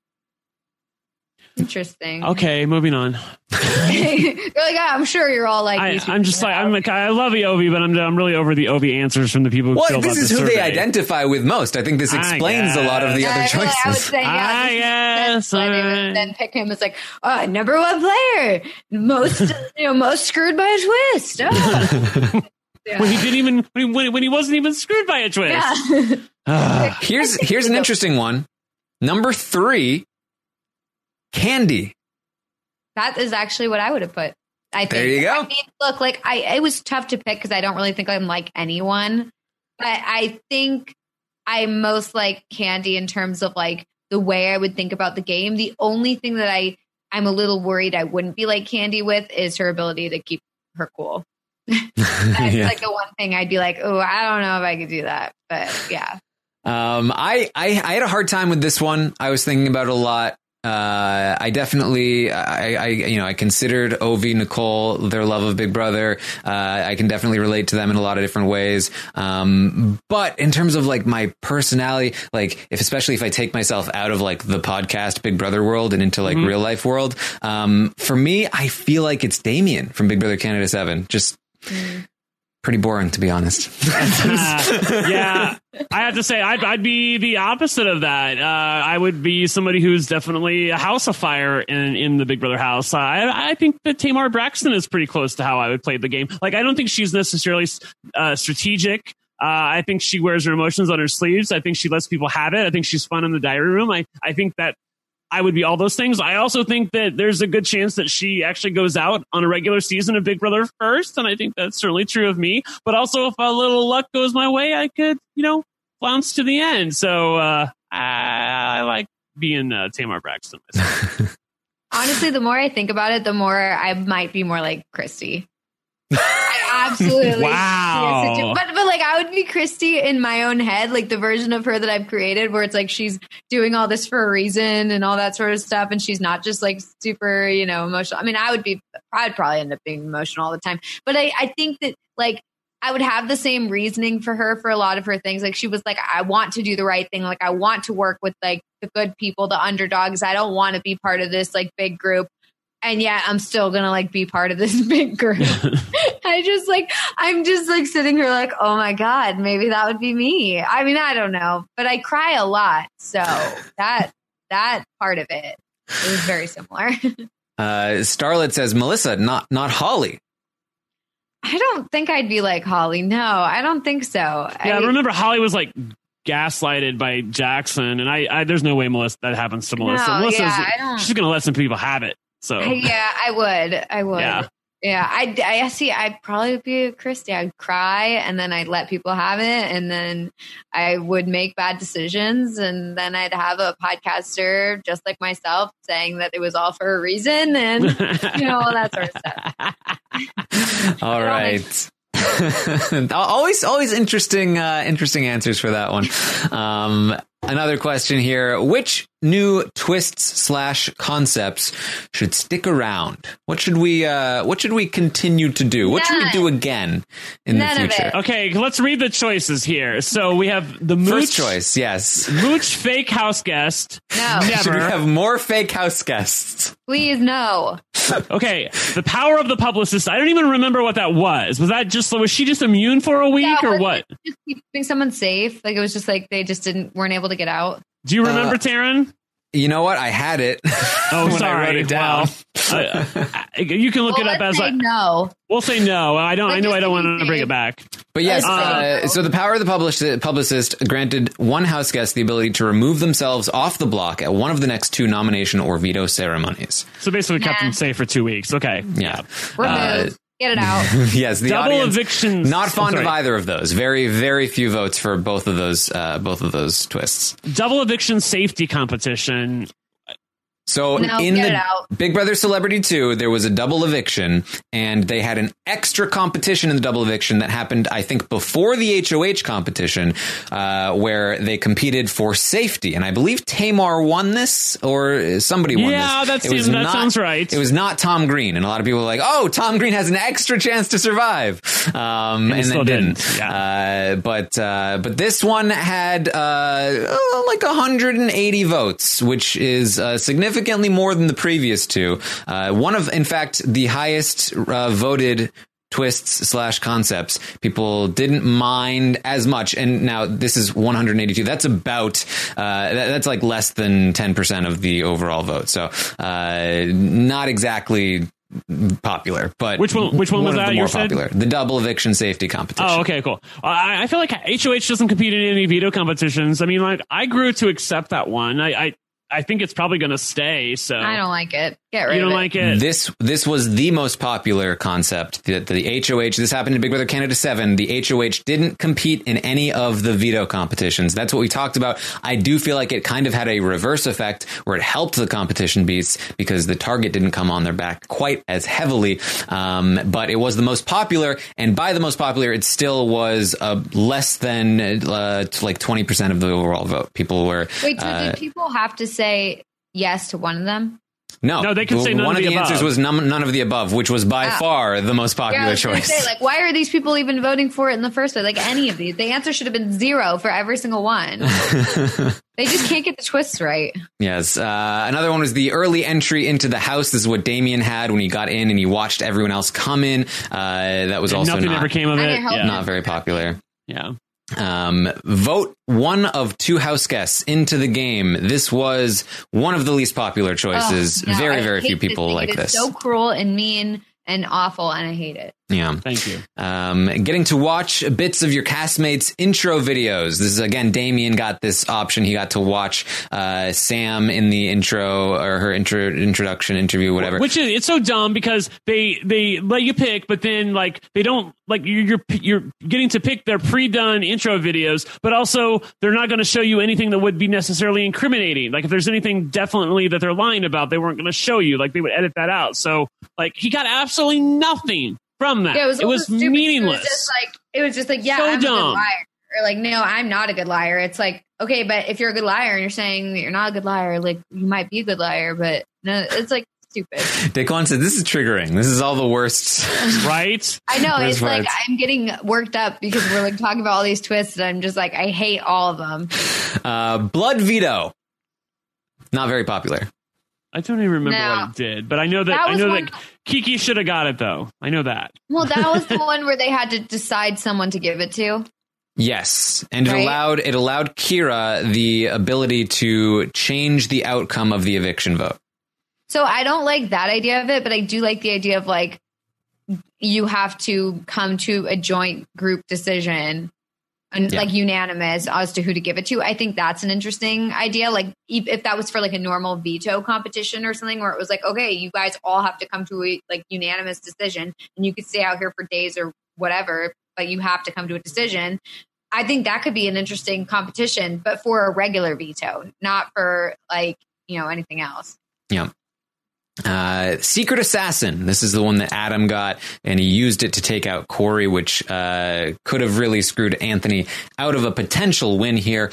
Interesting. Okay, moving on. You're like, I'm sure you're all like. I'm just like, I love the Ovi, but I'm really over the Ovi answers from the people who filled out the survey. This is who they identify with most. I think this explains a lot of the other choices. I would say, yes. Why they would then pick him as like, number 1 player, most screwed by a twist. Oh. Yeah. When he didn't even when he wasn't even screwed by a twist. Yeah. Here's an interesting one. Number 3. Candy. That is actually what I would have put. I think. There you go. I mean, look, like it was tough to pick because I don't really think I'm like anyone, but I think I'm most like Candy in terms of like the way I would think about the game. The only thing that I'm a little worried I wouldn't be like Candy with is her ability to keep her cool. That's like the one thing I'd be like, oh, I don't know if I could do that, but yeah. I had a hard time with this one. I was thinking about it a lot. I definitely, I considered Ovi, Nicole, their love of Big Brother. I can definitely relate to them in a lot of different ways. But in terms of like my personality, like especially if I take myself out of like the podcast Big Brother world and into like real life world, for me, I feel like it's Damien from Big Brother Canada 7. Just pretty boring, to be honest. Yeah, I have to say, I'd be the opposite of that. I would be somebody who's definitely a house of fire in the Big Brother house. I think that Tamar Braxton is pretty close to how I would play the game. Like, I don't think she's necessarily strategic. I think she wears her emotions on her sleeves. I think she lets people have it. I think she's fun in the diary room. I think that I would be all those things. I also think that there's a good chance that she actually goes out on a regular season of Big Brother first. And I think that's certainly true of me. But also, if a little luck goes my way, I could, flounce to the end. So I like being Tamar Braxton myself. Honestly, the more I think about it, the more I might be more like Christy. I absolutely. Wow. But like I would be Christy in my own head, like the version of her that I've created where it's like she's doing all this for a reason and all that sort of stuff. And she's not just like super, emotional. I mean, I'd probably end up being emotional all the time. But I think that like I would have the same reasoning for her for a lot of her things. Like she was like, I want to do the right thing. Like I want to work with like the good people, the underdogs. I don't want to be part of this like big group. And yet I'm still going to like be part of this big group. I'm just like sitting here like, oh my God, maybe that would be me. I mean, I don't know, but I cry a lot. So that part of it is very similar. Starlet says, Melissa, not Holly. I don't think I'd be like Holly. No, I don't think so. Yeah, I remember Holly was like gaslighted by Jackson. And I there's no way that happens to Melissa. No, Melissa's she's going to let some people have it. So yeah, I would. Yeah. I see. I'd probably be Christy. I'd cry and then I'd let people have it. And then I would make bad decisions. And then I'd have a podcaster just like myself saying that it was all for a reason and, all that sort of stuff. All right. always interesting answers for that one. Another question here. Which new twists / concepts should stick around? What should we continue to do? What should we do again in the future? Okay, let's read the choices here. So we have the Mooch. First choice, yes. Mooch fake house guest. No. Never. Should we have more fake house guests? Please, no. Okay, the power of the publicist. I don't even remember what that was. Was she just immune for a week or what? Just keeping someone safe. Like it was just like they just weren't able to get out. Do you remember, Taryn? You know what? I had it. Oh, when sorry. I wrote it down. You can look it up as no. We'll say no. I know I don't want to bring it back. But yes, so the power of the publicist granted one house guest the ability to remove themselves off the block at one of the next 2 nomination or veto ceremonies. So basically kept them safe for 2 weeks. Okay. Yeah. Get it out. Yes, the double audience, evictions. not fond of either of those. Very, very few votes for both of those twists. Double eviction safety competition. So in the Big Brother Celebrity 2, there was a double eviction, and they had an extra competition in the double eviction that happened, I think, before the HOH competition, where they competed for safety. And I believe Tamar won this, or somebody won this. Yeah, that sounds right. It was not Tom Green. And a lot of people were like, oh, Tom Green has an extra chance to survive. And then didn't. Yeah. But this one had like 180 votes, which is significantly more than the previous 2. One of, in fact, the highest voted twists / concepts. People didn't mind as much. And now this is 182. That's about, that's like less than 10% of the overall vote. So not exactly popular, but which one was that? The more popular, the double eviction safety competition. Oh, okay, cool. I feel like HOH doesn't compete in any veto competitions. I mean, like I grew to accept that one. I think it's probably going to stay. So I don't like it. Get rid of it. You don't like it? This was the most popular concept. The HOH, this happened in Big Brother Canada 7. The HOH didn't compete in any of the veto competitions. That's what we talked about. I do feel like it kind of had a reverse effect where it helped the competition beasts because the target didn't come on their back quite as heavily. But it was the most popular. And by the most popular, it still was less than like 20% of the overall vote. People were... Wait, so did people have to say yes to one of them? No, they could say none one of the answers above. was none of the above, which was by far the most popular choice. Say, like, why are these people even voting for it in the first place? Like any of these, the answer should have been 0 for every single one. They just can't get the twists right. Yes. Another one was the early entry into the house. This is what Damien had when he got in and he watched everyone else come in. That was also nothing ever came of it. Not very popular. Yeah. Vote one of 2 house guests into the game. This was one of the least popular choices. No, very few people like this. this. It's so cruel and mean and awful, and I hate it. Yeah. Thank you. Getting to watch bits of your castmates' intro videos. This is, again, Damien got this option. He got to watch Sam in the intro or her introduction interview, whatever. Which is, it's so dumb because they let you pick, but then like they don't, like you're getting to pick their pre-done intro videos, but also they're not going to show you anything that would be necessarily incriminating. Like if there's anything definitely that they're lying about, they weren't going to show you. Like they would edit that out. So like he got absolutely nothing from that. Yeah, it was meaningless. It was just like, yeah, so I'm dumb. a good liar. Or like, no, I'm not a good liar. It's like, okay, but if you're a good liar and you're saying that you're not a good liar, like you might be a good liar, but no, it's like stupid. Daquan said, this is triggering. This is all the worst. Right? I know. Worst It's like parts. I'm getting worked up because we're like talking about all these twists and I'm just like, I hate all of them. Blood veto. Not very popular. I don't even remember No. what it did, but I know that That was that Kiki should have got it though. I know that. Well, that was the one where they had to decide someone to give it to. Yes, and Right? it allowed Kira the ability to change the outcome of the eviction vote. So I don't like that idea of it, but I do like the idea of like you have to come to a joint group decision and like unanimous as to who to give it to. I think that's an interesting idea. Like if that was for like a normal veto competition or something where it was like, okay, you guys all have to come to a like unanimous decision and you could stay out here for days or whatever, but you have to come to a decision. I think that could be an interesting competition, but for a regular veto, not for like, you know, anything else. Yeah. Secret Assassin. This is the one that Adam got, and he used it to take out Corey, which could have really screwed Anthony out of a potential win here.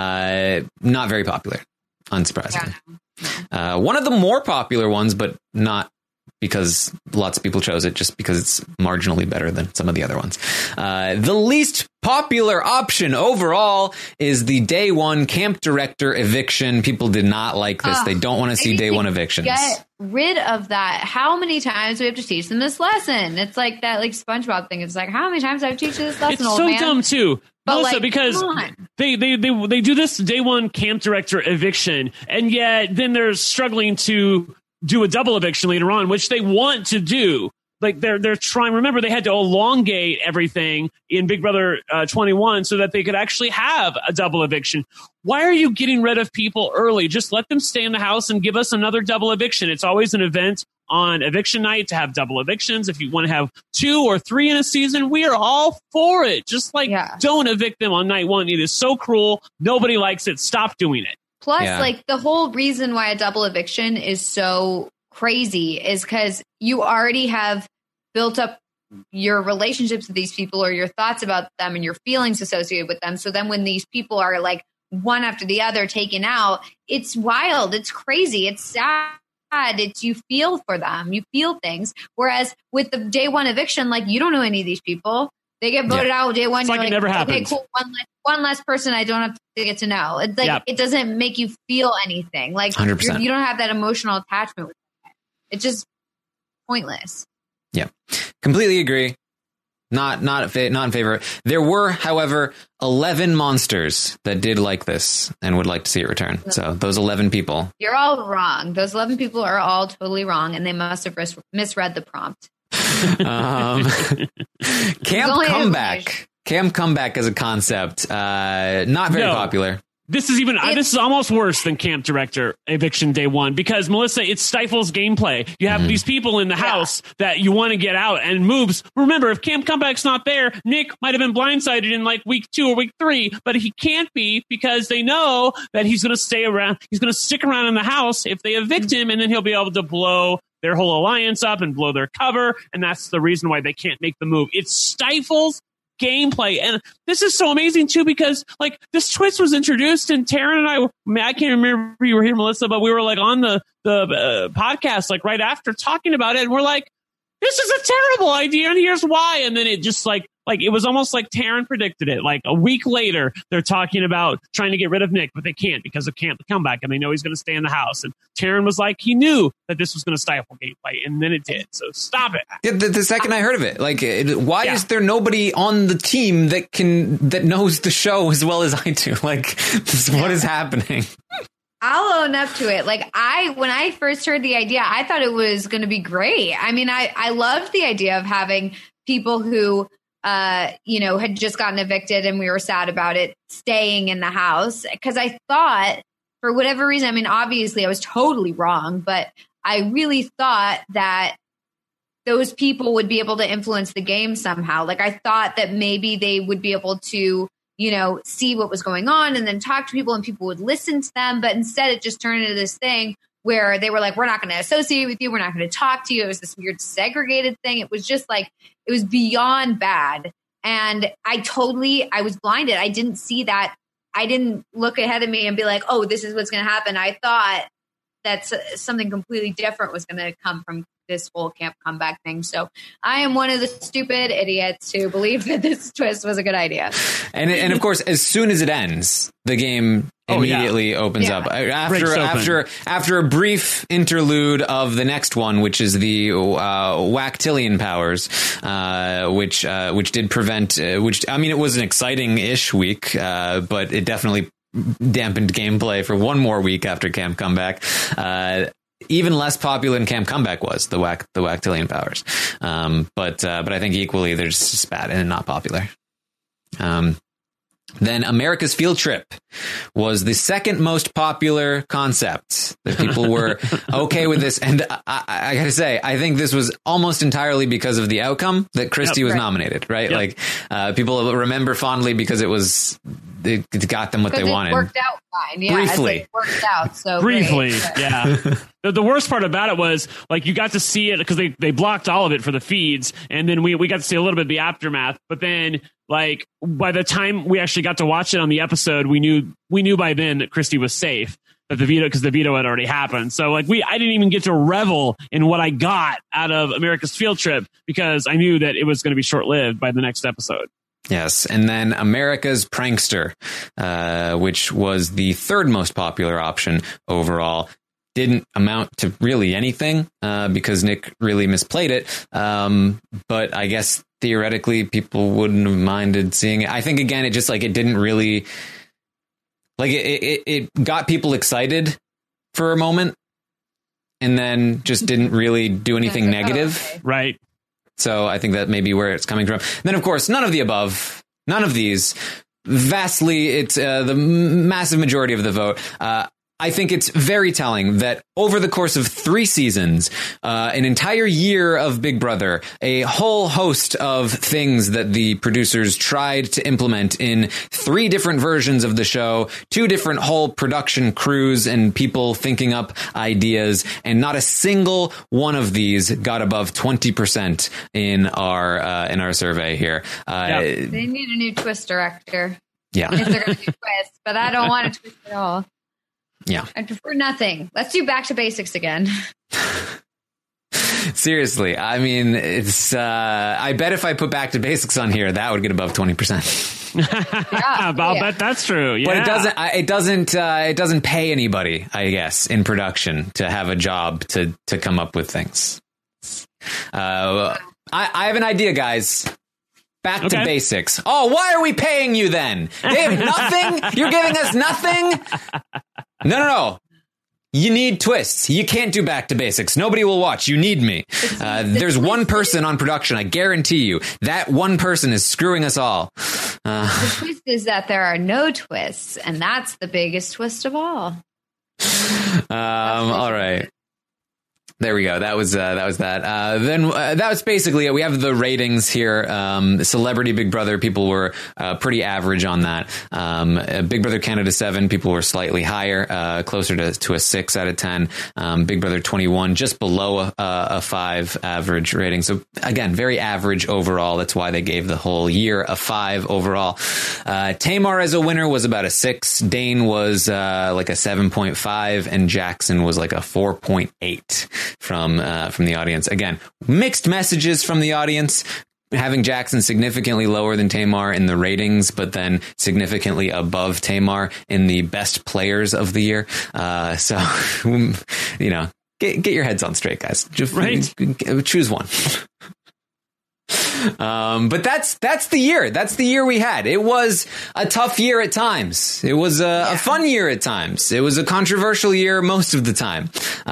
Not very popular, unsurprisingly. One of the more popular ones, but not because lots of people chose it, just because it's marginally better than some of the other ones. The least popular option overall is the day one camp director eviction. People did not like this. They don't want to see day one evictions. Get rid of that. How many times do we have to teach them this lesson? It's like that like SpongeBob thing. It's like, how many times do I have to teach you this lesson, It's old so man? dumb too. But, Melissa, like, because come on. they do this day one camp director eviction, and yet then they're struggling to do a double eviction later on, which they want to do. Like they're trying. Remember, they had to elongate everything in Big Brother 21 so that they could actually have a double eviction. Why are you getting rid of people early? Just let them stay in the house and give us another double eviction. It's always an event on eviction night to have double evictions. If you want to have 2 or 3 in a season, we are all for it. Just like don't evict them on night one. It is so cruel. Nobody likes it. Stop doing it. Plus, like the whole reason why a double eviction is so crazy is because you already have built up your relationships with these people or your thoughts about them and your feelings associated with them. So then when these people are like one after the other taken out, it's wild. It's crazy. It's sad. It's you feel for them. You feel things. Whereas with the day one eviction, like you don't know any of these people. They get voted out day one. It's You're like it never okay, happened. cool. One less person I don't have to get to know. It's like it doesn't make you feel anything. Like 100%. you don't have that emotional attachment with it. It's just pointless. Yeah, completely agree. Not in favor. There were, however, 11 monsters that did like this and would like to see it return. So those 11 people. You're all wrong. Those 11 people are all totally wrong, and they must have misread the prompt. Camp comeback as a concept, not very popular. This is this is almost worse than camp director eviction day one because Melissa, it stifles gameplay. You have these people in the house that you want to get out and moves. Remember, if camp comeback's not there, Nick might have been blindsided in like week 2 or week 3, but he can't be because they know that he's going to stay around. He's going to stick around in the house if they evict him, and then he'll be able to blow their whole alliance up and blow their cover. And that's the reason why they can't make the move. It stifles gameplay. And this is so amazing too, because like this twist was introduced and Taryn and I can't remember if you were here, Melissa, but we were like on the podcast, like right after talking about it. And we're like, this is a terrible idea. And here's why. And then it just like it was almost like Taryn predicted it. Like a week later, they're talking about trying to get rid of Nick, but they can't because of camp comeback. And they know he's going to stay in the house. And Taryn was like, he knew that this was going to stifle gameplay. And then it did. So stop it. Yeah, the second I heard of it, like, why is there nobody on the team that knows the show as well as I do? Like, what is happening? I'll own up to it. Like when I first heard the idea, I thought it was going to be great. I mean, I loved the idea of having people who, had just gotten evicted and we were sad about it, staying in the house. Because I thought, for whatever reason, I mean, obviously I was totally wrong, but I really thought that those people would be able to influence the game somehow. Like, I thought that maybe they would be able to, see what was going on and then talk to people and people would listen to them. But instead it just turned into this thing where they were like, we're not going to associate with you. We're not going to talk to you. It was this weird segregated thing. It was just like, it was beyond bad. And I was blinded. I didn't see that. I didn't look ahead of me and be like, oh, this is what's going to happen. I thought that something completely different was going to come from this whole camp comeback thing. So I am one of the stupid idiots who believe that this twist was a good idea. And of course, as soon as it ends, the game immediately opens up after a brief interlude of the next one, which is the Wactillion powers, which did prevent, it was an exciting-ish week, but it definitely dampened gameplay for one more week after Camp Comeback. Even less popular than Camp Comeback was, the Wactillion powers. But I think equally they're just bad and not popular. Then America's Field Trip was the second most popular concept. That people were okay with this. And I got to say, I think this was almost entirely because of the outcome that Christy was nominated, right? Yep. Like, people remember fondly because it got them what they wanted. It worked out fine. Yeah, briefly. It worked out so briefly, great. Yeah. The worst part about it was, like, you got to see it because they blocked all of it for the feeds, and then we got to see a little bit of the aftermath. But then, like, by the time we actually got to watch it on the episode, we knew by then that Christy was safe, that the veto had already happened. So, like, I didn't even get to revel in what I got out of America's Field Trip because I knew that it was going to be short lived by the next episode. Yes, and then America's Prankster, which was the third most popular option overall. Didn't amount to really anything because Nick really misplayed it. But I guess theoretically people wouldn't have minded seeing it. I think, again, it just, like, it didn't really, like, it got people excited for a moment and then just didn't really do anything negative. Okay. Right. So I think that may be where it's coming from. And then, of course, none of the above, none of these, vastly, it's the massive majority of the vote. I think it's very telling that over the course of 3 seasons, an entire year of Big Brother, a whole host of things that the producers tried to implement in 3 different versions of the show, 2 different whole production crews and people thinking up ideas, and not a single one of these got above 20% in our survey here. They need a new twist director. Yeah. If they're going to do twists, but I don't want to twist at all. Yeah. I prefer nothing. Let's do back to basics again. Seriously. I mean, it's, I bet if I put back to basics on here, that would get above 20%. I'll bet that's true. Yeah. But it doesn't pay anybody, I guess, in production to have a job to come up with things. I have an idea, guys. Back to basics. Oh, why are we paying you then? They have nothing? You're giving us nothing? No. You need twists. You can't do back to basics. Nobody will watch. You need me. There's one person on production. I guarantee you that one person is screwing us all. The twist is that there are no twists, and that's the biggest twist of all. All right. There we go. That was that. Then that was basically it. We have the ratings here. Celebrity Big Brother, people were pretty average on that. Big Brother Canada 7, people were slightly higher, closer to a 6 out of 10. Big Brother 21, just below a 5 average rating. So again, very average overall. That's why they gave the whole year a 5 overall. Tamar as a winner was about a 6. Dane was like a 7.5, and Jackson was like a 4.8. From the audience. Again, mixed messages from the audience, having Jackson significantly lower than Tamar in the ratings, but then significantly above Tamar in the best players of the year. So, you know, get your heads on straight, guys. Just choose one. But that's the year. That's the year we had. It was a tough year at times. It was a fun year at times. It was a controversial year most of the time.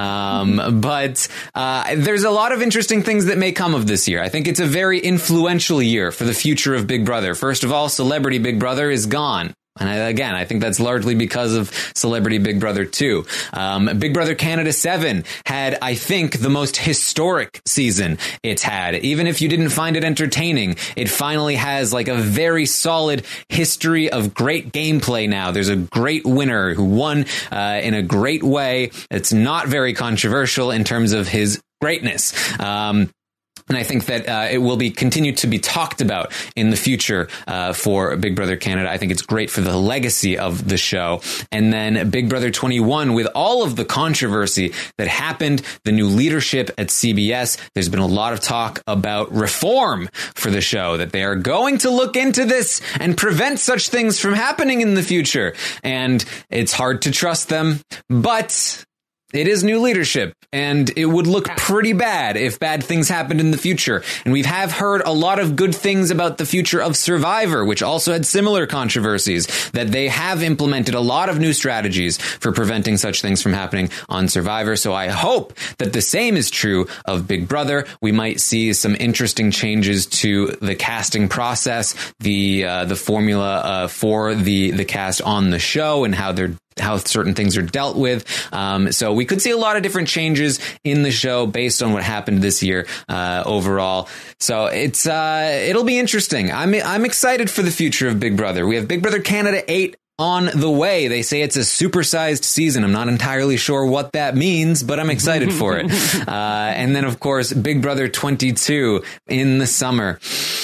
But there's a lot of interesting things that may come of this year. I think it's a very influential year for the future of Big Brother. First of all, Celebrity Big Brother is gone. And I think that's largely because of Celebrity Big Brother 2. Big Brother Canada 7 had, I think, the most historic season it's had. Even if you didn't find it entertaining, it finally has like a very solid history of great gameplay now. There's a great winner who won in a great way. It's not very controversial in terms of his greatness. And I think that it will be continued to be talked about in the future for Big Brother Canada. I think it's great for the legacy of the show. And then Big Brother 21, with all of the controversy that happened, the new leadership at CBS, there's been a lot of talk about reform for the show, that they are going to look into this and prevent such things from happening in the future. And it's hard to trust them, but it is new leadership, and it would look pretty bad if bad things happened in the future. And we have heard a lot of good things about the future of Survivor, which also had similar controversies, that they have implemented a lot of new strategies for preventing such things from happening on Survivor. So I hope that the same is true of Big Brother. We might see some interesting changes to the casting process, the formula for the cast on the show, and how certain things are dealt with. So we could see a lot of different changes in the show based on what happened this year overall. So it'll be interesting. I'm excited for the future of Big Brother. We have Big Brother Canada 8 on the way. They say it's a supersized season. I'm not entirely sure what that means, but I'm excited for it. And then, of course, Big Brother 22 in the summer.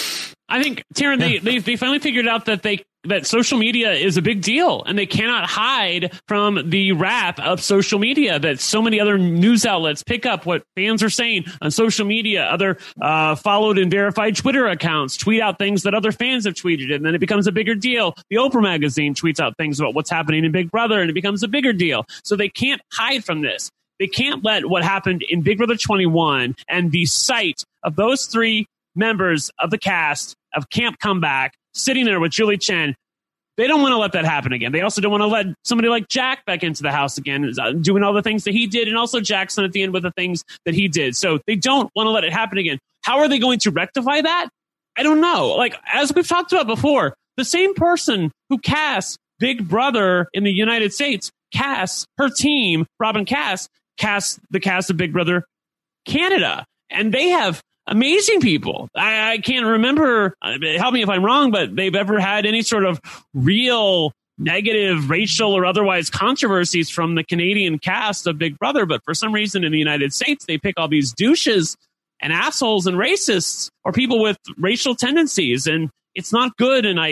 I think, Taryn, they finally figured out that social media is a big deal, and they cannot hide from the wrath of social media, that so many other news outlets pick up what fans are saying on social media. Other followed and verified Twitter accounts tweet out things that other fans have tweeted, and then it becomes a bigger deal. The Oprah magazine tweets out things about what's happening in Big Brother, and it becomes a bigger deal. So they can't hide from this. They can't let what happened in Big Brother 21 and the sight of those three members of the cast of Camp Comeback sitting there with Julie Chen. They don't want to let that happen again. They also don't want to let somebody like Jack back into the house again, doing all the things that he did, and also Jackson at the end with the things that he did. So they don't want to let it happen again. How are they going to rectify that? I don't know. Like, as we've talked about before, the same person who casts Big Brother in the United States casts her team, Robin casts the cast of Big Brother Canada. And they have amazing people. I can't remember, help me if I'm wrong, but they've ever had any sort of real negative racial or otherwise controversies from the Canadian cast of Big Brother. But for some reason in the United States, they pick all these douches and assholes and racists or people with racial tendencies. And it's not good. And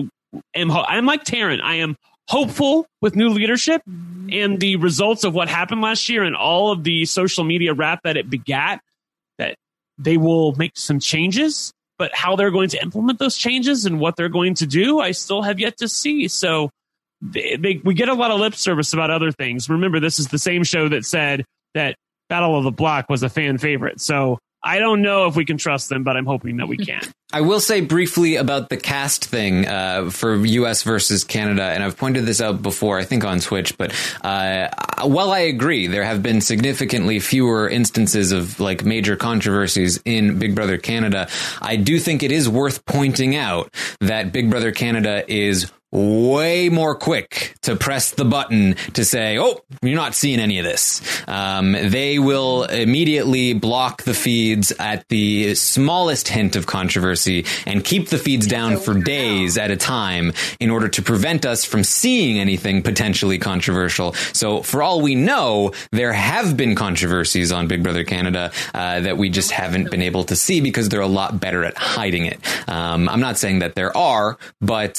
I'm like Taryn. I am hopeful with new leadership and the results of what happened last year and all of the social media rap that it begat, that they will make some changes, but how they're going to implement those changes and what they're going to do, I still have yet to see. So we get a lot of lip service about other things. Remember, this is the same show that said that Battle of the Block was a fan favorite. So I don't know if we can trust them, but I'm hoping that we can. I will say briefly about the cast thing for U.S. versus Canada, and I've pointed this out before, I think on Twitch, but while I agree there have been significantly fewer instances of like major controversies in Big Brother Canada, I do think it is worth pointing out that Big Brother Canada is way more quick to press the button to say, oh, you're not seeing any of this. They will immediately block the feeds at the smallest hint of controversy and keep the feeds down for days at a time in order to prevent us from seeing anything potentially controversial. So for all we know, there have been controversies on Big Brother Canada that we just haven't been able to see because they're a lot better at hiding it. I'm not saying that there are, but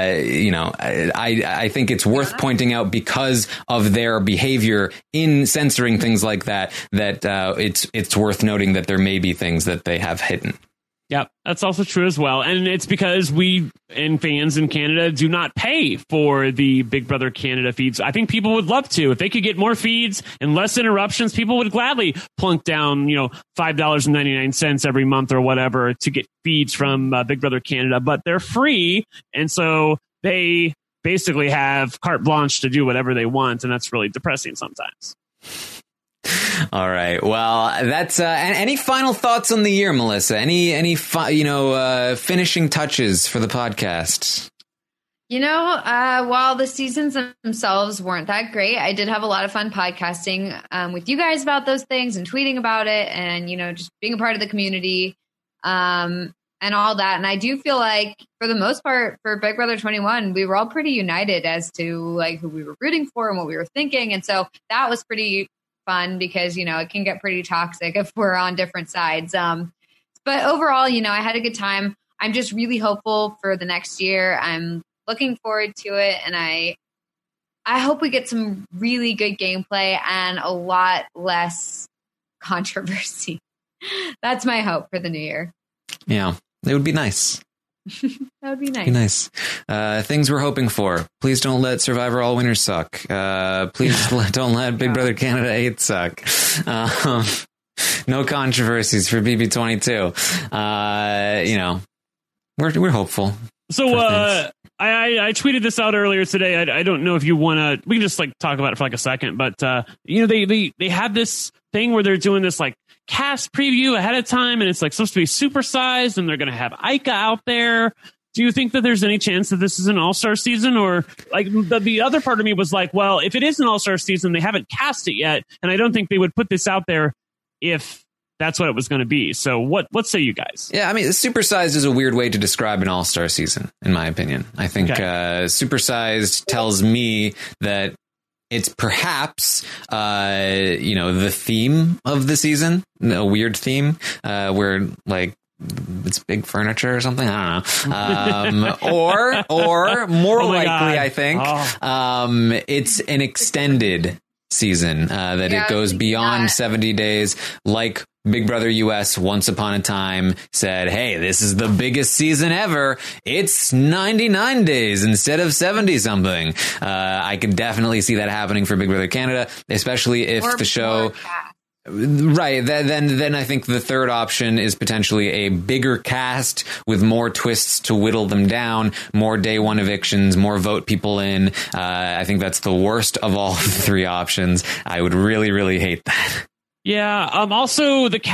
I think it's worth pointing out because of their behavior in censoring things like that, it's worth noting that there may be things that they have hidden. Yep, that's also true as well. And it's because we and fans in Canada do not pay for the Big Brother Canada feeds. I think people would love to. If they could get more feeds and less interruptions, people would gladly plunk down, $5.99 every month or whatever to get feeds from Big Brother Canada. But they're free. And so they basically have carte blanche to do whatever they want. And that's really depressing sometimes. All right. Well, that's any final thoughts on the year, Melissa? Any finishing touches for the podcast? While the seasons themselves weren't that great, I did have a lot of fun podcasting with you guys about those things and tweeting about it and, just being a part of the community and all that. And I do feel like for the most part for Big Brother 21, we were all pretty united as to who we were rooting for and what we were thinking. And so that was pretty fun because, it can get pretty toxic if we're on different sides. But overall, I had a good time. I'm just really hopeful for the next year. I'm looking forward to it. And I hope we get some really good gameplay and a lot less controversy. That's my hope for the new year. Yeah, it would be nice. That would be nice. Things we're hoping for. Please don't let Survivor All Winners suck. Please don't let Big Brother Canada 8 suck. No controversies for BB22. We're hopeful. So I tweeted this out earlier today. I don't know if you want to. We can just talk about it for a second. But they have this thing where they're doing this cast preview ahead of time, and it's supposed to be supersized, and they're going to have Ica out there. Do you think that there's any chance that this is an all-star season? Or the other part of me was well, if it is an all-star season, they haven't cast it yet, and I don't think they would put this out there if that's what it was going to be. So what say you guys? Yeah, I mean, supersized is a weird way to describe an all-star season, in my opinion. I think supersized tells me that it's perhaps, the theme of the season, a weird theme, where it's big furniture or something. I don't know. Or more likely, God. I think, it's an extended season, that it goes beyond 70 days, like Big Brother US once upon a time said, hey, this is the biggest season ever. It's 99 days instead of 70 something. I could definitely see that happening for Big Brother Canada, especially if the show... Right. Then I think the third option is potentially a bigger cast with more twists to whittle them down, more day one evictions, more vote people in. I think that's the worst of all three options. I would really, really hate that. Yeah. Also, the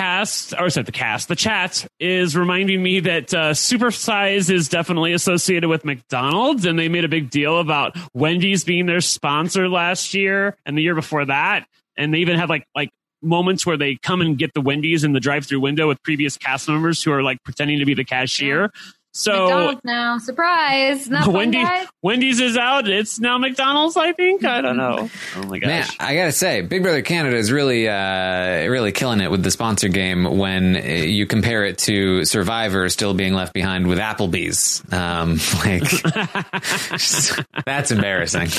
chat is reminding me that supersize is definitely associated with McDonald's, and they made a big deal about Wendy's being their sponsor last year and the year before that, and they even have like moments where they come and get the Wendy's in the drive-through window with previous cast members who are pretending to be the cashier. Yeah. So McDonald's now, surprise! Not Wendy's is out. It's now McDonald's, I think. I don't know. Oh my gosh! Man, I gotta say, Big Brother Canada is really, really killing it with the sponsor game. When you compare it to Survivor still being left behind with Applebee's, that's embarrassing.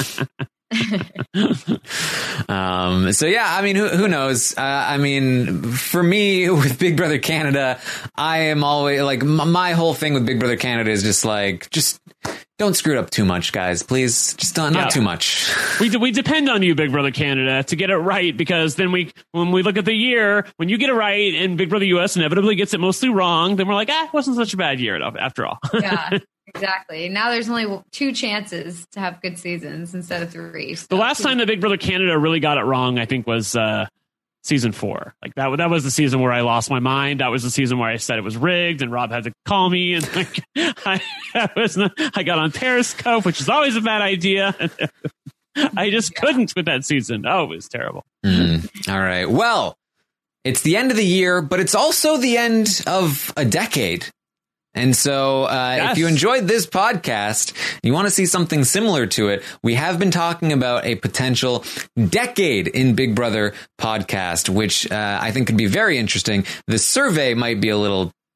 So yeah, I mean, who knows? I mean, for me with Big Brother Canada, I am always my whole thing with Big Brother Canada is just don't screw it up too much, guys. Please, just not too much. We depend on you, Big Brother Canada, to get it right, because then when we look at the year, when you get it right and Big Brother US inevitably gets it mostly wrong, then we're like, it wasn't such a bad year after all. Yeah. Exactly. Now there's only 2 chances to have good seasons instead of 3. So the last time that Big Brother Canada really got it wrong, I think, was season 4. That was the season where I lost my mind. That was the season where I said it was rigged, and Rob had to call me, and I got on Periscope, which is always a bad idea. I just couldn't with that season. Oh, it was terrible. All right. Well, it's the end of the year, but it's also the end of a decade. And so if you enjoyed this podcast, you want to see something similar to it, we have been talking about a potential decade in Big Brother podcast, which I think could be very interesting. The survey might be a little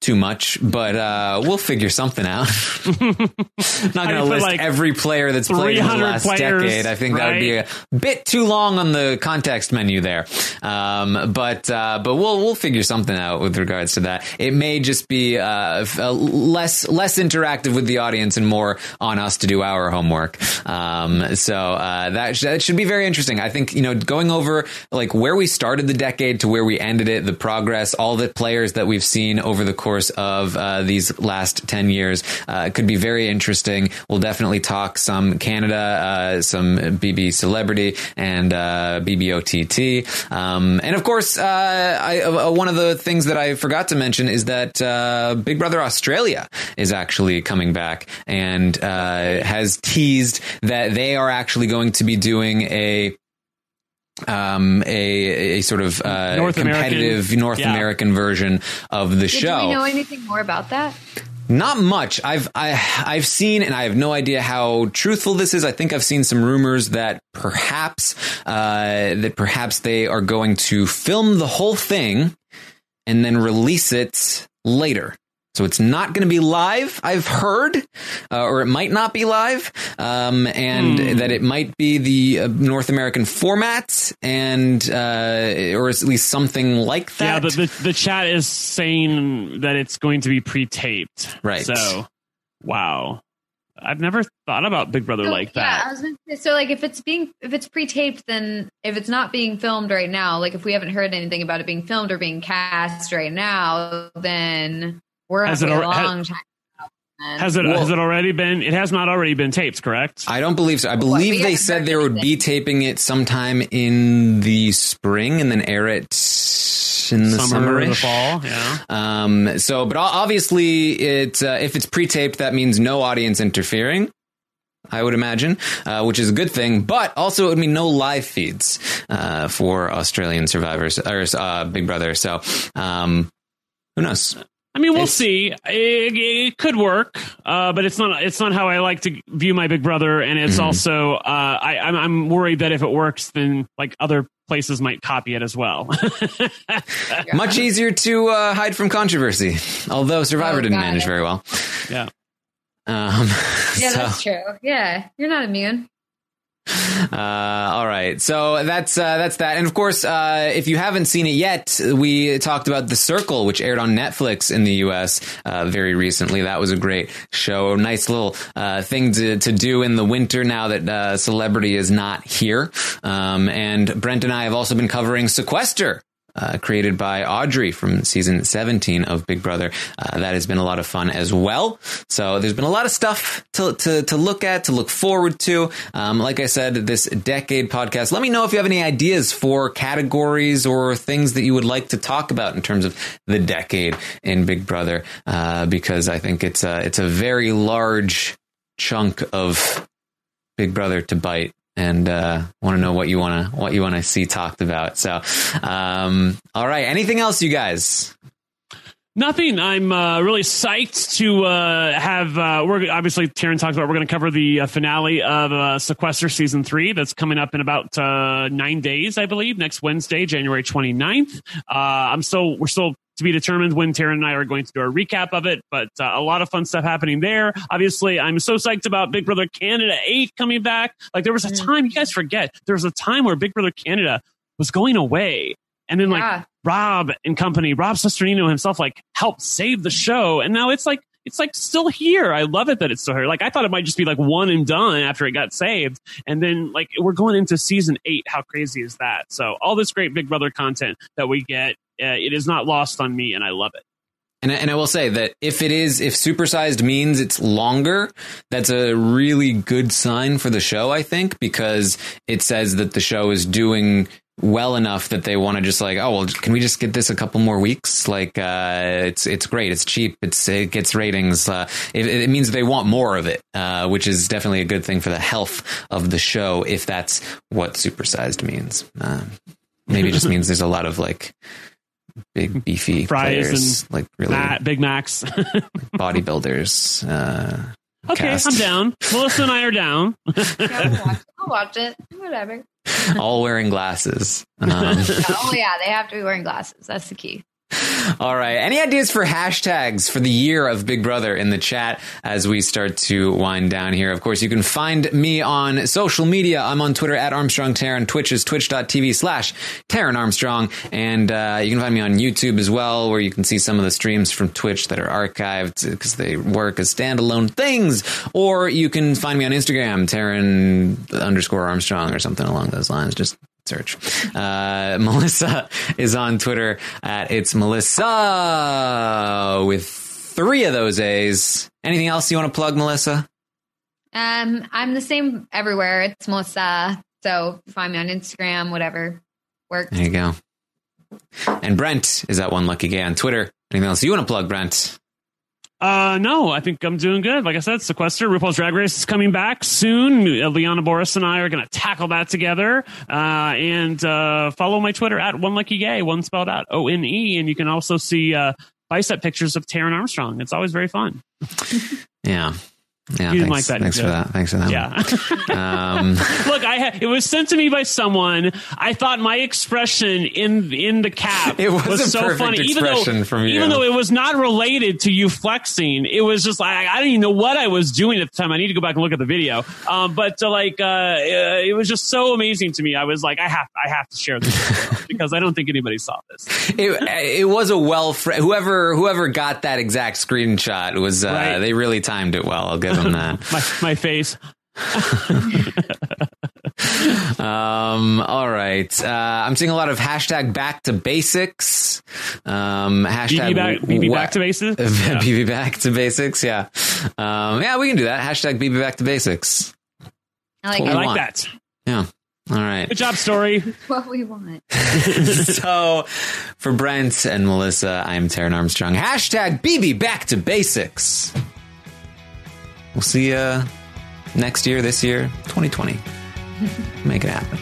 too much, but we'll figure something out. Not going to list every player that's played in the last decade. I think that would be a bit too long on the context menu there. But we'll figure something out with regards to that. It may just be less interactive with the audience and more on us to do our homework. So that should be very interesting. I think, going over like where we started the decade to where we ended it, the progress, all the players that we've seen over the course of these last 10 years could be very interesting. We'll definitely talk some Canada, some BB Celebrity and BBOTT. And of course, one of the things that I forgot to mention is that Big Brother Australia is actually coming back and has teased that they are actually going to be doing a sort of competitive North American version of the show. Do we know anything more about that? Not much. I've seen, and I have no idea how truthful this is. I think I've seen some rumors that perhaps they are going to film the whole thing and then release it later. So it's not going to be live, I've heard, or it might not be live, and that it might be the North American format, and or at least something like that. Yeah, the chat is saying that it's going to be pre-taped. Right. So, wow. I've never thought about Big Brother like that. Yeah, I was going to say, so like if it's pre-taped, then if it's not being filmed right now, like if we haven't heard anything about it being filmed or being cast right now, then we're going to wait a long time. Has it already been? It has not already been taped, correct? I don't believe so. I believe they said they would be taping it sometime in the spring and then air it in the summer or the fall. Yeah. But obviously, if it's pre-taped, that means no audience interfering, I would imagine, which is a good thing. But also, it would mean no live feeds for Australian survivors or Big Brother. So, who knows? I mean, we'll see. It could work, but it's not how I like to view my Big Brother. And it's also, I'm worried that if it works, then like other places might copy it as well. Much easier to hide from controversy, although Survivor didn't manage very well. Yeah. That's true. Yeah, you're not immune. All right. So that's that. And of course, if you haven't seen it yet, we talked about The Circle, which aired on Netflix in the US very recently. That was a great show. Nice little thing to do in the winter now that Celebrity is not here. And Brent and I have also been covering Sequester. Created by Audrey from season 17 of Big Brother. That has been a lot of fun as well. So there's been a lot of stuff to look at, to look forward to. Like I said, this decade podcast, let me know if you have any ideas for categories or things that you would like to talk about in terms of the decade in Big Brother. Because I think it's a very large chunk of Big Brother to bite. And want to know what you want to see talked about. So, all right. Anything else, you guys? Nothing. I'm really psyched to have. We're obviously Taryn talked about. We're going to cover the finale of Sequester season 3. That's coming up in about 9 days, I believe. Next Wednesday, January 29th. We're still to be determined when Taryn and I are going to do a recap of it, but a lot of fun stuff happening there. Obviously, I'm so psyched about Big Brother Canada 8 coming back. Like there was a time, you guys forget, there was a time where Big Brother Canada was going away. And then like Rob and company, Rob Cesternino himself, like helped save the show. And now it's like still here. I love it that it's still here. Like I thought it might just be like one and done after it got saved. And then like we're going into season 8. How crazy is that? So all this great Big Brother content that we get, it is not lost on me, and I love it. And I will say that if supersized means it's longer, that's a really good sign for the show, I think, because it says that the show is doing well enough that they want to just like, oh, well, can we just get this a couple more weeks? Like, it's great. It's cheap. It gets ratings. It means they want more of it, which is definitely a good thing for the health of the show, if that's what supersized means. Maybe it just means there's a lot of like big beefy fries players, and like really Big Macs, bodybuilders. Okay, cast. I'm down. Melissa and I are down. Yeah, I'll watch it. Whatever. All wearing glasses. Oh yeah, they have to be wearing glasses. That's the key. All right. Any ideas for hashtags for the year of Big Brother in the chat as we start to wind down here? Of course, you can find me on social media. I'm on Twitter at Armstrong Taran. Twitch is twitch.tv/Taran Armstrong. And you can find me on YouTube as well, where you can see some of the streams from Twitch that are archived because they work as standalone things. Or you can find me on Instagram, Taran_Armstrong or something along those lines. Just search. Melissa is on Twitter at It's Melissa with 3 of those A's. Anything else you want to plug, Melissa? I'm the same everywhere. It's Melissa. So find me on Instagram, whatever works. There you go. And Brent is at One Lucky Gay on Twitter. Anything else you want to plug, Brent? No, I think I'm doing good. Like I said, Sequester, RuPaul's Drag Race is coming back soon. Liana Boris and I are going to tackle that together. And follow my Twitter at One Lucky Gay, one spelled out ONE. And you can also see bicep pictures of Taran Armstrong. It's always very fun. Yeah. Yeah, you didn't like that. Thanks for that. Thanks for that. Yeah. Look, it was sent to me by someone. I thought my expression in the cap was so funny, even though it was not related to you flexing. It was just like I didn't even know what I was doing at the time. I need to go back and look at the video. It was just so amazing to me. I was like, I have to share this because I don't think anybody saw this. It was a whoever got that exact screenshot was right. They really timed it well. I'll give them that. my face. All right. I'm seeing a lot of hashtag back to basics. Hashtag BB back to basics. BB back to basics. Yeah. Yeah, we can do that. Hashtag BB back to basics. I like that. Yeah. All right. Good job, Story. That's what we want. So, for Brent and Melissa, I'm Taran Armstrong. Hashtag BB back to basics. We'll see you next year, this year, 2020. Make it happen.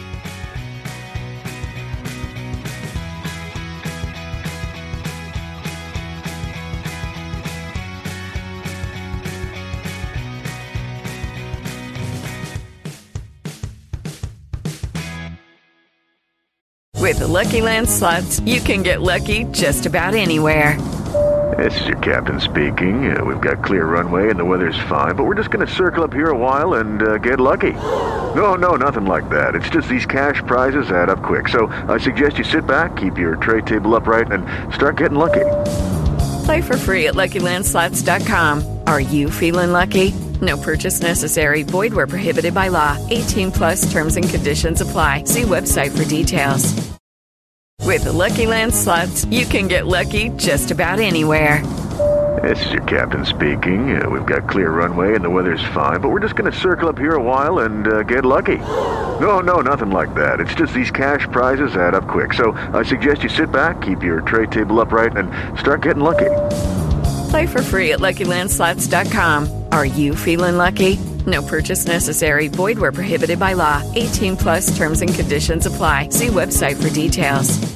With the Lucky Land Slots, you can get lucky just about anywhere. This is your captain speaking. We've got clear runway and the weather's fine, but we're just going to circle up here a while and get lucky. No, nothing like that. It's just these cash prizes add up quick. So I suggest you sit back, keep your tray table upright, and start getting lucky. Play for free at LuckyLandSlots.com. Are you feeling lucky? No purchase necessary. Void where prohibited by law. 18+ terms and conditions apply. See website for details. With the Lucky Land Slots, you can get lucky just about anywhere. This is your captain speaking. We've got clear runway and the weather's fine, but we're just going to circle up here a while and get lucky. No, nothing like that. It's just these cash prizes add up quick. So I suggest you sit back, keep your tray table upright, and start getting lucky. Play for free at LuckyLandSlots.com. Are you feeling lucky? No purchase necessary. Void where prohibited by law. 18+ terms and conditions apply. See website for details.